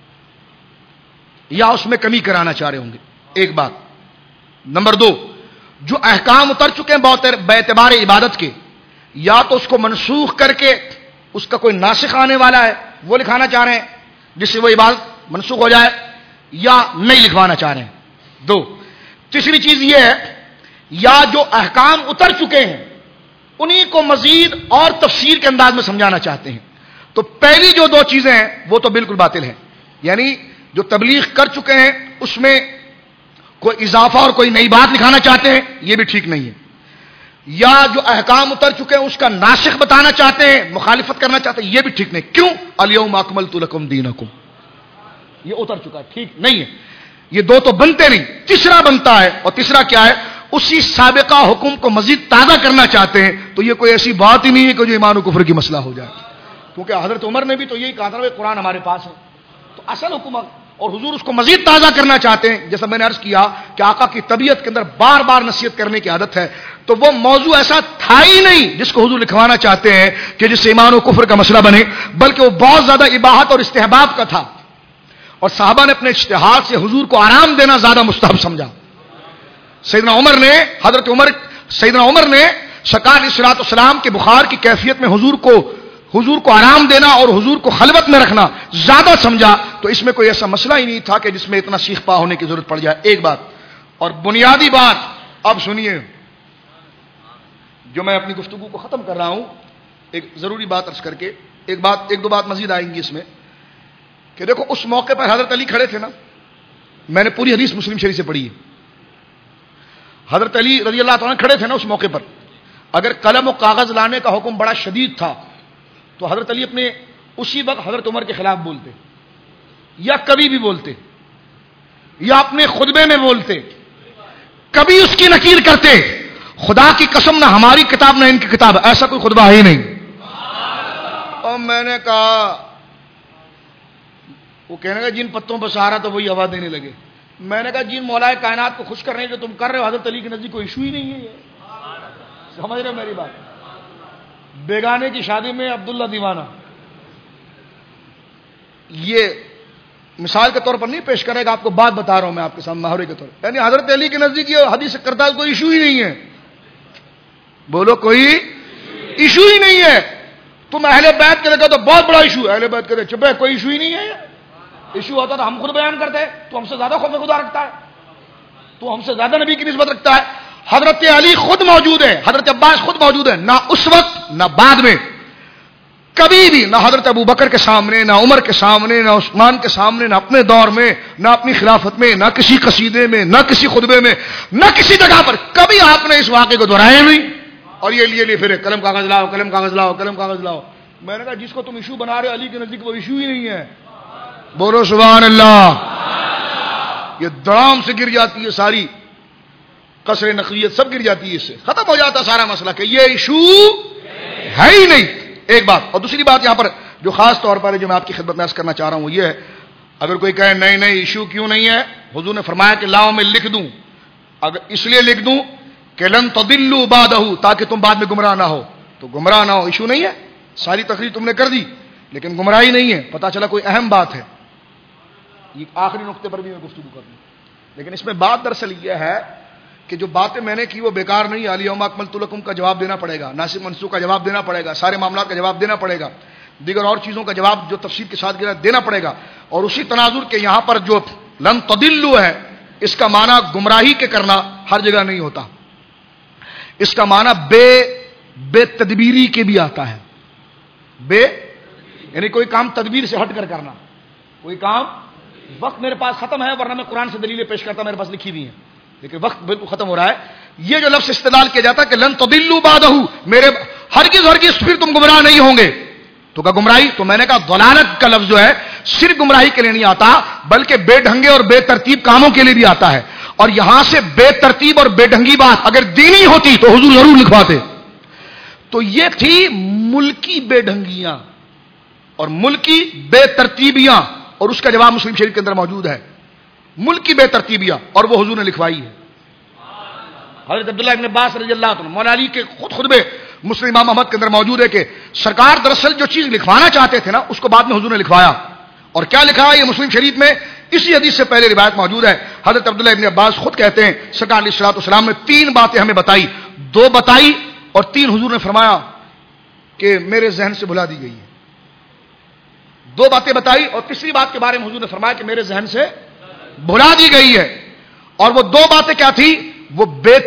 یا اس میں کمی کرانا چاہ رہے ہوں گے. ایک بات. نمبر 2، جو احکام اتر چکے ہیں باعتبار عبادت کے، یا تو اس کو منسوخ کر کے اس کا کوئی ناسخ آنے والا ہے وہ لکھانا چاہ رہے ہیں جس سے وہ عبادت منسوخ ہو جائے، یا نہیں لکھوانا چاہ رہے ہیں. 2، تیسری چیز یہ ہے یا جو احکام اتر چکے ہیں انہی کو مزید اور تفسیر کے انداز میں سمجھانا چاہتے ہیں. تو پہلی جو 2 چیزیں ہیں وہ تو بالکل باطل ہیں. یعنی جو تبلیغ کر چکے ہیں اس میں کوئی اضافہ اور کوئی نئی بات لکھانا چاہتے ہیں، یہ بھی ٹھیک نہیں ہے. یا جو احکام اتر چکے ہیں اس کا ناسخ بتانا چاہتے ہیں، مخالفت کرنا چاہتے ہیں، یہ بھی ٹھیک نہیں. کیوں؟ الیوم اکملت لکم دینکم، یہ اتر چکا ہے، ٹھیک نہیں ہے. یہ 2 تو بنتے نہیں، تیسرا بنتا ہے. اور تیسرا کیا ہے؟ اسی سابقہ حکم کو مزید تازہ کرنا چاہتے ہیں. تو یہ کوئی ایسی بات ہی نہیں ہے کہ جو ایمان و کفر کی مسئلہ ہو جائے، کیونکہ حضرت عمر نے بھی تو یہی کہا تھا کہ قرآن ہمارے پاس ہے تو اصل حکم، اور حضور اس کو مزید تازہ کرنا چاہتے ہیں. جیسا میں نے عرض کیا کہ آقا کی طبیعت کے اندر بار بار نصیحت کرنے کی عادت ہے، تو وہ موضوع ایسا تھا ہی نہیں جس کو حضور لکھوانا چاہتے ہیں کہ جس سے ایمان و کفر کا مسئلہ بنے، بلکہ وہ بہت زیادہ اباحت اور استحباب کا تھا. اور صحابہ نے اپنے اجتہاد سے حضور کو آرام دینا زیادہ مستحب سمجھا. سیدنا عمر نے سرکار علیہ الصلوۃ والسلام کے بخار کی کیفیت میں حضور کو آرام دینا اور حضور کو خلوت میں رکھنا زیادہ سمجھا، تو اس میں کوئی ایسا مسئلہ ہی نہیں تھا کہ جس میں اتنا سیخ پا ہونے کی ضرورت پڑ جائے. ایک بات اور بنیادی بات اب سنیے، جو میں اپنی گفتگو کو ختم کر رہا ہوں، ایک ضروری بات عرض کر کے ایک دو بات مزید آئیں گی اس میں، کہ دیکھو اس موقع پر حضرت علی کھڑے تھے نا، میں نے پوری حدیث مسلم شریف سے پڑھی ہے. حضرت علی رضی اللہ تعالیٰ کھڑے تھے نا اس موقع پر. اگر قلم و کاغذ لانے کا حکم بڑا شدید تھا تو حضرت علی اپنے اسی وقت حضرت عمر کے خلاف بولتے، یا کبھی بھی بولتے، یا اپنے خطبے میں بولتے، کبھی اس کی نکیر کرتے. خدا کی قسم، نہ ہماری کتاب نہ ان کی کتاب، ایسا کوئی خطبہ ہے ہی نہیں. اور میں نے کہا، وہ کہنے کا جن پتوں پر سہارا تو وہی ہوا دینے لگے. میں نے کہا جن مولائے کائنات کو خوش کرنے جو تم کر رہے ہو، حضرت علی کے نزدیک کوئی ایشو ہی نہیں ہے. یہ سمجھ رہے ہو میری بات؟ بیگانے کی شادی میں عبداللہ دیوانہ، یہ مثال کے طور پر نہیں پیش کرے گا، آپ کو بات بتا رہا ہوں میں آپ کے سامنے محاورے کے طور پر. یعنی حضرت علی کے نزدیک یہ حدیث کرتا کوئی ایشو ہی نہیں ہے. بولو کوئی ایشو ہی نہیں ہے. تم اہل بیت کے لگے تو بہت بڑا ایشو ہے، اہل بیت کے چپ ہے، کوئی ایشو ہی نہیں ہے. ایشو ہوتا تو ہم خود بیان کرتے، تو ہم سے زیادہ خوف خدا رکھتا ہے، تو ہم سے زیادہ نبی کی نسبت رکھتا ہے. حضرت علی خود موجود ہے، حضرت عباس خود موجود ہے، نہ اس وقت نہ بعد میں کبھی بھی، نہ حضرت ابو بکر کے سامنے، نہ عمر کے سامنے، نہ عثمان کے سامنے، نہ اپنے دور میں، نہ اپنی خلافت میں، نہ کسی قصیدے میں، نہ کسی خطبے میں، نہ کسی جگہ پر کبھی آپ نے اس واقعے کو دہرایا نہیں. اور یہ لیے پھر قلم کاغذ لاؤ، قلم کاغذ لاؤ، قلم کاغذ لاؤ. میں نے کہا جس کو تم ایشو بنا رہے ہو علی کے نزدیک وہ ایشو ہی نہیں ہے. بولو سبحان اللہ. یہ درام سے گر جاتی ہے ساری قصر نقلیت، سب گر جاتی ہے، اس سے ختم ہو جاتا سارا مسئلہ کہ یہ ایشو ہے ہی نہیں. ایک بات. اور دوسری بات یہاں پر جو خاص طور پر جو میں آپ کی خدمت میں عرض کرنا چاہ رہا ہوں وہ یہ ہے، اگر کوئی کہے نہیں ایشو کیوں نہیں ہے، حضور نے فرمایا کہ لاؤ میں لکھ دوں، اگر اس لیے لکھ دوں کہ لن تضلوا بعدہ، تاکہ تم بعد میں گمراہ نہ ہو. تو گمراہ نہ ہو ایشو نہیں ہے، ساری تقریر تم نے کر دی لیکن گمراہی نہیں ہے. پتہ چلا کوئی اہم بات ہے. یہ آخری نقطے پر بھی میں گفتگو کر دوں، لیکن اس میں بات دراصل یہ ہے کہ جو باتیں میں نے کی وہ بیکار نہیں. الیوم اکملت لکم کا جواب دینا پڑے گا، ناسخ منسوخ کا جواب دینا پڑے گا، سارے معاملات کا جواب دینا پڑے گا، دیگر اور چیزوں کا جواب جو تفصیل کے ساتھ دینا پڑے گا. اور اسی تناظر کے یہاں پر جو لن تضلوا ہے، اس کا معنی گمراہی کے کرنا ہر جگہ نہیں ہوتا. اس کا معنی بے تدبیری کے بھی آتا ہے. یعنی کوئی کام تدبیر سے ہٹ کر کرنا. کوئی کام، وقت میرے پاس ختم ہے ورنہ میں قرآن سے دلیلیں پیش کرتا، میرے پاس لکھی بھی ہیں، لیکن وقت بالکل ختم ہو رہا ہے. یہ جو لفظ استعمال کیا جاتا ہے کہ لن تضلوا بعدہ، میرے ہرگز پھر تم گمراہ نہیں ہوں گے. تو کیا گمراہی؟ تو میں نے کہا ضلالت کا لفظ جو ہے صرف گمراہی کے لیے نہیں آتا بلکہ بے ڈھنگے اور بے ترتیب کاموں کے لیے بھی آتا ہے. اور یہاں سے بے ترتیب اور بے ڈھنگی بات اگر دینی ہوتی تو حضور ضرور لکھواتے. تو یہ تھی ملکی بے ڈھنگیاں اور ملکی بے ترتیبیاں، اور اس کا جواب مسلم شریف کے اندر موجود ہے. ملکی بے ترتیبیاں، اور وہ حضور نے لکھوائی ہے. حضرت عبداللہ ابن عباس رضی اللہ عنہ، مولا علی کے خود خطبے مسلم امام احمد کے اندر موجود ہے کہ سرکار دراصل جو چیز لکھوانا چاہتے تھے نا اس کو بعد میں حضور نے لکھوایا. اور کیا لکھا ہے؟ یہ مسلم شریف میں اسی حدیث سے پہلے روایت موجود ہے. حضرت عبداللہ ابن عباس خود کہتے ہیں سرکار علیہ الصلوۃ والسلام نے 3 باتیں ہمیں بتائی، 2 بتائی اور 3 حضور نے فرمایا کہ میرے ذہن سے بھلا دی گئی ہے. 2 باتیں بتائی اور تیسری بات کے بارے میں حضور نے فرمایا کہ میرے ذہن سے بھلا دی گئی ہے. اور وہ 2 باتیں کیا تھی؟ وہ بے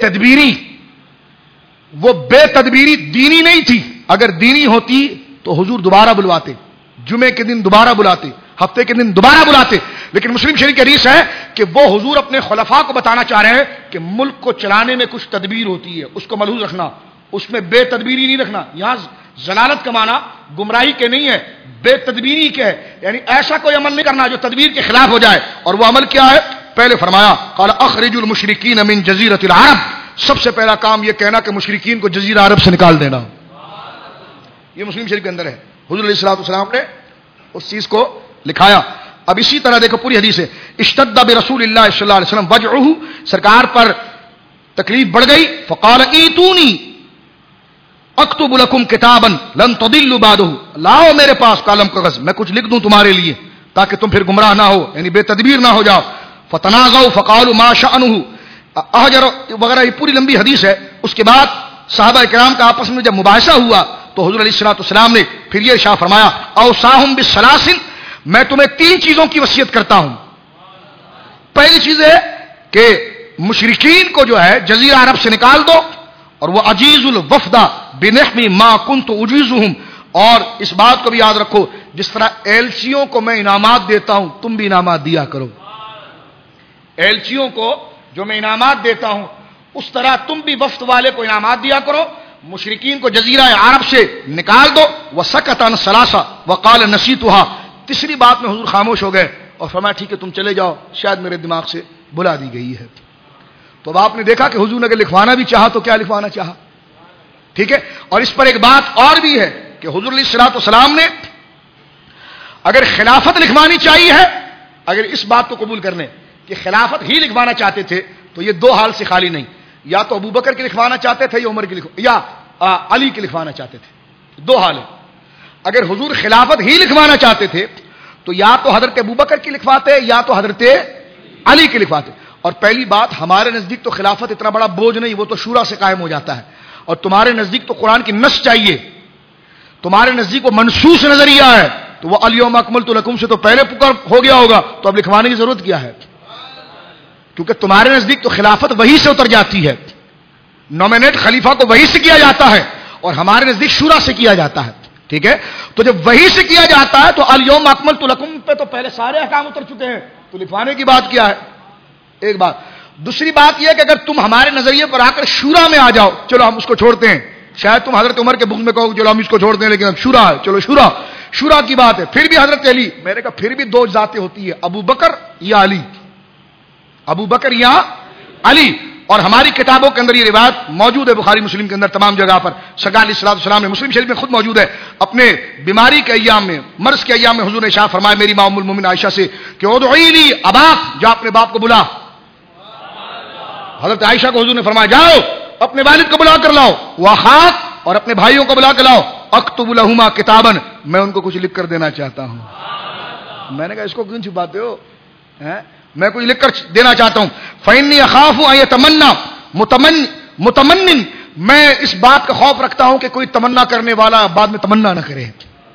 تدبیری دینی نہیں تھی. اگر دینی ہوتی تو حضور دوبارہ بلواتے، جمعے کے دن دوبارہ بلاتے، ہفتے کے دن دوبارہ بلاتے. لیکن مسلم شریف کی حدیث ہے کہ وہ حضور اپنے خلفاء کو بتانا چاہ رہے ہیں کہ ملک کو چلانے میں کچھ تدبیر ہوتی ہے، اس کو ملحوظ رکھنا، اس میں بے تدبیری نہیں رکھنا. یہاں ضلالت کا معنی گمراہی کے نہیں ہے، بے تدبیری کے ہے. یعنی ایسا کوئی عمل نہیں کرنا جو تدبیر کے خلاف ہو جائے. اور وہ عمل کیا ہے؟ پہلے فرمایا قال اخرج المشرکین من جزیرۃ العرب، سب سے پہلا کام یہ کہنا کہ مشرکین کو جزیرہ عرب سے نکال دینا. یہ مسلم شریف کے اندر ہے. حضور علیہ الصلوۃ والسلام نے اس چیز کو لکھایا. اب اسی طرح دیکھو پوری حدیث ہے، اشتد برسول اللہ صلی اللہ علیہ وسلم وجعہ، سرکار پر تکلیف بڑھ گئی. فقال ایتونی اکتب لکم کتابا لن تضلوا بعدہ، لاؤ میرے پاس قلم کاغذ، میں کچھ لکھ دوں تمہارے لیے تاکہ تم پھر گمراہ نہ ہو، یعنی بے تدبیر نہ ہو جاؤ. فتنازعوا فقالوا ما شأنه، احجر وغیرہ، یہ پوری لمبی حدیث ہے. اس کے بعد صحابہ کرام کا آپس میں جب مباحثہ ہوا تو حضور علیہ الصلوۃ والسلام نے پھر یہ ارشاد فرمایا اوصاہم بالسلاسل، میں تمہیں 3 چیزوں کی وصیت کرتا ہوں. پہلی چیز ہے کہ مشرکین کو جو ہے جزیرہ عرب سے نکال دو، اور وہ عجیز الوفد بنحو ما كنت اجیزهم، اور اس بات کو بھی یاد رکھو جس طرح ایلچیوں کو میں انعامات دیتا ہوں تم بھی انعامات دیا کرو. ایلچیوں کو جو میں انعامات دیتا ہوں اس طرح تم بھی وفد والے کو انعامات دیا کرو. مشرکین کو جزیرہ عرب سے نکال دو. وسکت عن ثلاثہ وقال نسیتها، تیسری بات میں حضور خاموش ہو گئے اور فرمایا ٹھیک ہے تم چلے جاؤ، شاید میرے دماغ سے بلا دی گئی ہے. تو اب آپ نے دیکھا کہ حضور نے اگر لکھوانا بھی چاہا تو کیا لکھوانا چاہا. ٹھیک ہے. اور اس پر ایک بات اور بھی ہے کہ حضور علیہ الصلوۃ والسلام نے اگر خلافت لکھوانی چاہیے ہے، اگر اس بات کو قبول کر لیں کہ خلافت ہی لکھوانا چاہتے تھے تو یہ 2 حال سے خالی نہیں، یا تو ابو بکر کی لکھوانا چاہتے تھے یا عمر کی یا علی کی لکھوانا چاہتے تھے. 2 حال ہے. اگر حضور خلافت ہی لکھوانا چاہتے تھے تو یا تو حضرت ابو بکر کی لکھواتے یا تو حضرت علی کی لکھواتے. اور پہلی بات ہمارے نزدیک تو خلافت اتنا بڑا بوجھ نہیں، وہ تو شورا سے قائم ہو جاتا ہے، اور تمہارے نزدیک تو قرآن کی نص چاہیے، تمہارے نزدیک وہ منسوخ نظریہ ہے، تو وہ الیوم اکملت لکم سے تو پہلے پکار ہو گیا ہوگا، تو اب لکھوانے کی ضرورت کیا ہے؟ کیونکہ تمہارے نزدیک تو خلافت وہی سے اتر جاتی ہے، نومینیٹ خلیفہ کو وہی سے کیا جاتا ہے، اور ہمارے نزدیک شورا سے کیا جاتا ہے. ٹھیک ہے. تو جب وہی سے کیا جاتا ہے تو الیوم اکملت لکم پہ تو پہلے سارے احکام اتر چکے ہیں، تو لکھوانے کی بات کیا ہے؟ ایک بات. دوسری بات یہ کہ اگر تم ہمارے نظریے پر آ کر شورا میں آ جاؤ، چلو ہم اس کو چھوڑتے ہیں، شاید تم حضرت عمر کے بغض میں کہو چلو ہم اس کو چھوڑتے ہیں، لیکن اب شورا ہے، چلو شورا کی بات ہے. پھر بھی حضرت علی، میں نے کہا پھر بھی 2 ذاتیں ہوتی ہے، ابو بکر یا علی، ابو بکر یا علی. اور ہماری کتابوں کے اندر یہ روایت موجود ہے، بخاری مسلم کے اندر تمام جگہ پر. سرکار علیہ الصلوۃ والسلام نے مسلم شریف میں خود موجود ہے، اپنے بیماری کے ایام میں، مرض کے ایام میں حضور نے ارشاد فرمایا میری ماں ام المومنین عائشہ سے کہ ادعی لی اباک، جا اپنے باپ کو بلا. حضرت عائشہ کو حضور نے فرمایا جاؤ اپنے والد کو بلا کر لاؤ، واخاک، اور اپنے بھائیوں کو بلا کر لاؤ، اکتب لہما کتابا، میں ان کو کچھ لکھ کر دینا چاہتا ہوں. میں نے کہا اس کو کیوں چھپاتے ہو؟ میں کچھ لکھ کر دینا چاہتا ہوں. فإنی اخاف ان یتمنى متمن، میں اس بات کا خوف رکھتا ہوں کہ کوئی تمنا کرنے والا بعد میں تمنا نہ کرے.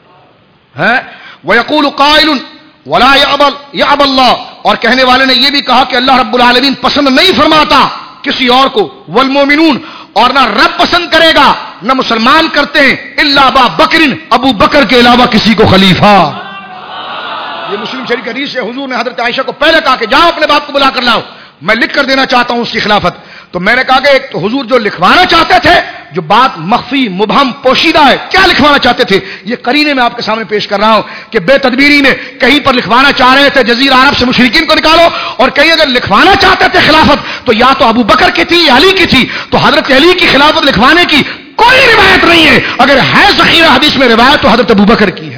ويقول قائل ولا يعبى الله، اور کہنے والے نے یہ بھی کہا کہ اللہ رب العالمین پسند نہیں فرماتا کسی اور کو، والمومنون، اور نہ رب پسند کرے گا نہ مسلمان کرتے ہیں، الا ابا بکر، ابو بکر کے علاوہ کسی کو خلیفہ. یہ مسلم شریف حدیث ہے. حضور نے حضرت عائشہ کو پہلے کہا کہ جاؤ اپنے باپ کو بلا کر لاؤ، میں لکھ کر دینا چاہتا ہوں اس کی خلافت. تو میں نے کہا کہ ایک تو حضور جو لکھوانا چاہتے تھے، جو بات مخفی مبہم پوشیدہ ہے، کیا لکھوانا چاہتے تھے، یہ قرینے میں آپ کے سامنے پیش کر رہا ہوں کہ بے تدبیری میں کہیں پر لکھوانا چاہ رہے تھے جزیرہ عرب سے مشرکین کو نکالو، اور کہیں اگر لکھوانا چاہتے تھے خلافت تو یا تو ابو بکر کی تھی یا علی کی تھی. تو حضرت علی کی خلافت لکھوانے کی کوئی روایت نہیں ہے، اگر ہے ذخیرہ حدیث میں روایت تو حضرت ابو بکر کی ہے.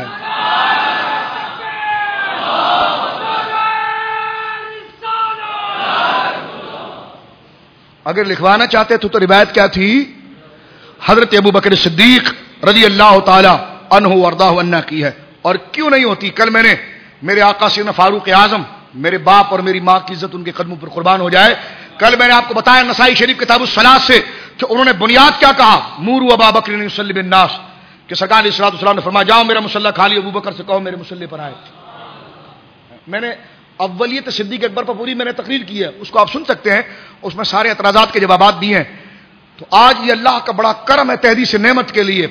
اگر لکھوانا چاہتے تو روایت کیا تھی؟ حضرت ابو بکر صدیق رضی اللہ تعالی عنہ وارضاہ عنہ کی ہے. اور کیوں نہیں ہوتی؟ کل میں نے میرے آقا سیدنا فاروق اعظم، میرے باپ اور میری ماں کی عزت ان کے قدموں پر قربان ہو جائے، کل میں نے آپ کو بتایا نسائی شریف کتاب الصلاۃ سے کہ انہوں نے بنیاد کیا کہا، موروا ابا بکر یصلی بالناس، کہ سرکار علیہ الصلوۃ والسلام نے فرمایا جاؤ میرا مصلی خالی، ابو بکر سے کہو میرے مصلی پر آئے. میں نے اولیت صدیق اکبر پر پوری میں نے تقریر کی ہے، اس کو آپ سن سکتے ہیں، اس میں سارے اعتراضات کے جوابات دیے ہیں. تو آج یہ اللہ کا بڑا کرم ہے تحدیث نعمت کے لیے.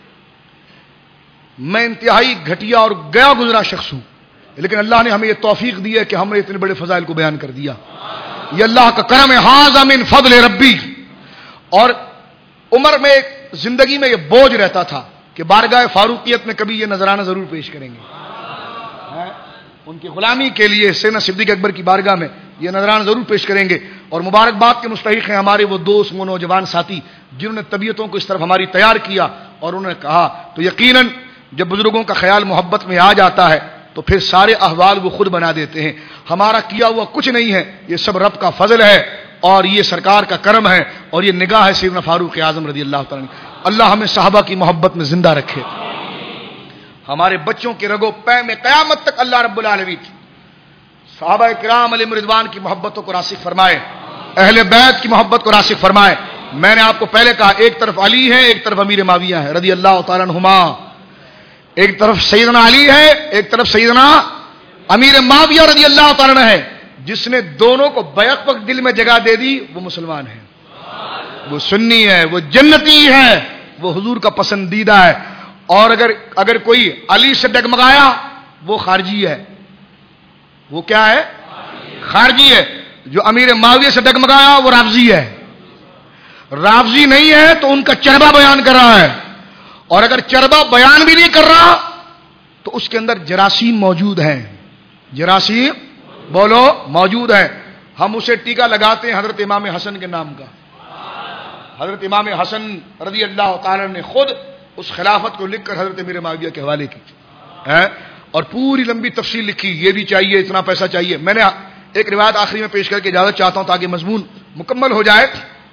میں انتہائی گھٹیا اور گیا گزرا شخص ہوں، لیکن اللہ نے ہمیں یہ توفیق دی ہے کہ ہم نے اتنے بڑے فضائل کو بیان کر دیا. یہ اللہ کا کرم ہے، ھذا من فضل ربی. اور عمر میں زندگی میں یہ بوجھ رہتا تھا کہ بارگاہ فاروقیت میں کبھی یہ نذرانہ ضرور پیش کریں گے، ان کی غلامی کے لیے سیدنا صدیق اکبر کی بارگاہ میں یہ نذرانہ ضرور پیش کریں گے. اور مبارکباد کے مستحق ہیں ہمارے وہ دوست، وہ نوجوان ساتھی جنہوں نے طبیعتوں کو اس طرف ہماری تیار کیا. اور انہوں نے کہا تو یقیناً جب بزرگوں کا خیال محبت میں آ جاتا ہے تو پھر سارے احوال وہ خود بنا دیتے ہیں. ہمارا کیا ہوا کچھ نہیں ہے، یہ سب رب کا فضل ہے اور یہ سرکار کا کرم ہے اور یہ نگاہ ہے سیدنا فاروق اعظم رضی اللہ تعالیٰ. اللہ ہمیں صحابہ کی محبت میں زندہ رکھے، ہمارے بچوں کے رگو پے میں قیامت تک اللہ رب العالمین صحابہ کرام علیہم رضوان کی محبتوں کو راسخ فرمائے. اہل بیت کی محبت کو راسخ فرمائے. میں نے آپ کو پہلے کہا ایک طرف علی ہے ایک طرف امیر معاویہ ہے رضی اللہ تعالیٰ عنہما. ایک طرف سیدنا علی ہے ایک طرف سیدنا امیر معاویہ رضی اللہ تعالیٰ عنہ ہے. جس نے دونوں کو بیک وقت دل میں جگہ دے دی وہ مسلمان ہے, وہ سنی ہے, وہ جنتی ہے, وہ حضور کا پسندیدہ ہے. اور اگر کوئی علی سے ڈگمگایا وہ خارجی ہے. وہ کیا ہے؟ خارجی ہے. جو امیر معاویہ سے ڈگمگایا وہ رافضی ہے. رافضی نہیں ہے تو ان کا چربا بیان کر رہا ہے, اور اگر چربا بیان بھی نہیں کر رہا تو اس کے اندر جراثیم موجود ہیں. جراثیم بولو موجود ہیں. ہم اسے ٹیکا لگاتے ہیں حضرت امام حسن کے نام کا. حضرت امام حسن رضی اللہ تعالی نے خود اس خلافت کو لکھ کر حضرت امیر معاویہ کے حوالے کی اور پوری لمبی تفصیل لکھی. یہ بھی چاہیے, اتنا پیسہ چاہیے. میں نے ایک روایت آخری میں پیش کر کے اجازت چاہتا ہوں تاکہ مضمون مکمل ہو جائے.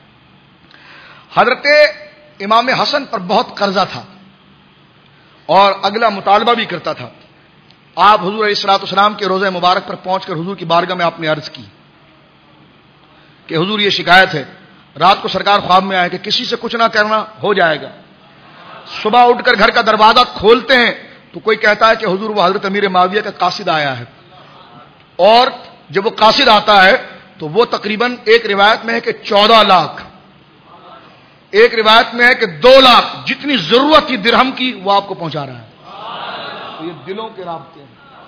حضرت امام حسن پر بہت قرضہ تھا اور اگلا مطالبہ بھی کرتا تھا. آپ حضور علیہ الصلوۃ والسلام کے روضہ مبارک پر پہنچ کر حضور کی بارگاہ میں آپ نے عرض کی کہ حضور یہ شکایت ہے, رات کو سرکار خواب میں آئے کہ کسی سے کچھ نہ کرنا, ہو جائے گا. صبح اٹھ کر گھر کا دروازہ کھولتے ہیں تو کوئی کہتا ہے کہ حضور وہ حضرت امیر معاویہ کا قاصد آیا ہے. اور جب وہ قاصد آتا ہے تو وہ تقریباً ایک روایت میں ہے کہ 14 لاکھ, ایک روایت میں ہے کہ 2 لاکھ جتنی ضرورت تھی درہم کی وہ آپ کو پہنچا رہا ہے. تو یہ دلوں کے رابطے ہیں,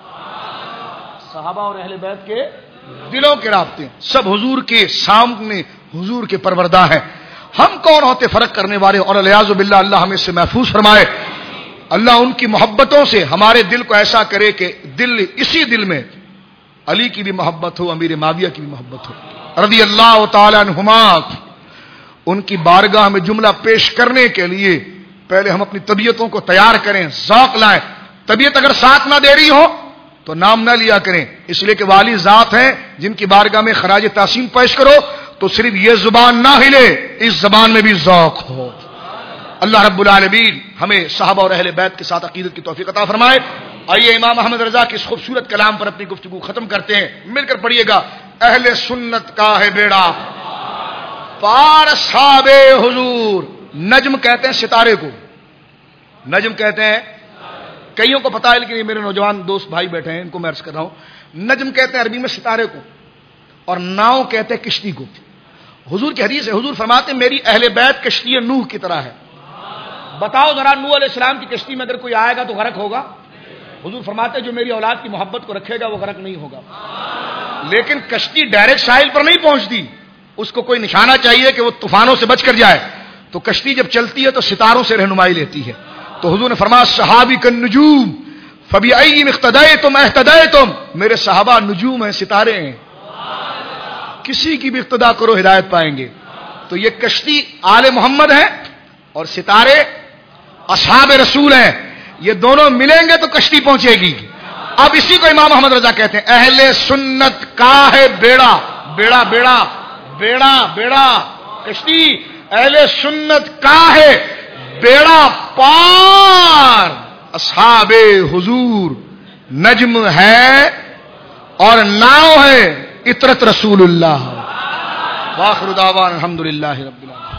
صحابہ اور اہل بیت کے دلوں کے رابطے ہیں. سب حضور کے سامنے حضور کے پروردہ ہیں. ہم کون ہوتے فرق کرنے والے؟ اور الیاذ باللہ اللہ ہمیں اس سے محفوظ فرمائے. اللہ ان کی محبتوں سے ہمارے دل کو ایسا کرے کہ اسی دل میں علی کی بھی محبت ہو, امیر معاویہ کی بھی محبت ہو رضی اللہ تعالی عنہما. ان کی بارگاہ میں جملہ پیش کرنے کے لیے پہلے ہم اپنی طبیعتوں کو تیار کریں, ذوق لائیں. طبیعت اگر ساتھ نہ دے رہی ہو تو نام نہ لیا کریں, اس لیے کہ والی ذات ہیں جن کی بارگاہ میں خراج تحسین پیش کرو تو صرف یہ زبان نہ ہلے, اس زبان میں بھی ذوق ہو. اللہ رب العالمین ہمیں صحابہ اور اہل بیت کے ساتھ عقیدت کی توفیق عطا فرمائے. آئیے امام احمد رضا کے اس خوبصورت کلام پر اپنی گفتگو ختم کرتے ہیں. مل کر پڑھیے گا. اہل سنت کا ہے بیڑا پار اصحاب حضور. نجم کہتے ہیں ستارے کو, نجم کہتے ہیں, کئیوں کو پتا ہے لیکن یہ میرے نوجوان دوست بھائی بیٹھے ہیں ان کو میں عرض کر رہا ہوں. نجم کہتے ہیں عربی میں ستارے کو, اور ناؤ کہتے ہیں کشتی کو. حضور کی حدیث ہے, حضور فرماتے ہیں میری اہل بیت کشتی نوح کی طرح ہے. بتاؤ ذرا نوح علیہ السلام کی کشتی میں اگر کوئی آئے گا تو غرق ہوگا؟ حضور فرماتے ہیں جو میری اولاد کی محبت کو رکھے گا وہ غرق نہیں ہوگا. لیکن کشتی ڈائریکٹ ساحل پر نہیں پہنچتی, اس کو کوئی نشانہ چاہیے کہ وہ طوفانوں سے بچ کر جائے. تو کشتی جب چلتی ہے تو ستاروں سے رہنمائی لیتی ہے. تو حضور نے فرمایا صحابی کن نجوم فبأیہم اقتدیتم اہتدیتم. میرے صحابہ نجوم ہیں, ستارے ہیں, کسی کی بھی اقتدا کرو ہدایت پائیں گے. تو یہ کشتی آل محمد ہے اور ستارے اصحاب رسول ہیں. یہ دونوں ملیں گے تو کشتی پہنچے گی. اب اسی کو امام محمد رضا کہتے ہیں اہل سنت کا ہے بیڑا. بیڑا بیڑا بیڑا بیڑا کشتی اہل سنت کا ہے بیڑا پار اصحاب حضور. نجم ہے اور ناؤ ہے عطرت رسول اللہ. واخر دعوانا الحمدللہ رب العالمین.